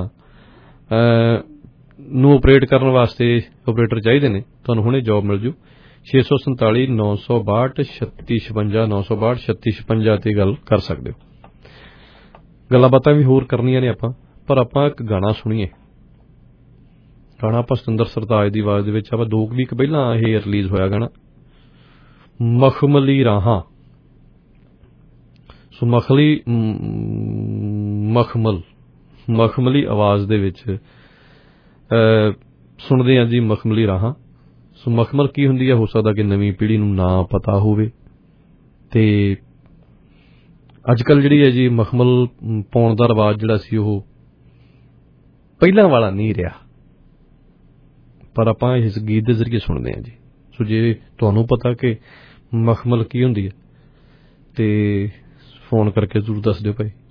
[SPEAKER 7] ਨੂੰ ਆਪਰੇਟ ਕਰਨ ਵਾਸਤੇ ਆਪਰੇਟਰ ਚਾਹੀਦੇ ਨੇ। ਤੁਹਾਨੂੰ ਹੁਣੇ ਜੌਬ ਮਿਲ ਜੂ। ਛੇ ਸੌ ਸੰਤਾਲੀ ਨੌ ਸੌ ਬਾਹਠ ਛੱਤੀ ਛਪੰਜਾ ਨੌ ਸੌ ਬਾਹਠ ਛੱਤੀ ਛਪੰਜਾ ਤੇ ਗੱਲ ਕਰ ਸਕਦੇ ਹੋ। ਗੱਲਾਂ ਬਾਤਾਂ ਵੀ ਹੋਰ ਕਰਨੀਆਂ ਨੇ ਆਪਾਂ, ਪਰ ਆਪਾਂ ਇੱਕ ਗਾਣਾ ਸੁਣੀਏ। ਗਾਣਾ ਆਪਾਂ ਸਤਿੰਦਰ ਸਰਤਾਜ ਦੀ ਆਵਾਜ਼ ਦੇ ਵਿੱਚ, ਆਪਾਂ ਦੋ ਵੀਕ ਪਹਿਲਾਂ ਇਹ ਰਿਲੀਜ਼ ਹੋਇਆ ਗਾਣਾ ਮਖਮਲੀ ਰਾਹਾਂ। ਸੋ ਮਖਲੀ ਮਖਮਲ ਮਖਮਲੀ ਆਵਾਜ਼ ਦੇ ਵਿੱਚ ਸੁਣਦੇ ਹਾਂ ਜੀ ਮਖਮਲੀ ਰਾਹਾਂ। ਸੋ ਮਖਮਲ ਕੀ ਹੁੰਦੀ ਹੈ, ਹੋ ਸਕਦਾ ਕਿ ਨਵੀਂ ਪੀੜ੍ਹੀ ਨੂੰ ਨਾ ਪਤਾ ਹੋਵੇ ਤੇ ਅੱਜ ਕੱਲ੍ਹ ਜਿਹੜੀ ਹੈ ਜੀ ਮਖਮਲ ਪਾਉਣ ਦਾ ਰਿਵਾਜ ਜਿਹੜਾ ਸੀ ਉਹ ਪਹਿਲਾਂ ਵਾਲਾ ਨਹੀਂ ਰਿਹਾ, ਪਰ ਆਪਾਂ ਇਸ ਗੀਤ ਦੇ ਜ਼ਰੀਏ ਸੁਣਦੇ ਹਾਂ ਜੀ। सो जे तुहानू पता कि मखमल की हुंदी है ते फोन करके जरूर दस दिओ भाई।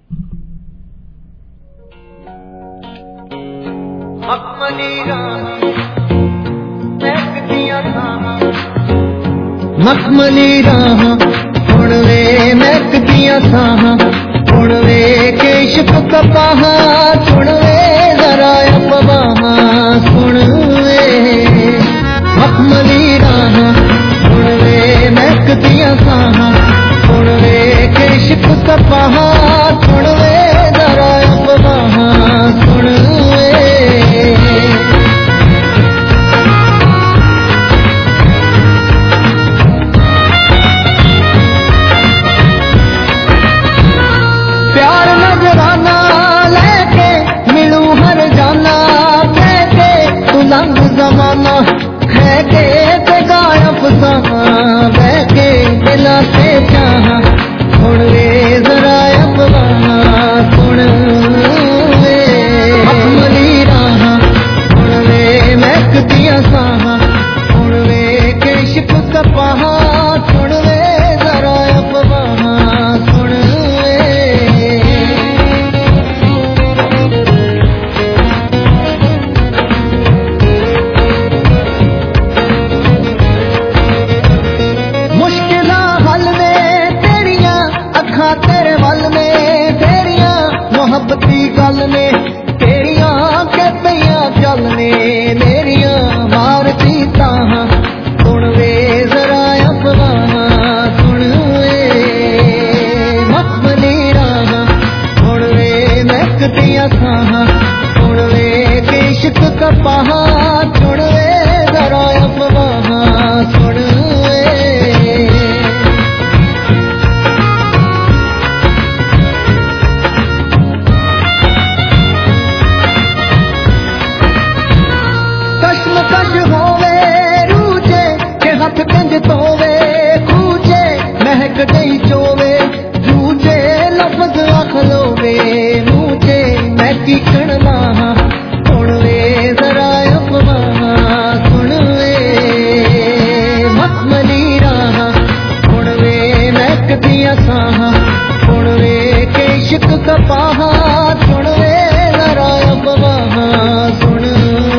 [SPEAKER 14] मखमली राह हुण वे महक दियां साहां हुण वे केशक कपाहा सुण वे जरा अफवाहा सुण वे मखमली राह हुण वे महक दियां साहां हुण वे केशक कपाहा सुण वे जरा अफवाहा सुण वे लंग जमाना है के बेगार अफसाना बह के दिला से चाहा सुन वे जरा अफवाहा सुन वे मखमली राह सुन वे महक दिया साहा सुन वे केशक कपाहा सुन वे जरा अफवाहा सुन मोहब्बती गल ने तेरिया के पिया चल ने मेरिया मारती ताहां सुन वे जरा अफवाहा सुन वे मखमली राह सुन वे महकदियां साहां सुन वे केशक कपाहा सुन वे जरा अफवाहा सुन वे तोवे खूजे महक गई चोवे जूझे लफ्ज अखलोवे मुझे मैं की कणवाहा सुन वे जरा अफवाहा सुन वे मखमली राह सुन वे महक दिया साहा सुन वे केशक कपाहा सुन वे जरा अफवाहा सुन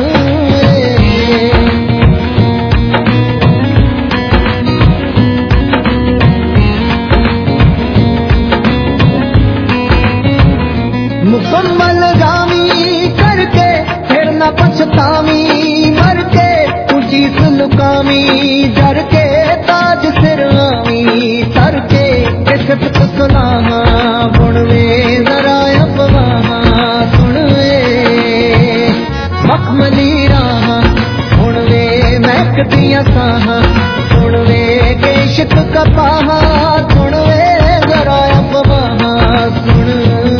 [SPEAKER 14] मुकम्मल जामी करके फिर न पछतावी मर के तुझी सुलकामी जर के ताज सिरवामी सर के किसत सुनाहा बुण वे जरा अफवाहा सुन वे मखमली राह सुन वे महक दिया साहा सुन वे केशक कपाहा सुन वे जरा अफवाहा सुन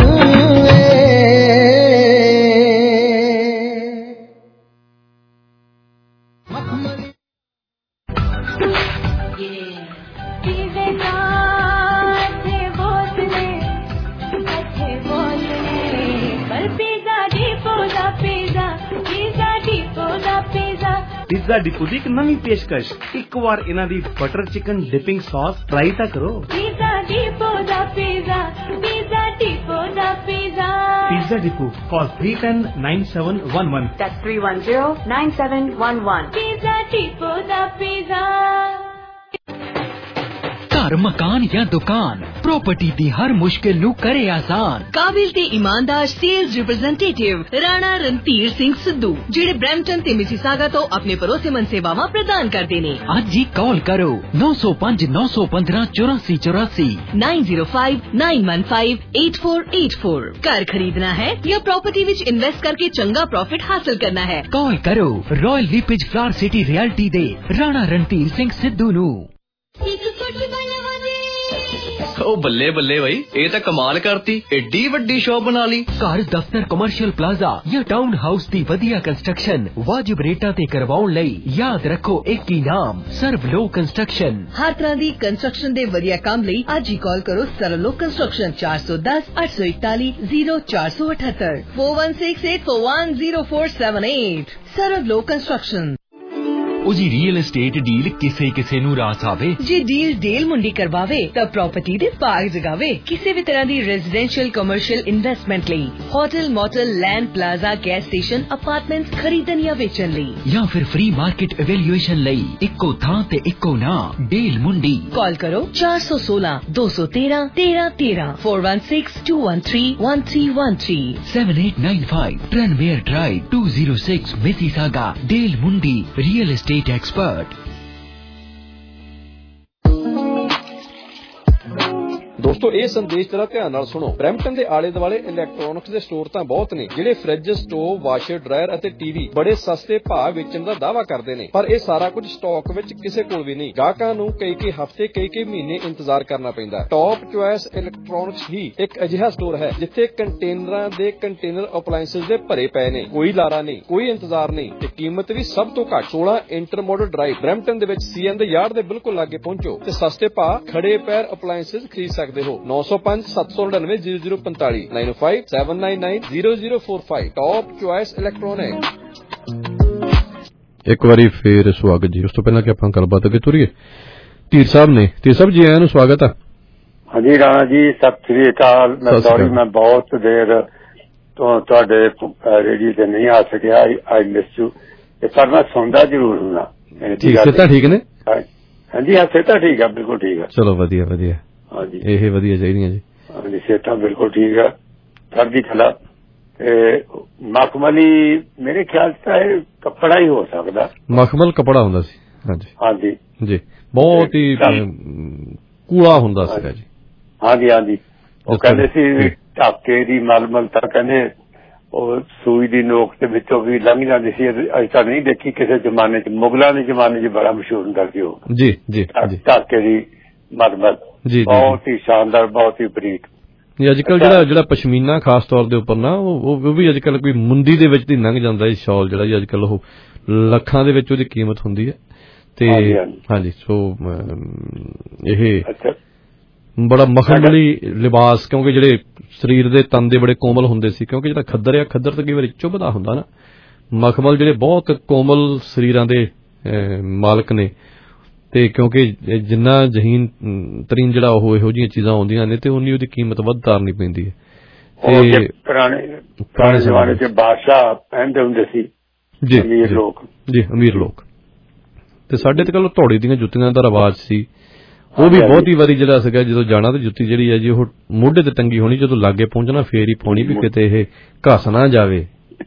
[SPEAKER 15] पिज़्ज़ा डिपो दी एक नवी पेशकश एक बार इन्हां दी butter chicken dipping sauce try ता करो।
[SPEAKER 16] पिज़्ज़ा डिपो दा पिज़्ज़ा पिज़्ज़ा डिपो दा pizza
[SPEAKER 15] pizza depot call three one zero nine seven one one
[SPEAKER 16] That's three one zero nine seven one one pizza depot दा पिज़्ज़ा।
[SPEAKER 9] घर मकान या दुकान प्रॉपर्टी दी हर मुश्किल नू करे आसान।
[SPEAKER 2] काबिल ते ईमानदार सेल्स रिप्रेजेंटेटिव राणा रणधीर सिंह सिद्धू जेड़े ब्रैम्पटन ते मिसिसागा तो अपने भरोसेमंद सेवावां प्रदान करदे ने।
[SPEAKER 9] अज ही कॉल करो नौ सौ पांच नौ सौ पंद्रह चौरासी चौरासी
[SPEAKER 2] nine zero five nine one five eight four eight four. घर खरीदना है या प्रॉपर्टी विच इन्वेस्ट करके चंगा प्रॉफिट हासिल करना है,
[SPEAKER 9] कॉल करो Royal LePage Flower City Realty दे राणा रणधीर सिंह सिद्धू नू।
[SPEAKER 17] ओ बल्ले बल्ले भाई ये तो कमाल करती एडी वड्डी शॉप बना ली।
[SPEAKER 9] घर दफ्तर कमर्शियल प्लाजा या टाउन हाउस दी वधिया कंस्ट्रक्शन वाजिब रेटा ते करवाउण लई याद रखो एक ही नाम सर्वलो कंस्ट्रक्शन।
[SPEAKER 2] हर तरह दी कंस्ट्रक्शन दे वधिया काम लई आज ही कॉल करो सर्वलो कंस्ट्रक्शन चार सौ दस आठ सौ इकतालीस जीरो चार सौ अठहत्तर four one six eight four one zero four seven eight सर्वलो कंस्ट्रक्शन।
[SPEAKER 9] ਉਹ ਜੀ ਰੀਅਲ ਏਸਟੇਟ ਡੀਲ ਕਿਸੇ ਕਿਸੇ ਨੂੰ ਰਾਸ ਆਵੇ।
[SPEAKER 2] ਜੇ ਡੀਲ ਡੇਲ ਮੁੰਡੀ ਕਰਵਾਵੇ ਤਾਂ ਪ੍ਰਾਪਰਟੀ ਦੇ ਬਾਗ ਜਗਾਵੇ। ਕਿਸੇ ਵੀ ਤਰ੍ਹਾਂ ਦੀ ਰੈਜ਼ੀਡੈਂਸ਼ੀਅਲ ਕਮਰਸ਼ੀਅਲ ਇਨਵੈਸਟਮੈਂਟ ਲਈ hotel motel land plaza gas station apartments ਖਰੀਦਣ ਜਾਂ ਵੇਚਣ ਲਈ
[SPEAKER 9] ਜਾਂ ਫਿਰ ਫ੍ਰੀ ਮਾਰਕੀਟ ਇਵੈਲੂਏਸ਼ਨ ਲਈ ਇੱਕੋ ਥਾਂ ਤੇ ਇੱਕੋ ਨਾਮ ਡੇਲ ਮੁੰਡੀ।
[SPEAKER 2] ਕਾਲ ਕਰੋ ਚਾਰ ਸੌ ਸੋਲਾਂ ਦੋ ਸੌ ਤੇਰਾਂ ਤੇਰਾਂ ਤੇਰਾਂ four one six two one three one three one three
[SPEAKER 9] seven eight nine five Tranmere Drive two oh six Mississauga। Dale Mundi Real Estate Expert।
[SPEAKER 7] ਦੋਸਤੋ ਇਹ ਸੰਦੇਸ਼ ਜਰਾ ਧਿਆਨ ਨਾਲ ਸੁਣੋ। ਬਰੈਂਪਟਨ ਦੇ ਆਲੇ ਦੁਆਲੇ ਇਲੈਕਟ੍ਰੋਨਿਕਸ ਦੇ ਸਟੋਰ ਤਾਂ ਬਹੁਤ ਨੇ ਜਿਹੜੇ ਫ੍ਰਿਜ, ਸਟੋਵ, ਵਾਸ਼ਰ, ਡਰਾਇਰ ਅਤੇ ਟੀਵੀ ਬੜੇ ਸਸਤੇ ਭਾਅ ਵੇਚਣ ਦਾ ਦਾਅਵਾ ਕਰਦੇ ਨੇ, ਪਰ ਇਹ ਸਾਰਾ ਕੁਝ ਸਟਾਕ ਵਿੱਚ ਕਿਸੇ ਕੋਲ ਵੀ ਨਹੀਂ। ਗਾਹਕਾਂ ਨੂੰ ਕਈ ਕਈ ਹਫ਼ਤੇ ਕਈ ਕਈ ਮਹੀਨੇ ਇੰਤਜ਼ਾਰ ਕਰਨਾ ਪੈਂਦਾ। ਟੌਪ ਚੁਆਇਸ ਇਲੈਕਟ੍ਰੋਨਿਕਸ ਹੀ ਇੱਕ ਅਜਿਹਾ ਸਟੋਰ ਹੈ ਜਿੱਥੇ ਕੰਟੇਨਰਾਂ ਦੇ ਕੰਟੇਨਰ ਅਪਲਾਇੰਸਸ ਦੇ ਭਰੇ ਪਏ ਨੇ। ਕੋਈ ਲਾਰਾ ਨਹੀਂ, ਕੋਈ ਇੰਤਜ਼ਾਰ ਨਹੀਂ ਤੇ ਕੀਮਤ ਵੀ ਸਭ ਤੋਂ ਘੱਟ। ਸੋਲਾਂ ਇੰਟਰਮੋਡਲ ਡਰਾਈਵ ਬਰੈਂਪਟਨ ਦੇ ਵਿੱਚ ਸੀਐਨ ਦੇ ਯਾਰਡ ਦੇ ਬਿਲਕੁਲ ਲਾਗੇ ਪਹੁੰਚੋ ਤੇ ਸਸਤੇ ਭਾਅ ਖੜੇ ਪੈਰ ਅਪਲਾਇੰਸਸ ਖਰੀਦ ਸਕਦੇ ਹੋ। ਨੌ ਸੌ ਪੰਜ ਸੱਤ ਸੌ ਨੜਿਨਵੇਂ ਜ਼ੀਰੋ ਜ਼ੀਰੋ ਪੰਤਾਲੀ nine oh five seven nine nine zero zero four five top choice electronic. ਇੱਕ ਵਾਰੀ ਫੇਰ ਸਵਾਗਤ ਜੀ। ਉਸ ਤੋਂ ਪਹਿਲਾਂ ਕਿ ਆਪਾਂ ਗੱਲਬਾਤ ਅੱਗੇ ਤੁਰੀਏ, ਧੀਰ ਸਾਹਿਬ ਨੇ। ਧੀਰ ਸਾਹਿਬ ਜੀ ਆਇਆਂ ਨੂੰ ਸਵਾਗਤ ਆ।
[SPEAKER 18] ਹਾਂਜੀ ਰਾਣਾ ਜੀ, ਸਤਿ ਸ੍ਰੀ ਅਕਾਲ। ਮੈਂ ਸੌਰੀ ਮੈਂ ਬਹੁਤ ਦੇਰ ਤੋਂ ਤੁਹਾਡੇ ਰੇਡੀਓ ਤੇ ਨਹੀਂ ਆ ਸਕਿਆ। I miss you. ਪਰ ਮੈਂ ਸੁਣਦਾ ਜ਼ਰੂਰ ਹੁੰਦਾ।
[SPEAKER 7] ਸਿਹਤਾਂ ਠੀਕ ਨੇ?
[SPEAKER 18] ਹਾਂਜੀ ਹਾਂ, ਸਿਹਤਾਂ ਠੀਕ ਆ, ਬਿਲਕੁਲ ਠੀਕ ਆ।
[SPEAKER 7] ਚਲੋ ਵਧੀਆ ਵਧੀਆ।
[SPEAKER 18] ਹਾਂਜੀ
[SPEAKER 7] ਇਹ ਵਧੀਆ ਚਾਹੀਦੀਆਂ ਜੀ। ਹਾਂਜੀ
[SPEAKER 18] ਸਿਹਤਾਂ ਬਿਲਕੁਲ ਠੀਕ ਆ, ਚੜ੍ਹਦੀ ਕਲਾ। ਤੇ ਮਖਮਲੀ ਮੇਰੇ ਖਿਆਲ ਚ ਇਹ ਕੱਪੜਾ ਹੀ ਹੋ ਸਕਦਾ।
[SPEAKER 7] ਮਖਮਲ ਕੱਪੜਾ ਹੁੰਦਾ ਸੀ। ਹਾਂਜੀ
[SPEAKER 18] ਹਾਂਜੀ
[SPEAKER 7] ਜੀ, ਬਹੁਤ ਹੀ ਕੂਲਾ ਹੁੰਦਾ ਸੀਗਾ ਜੀ। ਹਾਂਜੀ
[SPEAKER 18] ਹਾਂਜੀ, ਉਹ ਕਹਿੰਦੇ ਸੀ ਢਾਕੇ ਦੀ ਮਲਮਲ ਤਾਂ ਕਹਿੰਦੇ ਉਹ ਸੂਈ ਦੀ ਨੋਕ ਦੇ ਵਿੱਚੋਂ ਵੀ ਲੰਘ ਜਾਂਦੀ ਸੀ। ਅਸੀਂ ਤਾਂ ਨਹੀਂ ਦੇਖੀ ਕਿਸੇ ਜ਼ਮਾਨੇ ਚ, ਮੁਗਲਾਂ ਦੇ ਜ਼ਮਾਨੇ ਚ ਬੜਾ ਮਸ਼ਹੂਰ ਹੁੰਦਾ ਸੀ ਉਹ। ਜੀ ਜੀ ਢਾਕੇ ਦੀ ਮਲਮਲ ਬਹੁਤ ਹੀ ਸ਼ਾਨਦਾਰ, ਬਹੁਤ ਹੀ ਬਰੀਕ।
[SPEAKER 7] ਅੱਜ ਕੱਲ ਜਿਹੜਾ ਜਿਹੜਾ ਪਸ਼ਮੀਨਾ ਖਾਸ ਤੌਰ ਦੇ ਉੱਪਰ ਨਾ ਉਹ ਵੀ ਅੱਜ ਕੱਲ ਕੋਈ ਮੁੰਦੀ ਦੇ ਵਿੱਚ ਦੀ ਲੰਘ ਜਾਂਦਾ ਜੀ ਸ਼ਾਲ ਜਿਹੜਾ ਜੀ। ਅੱਜ ਕੱਲ ਉਹ ਲੱਖਾਂ ਦੇ ਵਿੱਚ ਉਹਦੀ ਕੀਮਤ ਹੁੰਦੀ ਹੈ। ਤੇ ਹਾਂਜੀ ਸੋ ਇਹ ਬੜਾ ਮਖਮਲੀ ਲਿਬਾਸ, ਕਿਉਂਕਿ ਜਿਹੜੇ ਸਰੀਰ ਦੇ ਤਨ ਦੇ ਬੜੇ ਕੋਮਲ ਹੁੰਦੇ ਸੀ, ਕਿਉਂਕਿ ਜਿਹੜਾ ਖੱਦਰ ਆ ਖੱਦਰ ਤਾਂ ਕਈ ਵਾਰੀ ਚੁੱਭਦਾ ਹੁੰਦਾ ਨਾ। ਮਖਮਲ ਜਿਹੜੇ ਬਹੁਤ ਕੋਮਲ ਸਰੀਰਾਂ ਦੇ ਮਾਲਕ ਨੇ ਤੇ ਕਿਉਂਕਿ ਜਿੰਨਾ ਜ਼ਹੀਨ ਤਰੀਨ ਜਿਹੜਾ ਉਹ ਇਹੋ ਜਿਹੀਆਂ ਚੀਜ਼ਾਂ ਆਉਂਦੀਆਂ ਨੇ ਤੇ ਉਨੀ ਉਹਦੀ ਕੀਮਤ ਵੱਧ ਤਾਰਨੀ ਪੈਂਦੀ ਹੈ।
[SPEAKER 18] ਤੇ ਪੁਰਾਣੇ ਪੁਰਾਣੇ ਜ਼ਮਾਨੇ ਚ ਬਾਦਸ਼ਾਹ ਪਹਿਨਦੇ ਹੁੰਦੇ ਸੀ ਜੀ, ਅਮੀਰ ਲੋਕ ਜੀ, ਅਮੀਰ ਲੋਕ।
[SPEAKER 7] ਤੇ ਸਾਡੇ ਤੇ ਕੱਲ ਧੌੜੀ ਦੀਆਂ ਜੁੱਤੀਆਂ ਦਾ ਰਿਵਾਜ ਸੀ। ਉਹ ਵੀ ਬਹੁਤ ਹੀ ਵਾਰੀ ਜਿਹੜਾ ਸੀਗਾ ਜਦੋਂ ਜਾਣਾ ਤੇ ਜੁੱਤੀ ਜਿਹੜੀ ਹੈ ਜੀ ਉਹ ਮੋਢੇ ਤੇ ਟੰਗੀ ਹੋਣੀ, ਜਦੋਂ ਲਾਗੇ ਪਹੁੰਚਣਾ ਫੇਰ ਹੀ ਪਾਉਣੀ ਵੀ ਕਿਤੇ ਇਹ ਘਸ ਨਾ ਜਾਵੇ।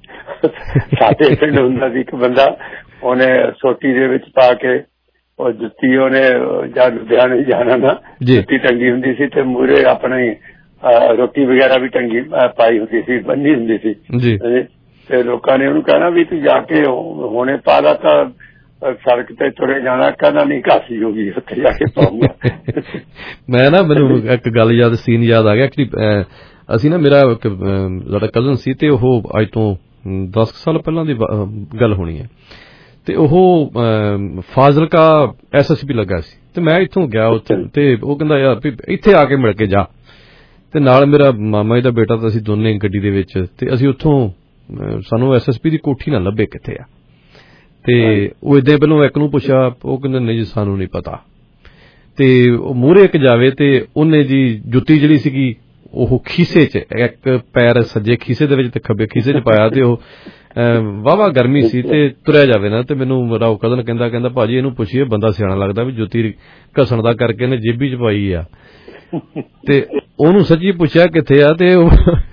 [SPEAKER 18] ਸਾਡੇ ਪਿੰਡ ਹੁੰਦਾ ਸੀ ਇੱਕ ਬੰਦਾ, ਉਹਨੇ ਸੋਟੀ ਦੇ ਵਿੱਚ ਪਾ ਕੇ ਉਹ ਜੁੱਤੀ ਉਹਨੇ ਜਦ ਲੁਧਿਆਣੇ ਜਾਣਾ ਨਾ ਜੁੱਤੀ ਟੰਗੀ ਹੁੰਦੀ ਸੀ ਤੇ ਮੂਹਰੇ ਆਪਣੀ ਰੋਟੀ ਵਗੈਰਾ ਵੀ ਟੰਗੀ ਪਾਈ ਹੁੰਦੀ ਸੀ, ਬੰਨੀ ਹੁੰਦੀ ਸੀ ਜੀ। ਤੇ ਲੋਕਾਂ ਨੇ ਉਹਨੂੰ ਕਹਿਣਾ ਵੀ ਤੂੰ ਜਾ ਕੇ ਹੁਣੇ ਪਾ ਲਾ ਤਾਂ ਸੜਕ ਤੇ ਤੁਰੇ ਜਾਣਾ। ਕਹਿੰਦਾ ਨਹੀਂ, ਘਾਸੀ ਹੋ ਗਈ, ਉੱਥੇ ਜਾ ਕੇ ਪਾਉਂਗਾ।
[SPEAKER 7] ਮੈਂ ਨਾ ਮੈਨੂੰ ਇੱਕ ਗੱਲ ਯਾਦ, ਸੀਨ ਯਾਦ ਆ ਗਿਆ। ਐਕਚੁਅਲੀ ਅਸੀਂ ਨਾ ਮੇਰਾ ਸਾਡਾ ਕਜ਼ਨ ਸੀ ਤੇ ਉਹ ਅੱਜ ਤੋਂ ਦਸ ਸਾਲ ਪਹਿਲਾਂ ਦੀ ਗੱਲ ਹੋਣੀ ਹੈ ਤੇ ਉਹ ਫਾਜ਼ਿਲਕਾ ਐਸ ਐਸ ਪੀ ਲੱਗਾ ਸੀ ਤੇ ਮੈਂ ਇੱਥੋਂ ਗਿਆ ਉੱਥੇ ਤੇ ਉਹ ਕਹਿੰਦਾ ਯਾਰ ਵੀ ਇੱਥੇ ਆ ਕੇ ਮਿਲ ਕੇ ਜਾ। ਤੇ ਨਾਲ ਮੇਰਾ ਮਾਮਾ ਜੀ ਦਾ ਬੇਟਾ ਤਾਂ ਅਸੀਂ ਦੋਨੇ ਗੱਡੀ ਦੇ ਵਿੱਚ, ਤੇ ਅਸੀਂ ਉੱਥੋਂ ਸਾਨੂੰ ਐਸ ਐਸ ਪੀ ਦੀ ਕੋਠੀ ਨਾ ਲੱਭੇ ਕਿੱਥੇ ਆ। ਤੇ ਉਹ ਏਦਾਂ ਪਹਿਲਾਂ ਇੱਕ ਨੂੰ ਪੁੱਛਿਆ, ਉਹ ਕਹਿੰਦਾ ਨਹੀਂ ਜੀ ਸਾਨੂੰ ਨਹੀਂ ਪਤਾ। ਤੇ ਉਹ ਮੂਹਰੇ ਇੱਕ ਜਾਵੇ ਤੇ ਉਹਨੇ ਜੀ ਜੁੱਤੀ ਜਿਹੜੀ ਸੀਗੀ ਉਹ ਖੀਸੇ ਚ, ਇੱਕ ਪੈਰ ਸੱਜੇ ਖੀਸੇ ਦੇ ਵਿੱਚ ਤੇ ਖੱਬੇ ਖੀਸੇ ਚ ਪਾਇਆ ਤੇ ਉਹ ਵਾਹਵਾ ਗਰਮੀ ਸੀ ਤੇ ਤੁਰਿਆ ਜਾਵੇ ਨਾ। ਤੇ ਮੈਨੂੰ ਮੇਰਾ ਉਹ ਕਜ਼ਨ ਕਹਿੰਦਾ ਕਹਿੰਦਾ ਭਾਜੀ ਇਹਨੂੰ ਪੁੱਛੀਏ, ਬੰਦਾ ਸਿਆਣਾ ਲੱਗਦਾ ਵੀ ਜੁੱਤੀ ਘਸਣ ਦਾ ਕਰਕੇ ਇਹਨੇ ਜੇਬੀ ਚ ਪਾਈ ਆ। ਤੇ ਉਹਨੂੰ ਸੱਚੀ ਪੁੱਛਿਆ ਕਿੱਥੇ ਆ ਤੇ ਉਹ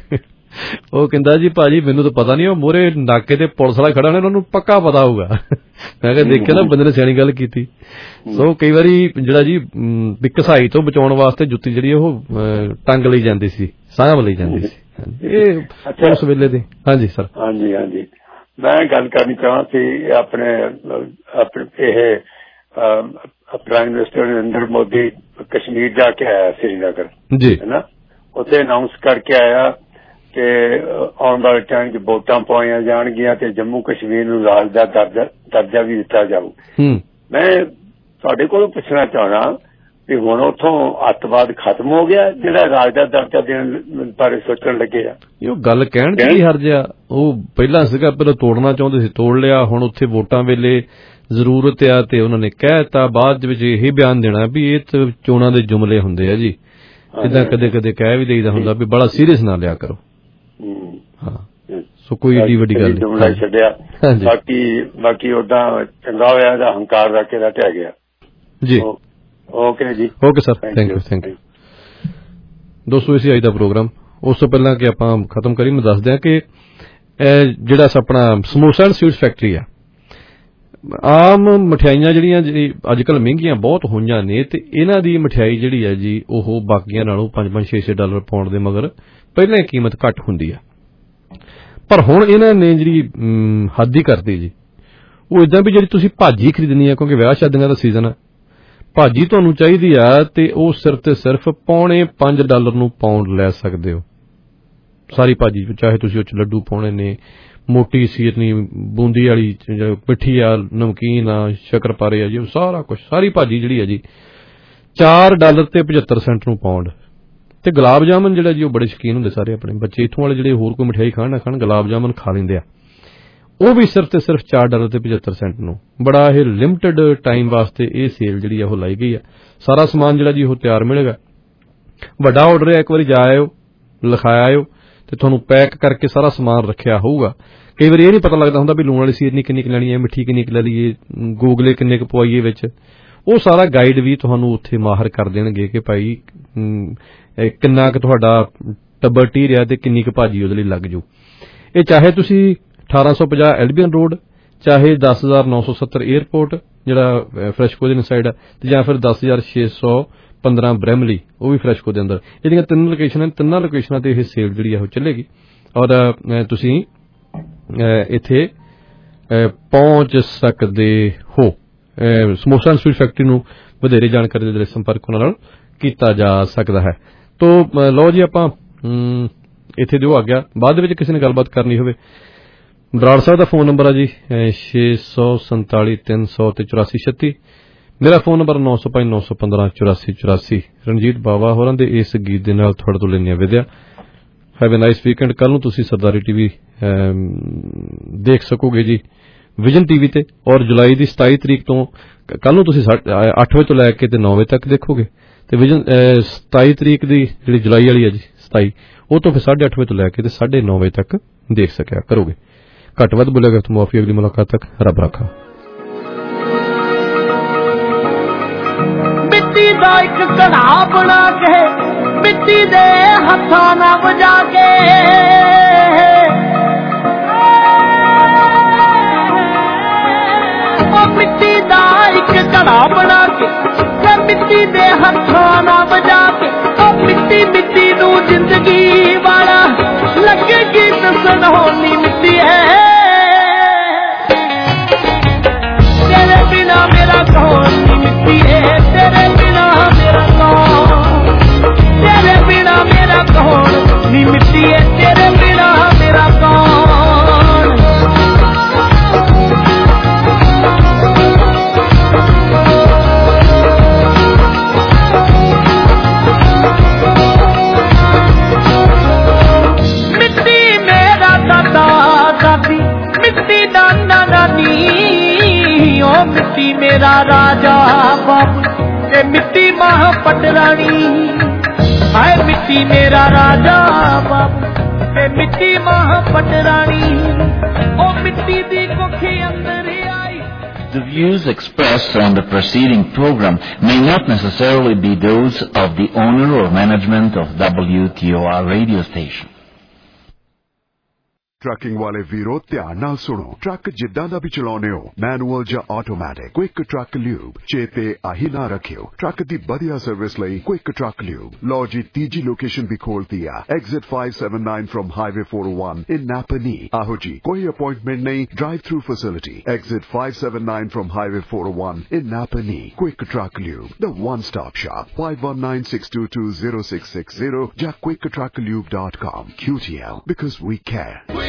[SPEAKER 7] ਉਹ ਕਹਿੰਦਾ ਜੀ ਭਾਜੀ ਮੈਨੂੰ ਤਾਂ ਪਤਾ ਨਹੀਂ, ਉਹ ਮੂਹਰੇ ਨਾਕੇ ਤੇ ਪੁਲਿਸ ਵਾਲਾ ਖੜਾ ਨੇ, ਉਹਨੂੰ ਪੱਕਾ ਪਤਾ ਹੋਊਗਾ। ਮੈਂ ਕਿਹਾ ਦੇਖਿਆ ਨਾ, ਬੰਦੇ ਨੇ ਸਿਆਣੀ ਗੱਲ ਕੀਤੀ। ਸੋ ਕਈ ਵਾਰੀ ਜਿਹੜਾ ਜੀ ਵੀ ਘਸਾਈ ਤੋਂ ਬਚਾਉਣ ਵਾਸਤੇ ਜੁੱਤੀ ਜਿਹੜੀ ਉਹ ਟੰਗ ਲਈ ਜਾਂਦੀ ਸੀ, ਸਾਂਭ ਲਈ ਜਾਂਦੀ ਸੀ। ਇਹ ਉਸ ਵੇਲੇ ਦੇ। ਹਾਂਜੀ ਸਰ।
[SPEAKER 18] ਹਾਂਜੀ ਹਾਂਜੀ, ਮੈਂ ਗੱਲ ਕਰਨੀ ਚਾਹਾਂ ਸੀ ਆਪਣੇ ਆਪਣੇ ਇਹ ਪ੍ਰਾਈਮ ਮਿਨਿਸਟਰ ਨਰਿੰਦਰ ਮੋਦੀ ਕਸ਼ਮੀਰ ਜਾ ਕੇ ਆਇਆ ਸ੍ਰੀਨਗਰ ਜੀ, ਹੈ ਨਾ। ਉੱਥੇ ਅਨਾਊਂਸ ਕਰਕੇ ਆਇਆ ਕਿ ਆਉਣ ਵਾਲੇ ਟਾਈਮ 'ਚ ਵੋਟਾਂ ਪਾਈਆਂ ਜਾਣਗੀਆਂ ਤੇ ਜੰਮੂ ਕਸ਼ਮੀਰ ਨੂੰ ਰਾਜ ਦਾ ਦਰਜਾ ਦਰਜਾ ਵੀ ਦਿੱਤਾ ਜਾਊ। ਮੈਂ ਤੁਹਾਡੇ ਕੋਲੋਂ ਪੁੱਛਣਾ ਚਾਹੁੰਦਾ ਵੀ ਹੁਣ ਉੱਥੋਂ ਅੱਤਵਾਦ ਖਤਮ ਹੋ ਗਿਆ ਜਿਹੜਾ ਰਾਜ ਦਾ ਦਰਜਾ ਦੇਣ ਬਾਰੇ ਸੋਚਣ ਲੱਗੇ ਆ?
[SPEAKER 7] ਉਹ ਗੱਲ ਕਹਿਣ ਦੀ ਹਰਜ ਆ। ਉਹ ਪਹਿਲਾਂ ਸੀਗਾ, ਪਹਿਲਾਂ ਤੋੜਨਾ ਚਾਹੁੰਦੇ ਸੀ, ਤੋੜ ਲਿਆ। ਹੁਣ ਉੱਥੇ ਵੋਟਾਂ ਵੇਲੇ ਜ਼ਰੂਰਤ ਆ ਤੇ ਉਹਨਾਂ ਨੇ ਕਹਿਤਾ ਬਾਅਦ ਵਿੱਚ ਇਹ ਬਿਆਨ ਦੇਣਾ ਵੀ ਇਹ ਚੋਣਾਂ ਦੇ ਜੁਮਲੇ ਹੁੰਦੇ ਆ ਜੀ, ਇਦਾਂ ਕਦੇ ਕਦੇ ਕਹਿ ਵੀ ਦੇਈਦਾ ਹੁੰਦਾ ਵੀ ਬੜਾ ਸੀਰੀਅਸ ਨਾ ਲਿਆ ਕਰੋ। ਹਾਂ, ਸੋ ਕੋਈ ਏਡੀ ਵੱਡੀ ਗੱਲ
[SPEAKER 18] ਨਹੀਂ ਛੱਡਿਆ। ਬਾਕੀ ਬਾਕੀ ਉਦਾਂ ਚੰਗਾ ਹੋਇਆ ਇਹਦਾ ਹੰਕਾਰ ਰੱਖ ਕੇ ਢਹਿ ਗਿਆ ਜੀ। ਓਕੇ ਜੀ, okay sir, thank you thank you.
[SPEAKER 7] ਦੋਸਤੋ ਇਸੇ ਅੱਜ ਦਾ ਪ੍ਰੋਗਰਾਮ। ਉਸ ਤੋਂ ਪਹਿਲਾਂ ਕਿ ਆਪਾਂ ਖਤਮ ਕਰੀਏ, ਮੈਂ ਦੱਸ ਦਿਆਂ ਕਿ ਜਿਹੜਾ ਆਪਣਾ ਸਮੋਸਾ ਐਂਡ ਸਵੀਟਸ ਫੈਕਟਰੀ ਆ, ਆਮ ਮਠਿਆਈਆਂ ਜਿਹੜੀਆਂ ਅੱਜ ਕੱਲ੍ਹ ਮਹਿੰਗੀਆਂ ਬਹੁਤ ਹੋਈਆਂ ਨੇ ਤੇ ਇਹਨਾਂ ਦੀ ਮਠਿਆਈ ਜਿਹੜੀ ਹੈ ਜੀ ਉਹ ਬਾਕੀਆਂ ਨਾਲੋਂ ਪੰਜ ਪੰਜ ਛੇ ਛੇ ਡਾਲਰ ਪਾਉਣ ਦੇ ਮਗਰ ਪਹਿਲਾਂ ਕੀਮਤ ਘੱਟ ਹੁੰਦੀ ਆ। ਪਰ ਹੁਣ ਇਹਨਾਂ ਨੇ ਜਿਹੜੀ ਹੱਦ ਹੀ ਕਰਤੀ ਜੀ, ਉਹ ਇਦਾਂ ਵੀ ਜਿਹੜੀ ਤੁਸੀਂ ਭਾਜੀ ਖਰੀਦਣੀ ਆ, ਕਿਉਂਕਿ ਵਿਆਹ ਸ਼ਾਦੀਆਂ ਦਾ ਸੀਜ਼ਨ ਆ, ਭਾਜੀ ਤੁਹਾਨੂੰ ਚਾਹੀਦੀ ਆ ਤੇ ਉਹ ਸਿਰਫ ਤੇ ਸਿਰਫ ਪੌਣੇ ਪੰਜ ਡਾਲਰ ਨੂੰ ਪਾਉਂਡ ਲੈ ਸਕਦੇ ਹੋ ਸਾਰੀ ਭਾਜੀ, ਚਾਹੇ ਤੁਸੀਂ ਉਹ ਚ ਲੱਡੂ ਪਾਉਣੇ ਨੇ, ਮੋਟੀ ਸੀਰਨੀ, ਬੂੰਦੀ ਵਾਲੀ, ਮਿੱਠੀ ਆ, ਨਮਕੀਨ ਆ, ਸ਼ੱਕਰਪਾਰੇ ਆ ਜੀ, ਸਾਰਾ ਕੁਛ, ਸਾਰੀ ਭਾਜੀ ਜਿਹੜੀ ਆ ਜੀ ਚਾਰ ਡਾਲਰ ਤੇ ਪਝੱਤਰ ਸੈਂਟ ਨੂੰ ਪਾਉਂਡ। ਤੇ ਗੁਲਾਬ ਜਾਮਨ ਜਿਹੜਾ ਜੀ ਉਹ ਬੜੇ ਸ਼ੌਕੀਨ ਹੁੰਦੇ ਸਾਰੇ ਆਪਣੇ ਬੱਚੇ, ਇੱਥੋਂ ਵਾਲੇ ਜਿਹੜੇ ਹੋਰ ਕੋਈ ਮਠਿਆਈ ਖਾਣ ਨਾ ਖਾਣ, ਗੁਲਾਬ ਜਾਮਨ ਖਾ ਲੈਂਦੇ ਆ, ਉਹ ਵੀ ਸਿਰਫ ਤੇ ਸਿਰਫ ਚਾਰ ਡਾਲਰ ਤੇ ਪਝੱਤਰ ਸੈਂਟ ਨੂੰ। ਬੜਾ ਇਹ ਲਿਮਟਿਡ ਟਾਈਮ ਵਾਸਤੇ ਇਹ ਸੇਲ ਜਿਹੜੀ ਆ ਉਹ ਲਾਈ ਗਈ ਆ। ਸਾਰਾ ਸਮਾਨ ਜਿਹੜਾ ਜੀ ਉਹ ਤਿਆਰ ਮਿਲੇਗਾ, ਵੱਡਾ ਆਰਡਰ ਹੈ, ਇੱਕ ਵਾਰੀ ਜਾ ਆਇਓ, ਲਿਖਾਇਆ ਆਇਓ ਤੇ ਤੁਹਾਨੂੰ ਪੈਕ ਕਰਕੇ ਸਾਰਾ ਸਮਾਨ ਰੱਖਿਆ ਹੋਊਗਾ। ਕਈ ਵਾਰੀ ਇਹ ਨਹੀਂ ਪਤਾ ਲੱਗਦਾ ਹੁੰਦਾ ਵੀ ਲੂਣ ਵਾਲੀ ਸੀਰਨੀ ਕਿੰਨੀ ਕੁ ਲੈਣੀ ਹੈ, ਮਿੱਠੀ ਕਿੰਨੀ ਕੁ ਲੈ ਲਈਏ, ਗੋਗਲੇ ਕਿੰਨੇ ਕੁ ਪਵਾਈਏ ਵਿੱਚ, ਉਹ ਸਾਰਾ ਗਾਈਡ ਵੀ ਤੁਹਾਨੂੰ ਉੱਥੇ ਮਾਹਰ ਕਰ ਦੇਣਗੇ ਕਿ ਭਾਈ ਕਿੰਨਾ ਕੁ ਤੁਹਾਡਾ ਟੱਬਰ ਟੀ ਰਿਹਾ ਤੇ ਕਿੰਨੀ ਕੁ ਭਾਜੀ ਉਹਦੇ ਲਈ ਲੱਗ ਜੂ। ਇਹ ਚਾਹੇ ਤੁਸੀਂ ਅਠਾਰਾਂ ਸੌ ਪੰਜਾਹ ਐਲਬੀਅਨ ਰੋਡ, ਚਾਹੇ ਦਸ ਹਜ਼ਾਰ ਨੌ ਸੌ ਸੱਤਰ ਏਅਰਪੋਰਟ ਜਿਹੜਾ ਫਰੈਸ਼ਕੋ ਦੇ ਸਾਈਡ ਆ, ਤੇ ਜਾਂ ਫਿਰ ਦਸ ਹਜ਼ਾਰ ਛੇ ਸੌ ਪੰਦਰਾਂ ਬ੍ਰੈਮਲੀ, ਉਹ ਵੀ ਫਰੈਸ਼ਕੋ ਦੇ ਅੰਦਰ। ਜਿਹੜੀਆਂ ਤਿੰਨ ਲੋਕੇਸ਼ਨ, ਤਿੰਨਾਂ ਲੋਕੇਸ਼ਨਾਂ ਤੇ ਇਹ ਸੇਲ ਜਿਹੜੀ ਆ ਉਹ ਚੱਲੇਗੀ ਔਰ ਤੁਸੀਂ ਇੱਥੇ ਪਹੁੰਚ ਸਕਦੇ ਹੋ। ਸਮੋਸਾ ਐਂਡ ਸਵੀਟ ਫੈਕਟਰੀ ਨੂੰ ਵਧੇਰੇ ਜਾਣਕਾਰੀ ਦੇ ਲਈ ਸੰਪਰਕ ਉਹਨਾਂ ਨਾਲ ਕੀਤਾ ਜਾ ਸਕਦਾ ਹੈ। ਤੋ ਲਓ ਜੀ, ਆਪਾਂ ਇੱਥੇ ਦਿਓ ਆ ਗਿਆ। ਬਾਅਦ ਵਿੱਚ ਕਿਸੇ ਨੇ ਗੱਲਬਾਤ ਕਰਨੀ ਹੋਵੇ, ਬਰਾੜ ਸਾਹਿਬ ਦਾ ਫੋਨ ਨੰਬਰ ਆ ਜੀ ਛੇ ਸੌ ਸੰਤਾਲੀ ਤਿੰਨ ਸੌ ਤੇ ਚੁਰਾਸੀ ਛੱਤੀ। ਮੇਰਾ ਫੋਨ ਨੰਬਰ ਨੌ ਸੌ ਪੰਜ ਨੌ ਸੌ ਪੰਦਰਾਂ ਚੁਰਾਸੀ ਚੁਰਾਸੀ। ਰਣਜੀਤ ਬਾਵਾ ਹੋਰਾਂ ਦੇ ਇਸ ਗੀਤ ਦੇ ਨਾਲ ਤੁਹਾਡੇ ਤੋਂ ਲੈਂਦੇ ਆ ਵਿਦਿਆ। Have a nice weekend. ਕੱਲ ਨੂੰ ਤੁਸੀਂ ਸਰਦਾਰੀ ਟੀਵੀ ਦੇਖ ਸਕੋਗੇ ਜੀ ਵਿਜ਼ਨ ਟੀਵੀ ਤੇ, ਔਰ ਜੁਲਾਈ ਦੀ ਸਤਾਈ ਤਰੀਕ ਤੋਂ ਕੱਲ ਨੂੰ ਤੁਸੀਂ ਅੱਠ ਵਜੇ ਤੋਂ ਲੈ ਕੇ ਤੇ ਨੌ ਵਜੇ ਤੱਕ ਦੇਖੋਗੇ, ਤੇ ਵਿਜ਼ਨ ਸਤਾਈ ਤਰੀਕ ਦੀ ਜਿਹੜੀ ਜੁਲਾਈ ਵਾਲੀ ਹੈ ਜੀ ਸਤਾਈ, ਉਹ ਤੋਂ ਫਿਰ ਸਾਢੇ ਅੱਠ ਵਜੇ ਤੋਂ ਲੈ ਕੇ ਤੇ ਸਾਢੇ ਨੌ ਵਜੇ ਤੱਕ ਦੇਖ ਸਕਿਆ ਕਰੋਗੇ। ਘੱਟ ਵੱਧ ਬੋਲੇਗਾ ਤਾਂ ਮੁਆਫੀ। ਅਗਲੀ ਮੁਲਾਕਾਤ ਤੱਕ ਰੱਬ ਰਾਖਾ।
[SPEAKER 14] ਮਿੱਟੀ ਦਾ ਇੱਕ ਘੜਾ ਬਣਾ ਕੇ, ਮਿੱਟੀ ਦੇ ਹੱਥਾਂ ਨਾਲ ਵਜਾ ਕੇ, ਉਹ ਮਿੱਟੀ ਦਾ ਇੱਕ ਘੜਾ ਬਣਾ ਕੇ, ਤੇ ਮਿੱਟੀ ਦੇ ਹੱਥਾਂ ਨਾਲ ਵਜਾ ਕੇ, ਉਹ ਮਿੱਟੀ ਮਿੱਟੀ ਨੂੰ ਜ਼ਿੰਦਗੀ ਵਾਲਾ ਲੱਗੇ ਗੀਤ ਸੁਣਾਉਣੀ ਮਿੱਟੀ ਹੈ। ਤੇਰੇ ਬਿਨਾ ਮੇਰਾ ਕੌਣ ਨੀ ਮਿੱਟੀ ਹੈ, ਤੇਰੇ ਬਿਨਾ ਮੇਰਾ ਕੌਣ, ਤੇਰੇ ਬਿਨਾ ਮੇਰਾ ਕੌਣ ਨੀ ਮਿੱਟੀ ਹੈ, ਤੇਰੇ ਬਿਨਾ ਮੇਰਾ ਕੌਣ। ਮਿੱਟੀ ਮੇਰਾ ਦਾਦਾ ਦਾਦੀ, ਮਿੱਟੀ ਨਾਨਾ ਨਾਨੀ, ਉਹ ਮਿੱਟੀ ਮੇਰਾ ਰਾਜਾ ਬਾਬੂ ਤੇ ਮਿੱਟੀ ਮਾਂ ਪਟਰਾਣੀ। ਹਾਏ ਮਿੱਟੀ ਮੇਰਾ ਰਾਜਾ ਬਾਬੂ ਤੇ ਮਿੱਟੀ ਮਾਂ ਪਟਰਾਣੀ, ਉਹ ਮਿੱਟੀ ਦੀ ਕੁੱਖੀ ਅੰਦਰ ਆਈ।
[SPEAKER 19] The views expressed on the preceding program may not necessarily be those of the owner or management of W T O R radio station.
[SPEAKER 4] Trucking ਵਾਲੇ ਵੀਰੋ ਧਿਆਨ ਨਾਲ ਸੁਣੋ। ਟਰੱਕ ਜਿੱਦਾਂ ਦਾ ਵੀ ਚਲਾਉਨੇ ਹੋ, ਮੈਨੂਅਲ ਜਾਂ ਆਟੋਮੈਟਿਕ, ਕੁਇਕ ਟਰੱਕ ਲਿਊਬ ਚੇਤੇ ਆਹੀ ਨਾ ਰੱਖਿਓ। ਟਰੱਕ ਦੀ ਵਧੀਆ ਸਰਵਿਸ ਲਈ ਕੁਇਕ ਟਰੱਕ ਲਿਊਬ। ਲਓ ਜੀ, ਤੀਜੀ ਲੋਕੇਸ਼ਨ ਵੀ ਖੋਲਤੀ ਆ, exit five seventy-nine from highway four oh one in Napanee. ਆਹੋ ਜੀ, ਕੋਈ ਅਪਾਇੰਟਮੈਂਟ ਨਹੀਂ, drive through facility. Exit five seventy-nine from highway four oh one in Napanee. Quick truck lube, the one stop shop, five one nine six two two zero six six zero ਜਾਂ quick truck lube dot com। Q T L, because we care।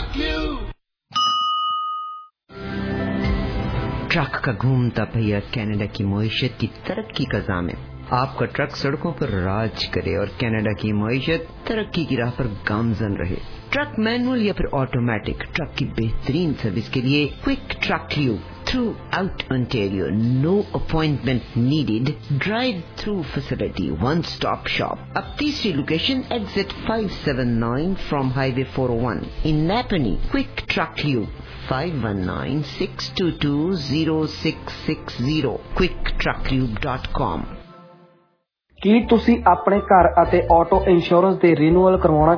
[SPEAKER 20] Truck का घूमता पहिया कनाडा की मईशत की तरक्की का ज़ामिन। आपका ट्रक सड़कों पर राज करे और कनाडा की मईशत तरक्की की राह पर गामजन रहे। ट्रक मैनुअल या फिर ऑटोमेटिक, ट्रक की बेहतरीन सर्विस के लिए quick truck lube throughout Ontario. No appointment needed. Drive-through facility, one-stop shop. अब तीसरी location exit five seven nine from Highway four oh one. In Napanee, Quick Truck Lube, five one nine, six two two, zero six six zero. quick truck lube dot com.
[SPEAKER 21] ਕੀ ਤੁਸੀਂ ਆਪਣੇ ਘਰ ਅਤੇ ਆਟੋ ਇੰਸ਼ੋਰੈਂਸ ਦੇ ਰੀਨਿਊਅਲ ਕਰਵਾਉਣਾ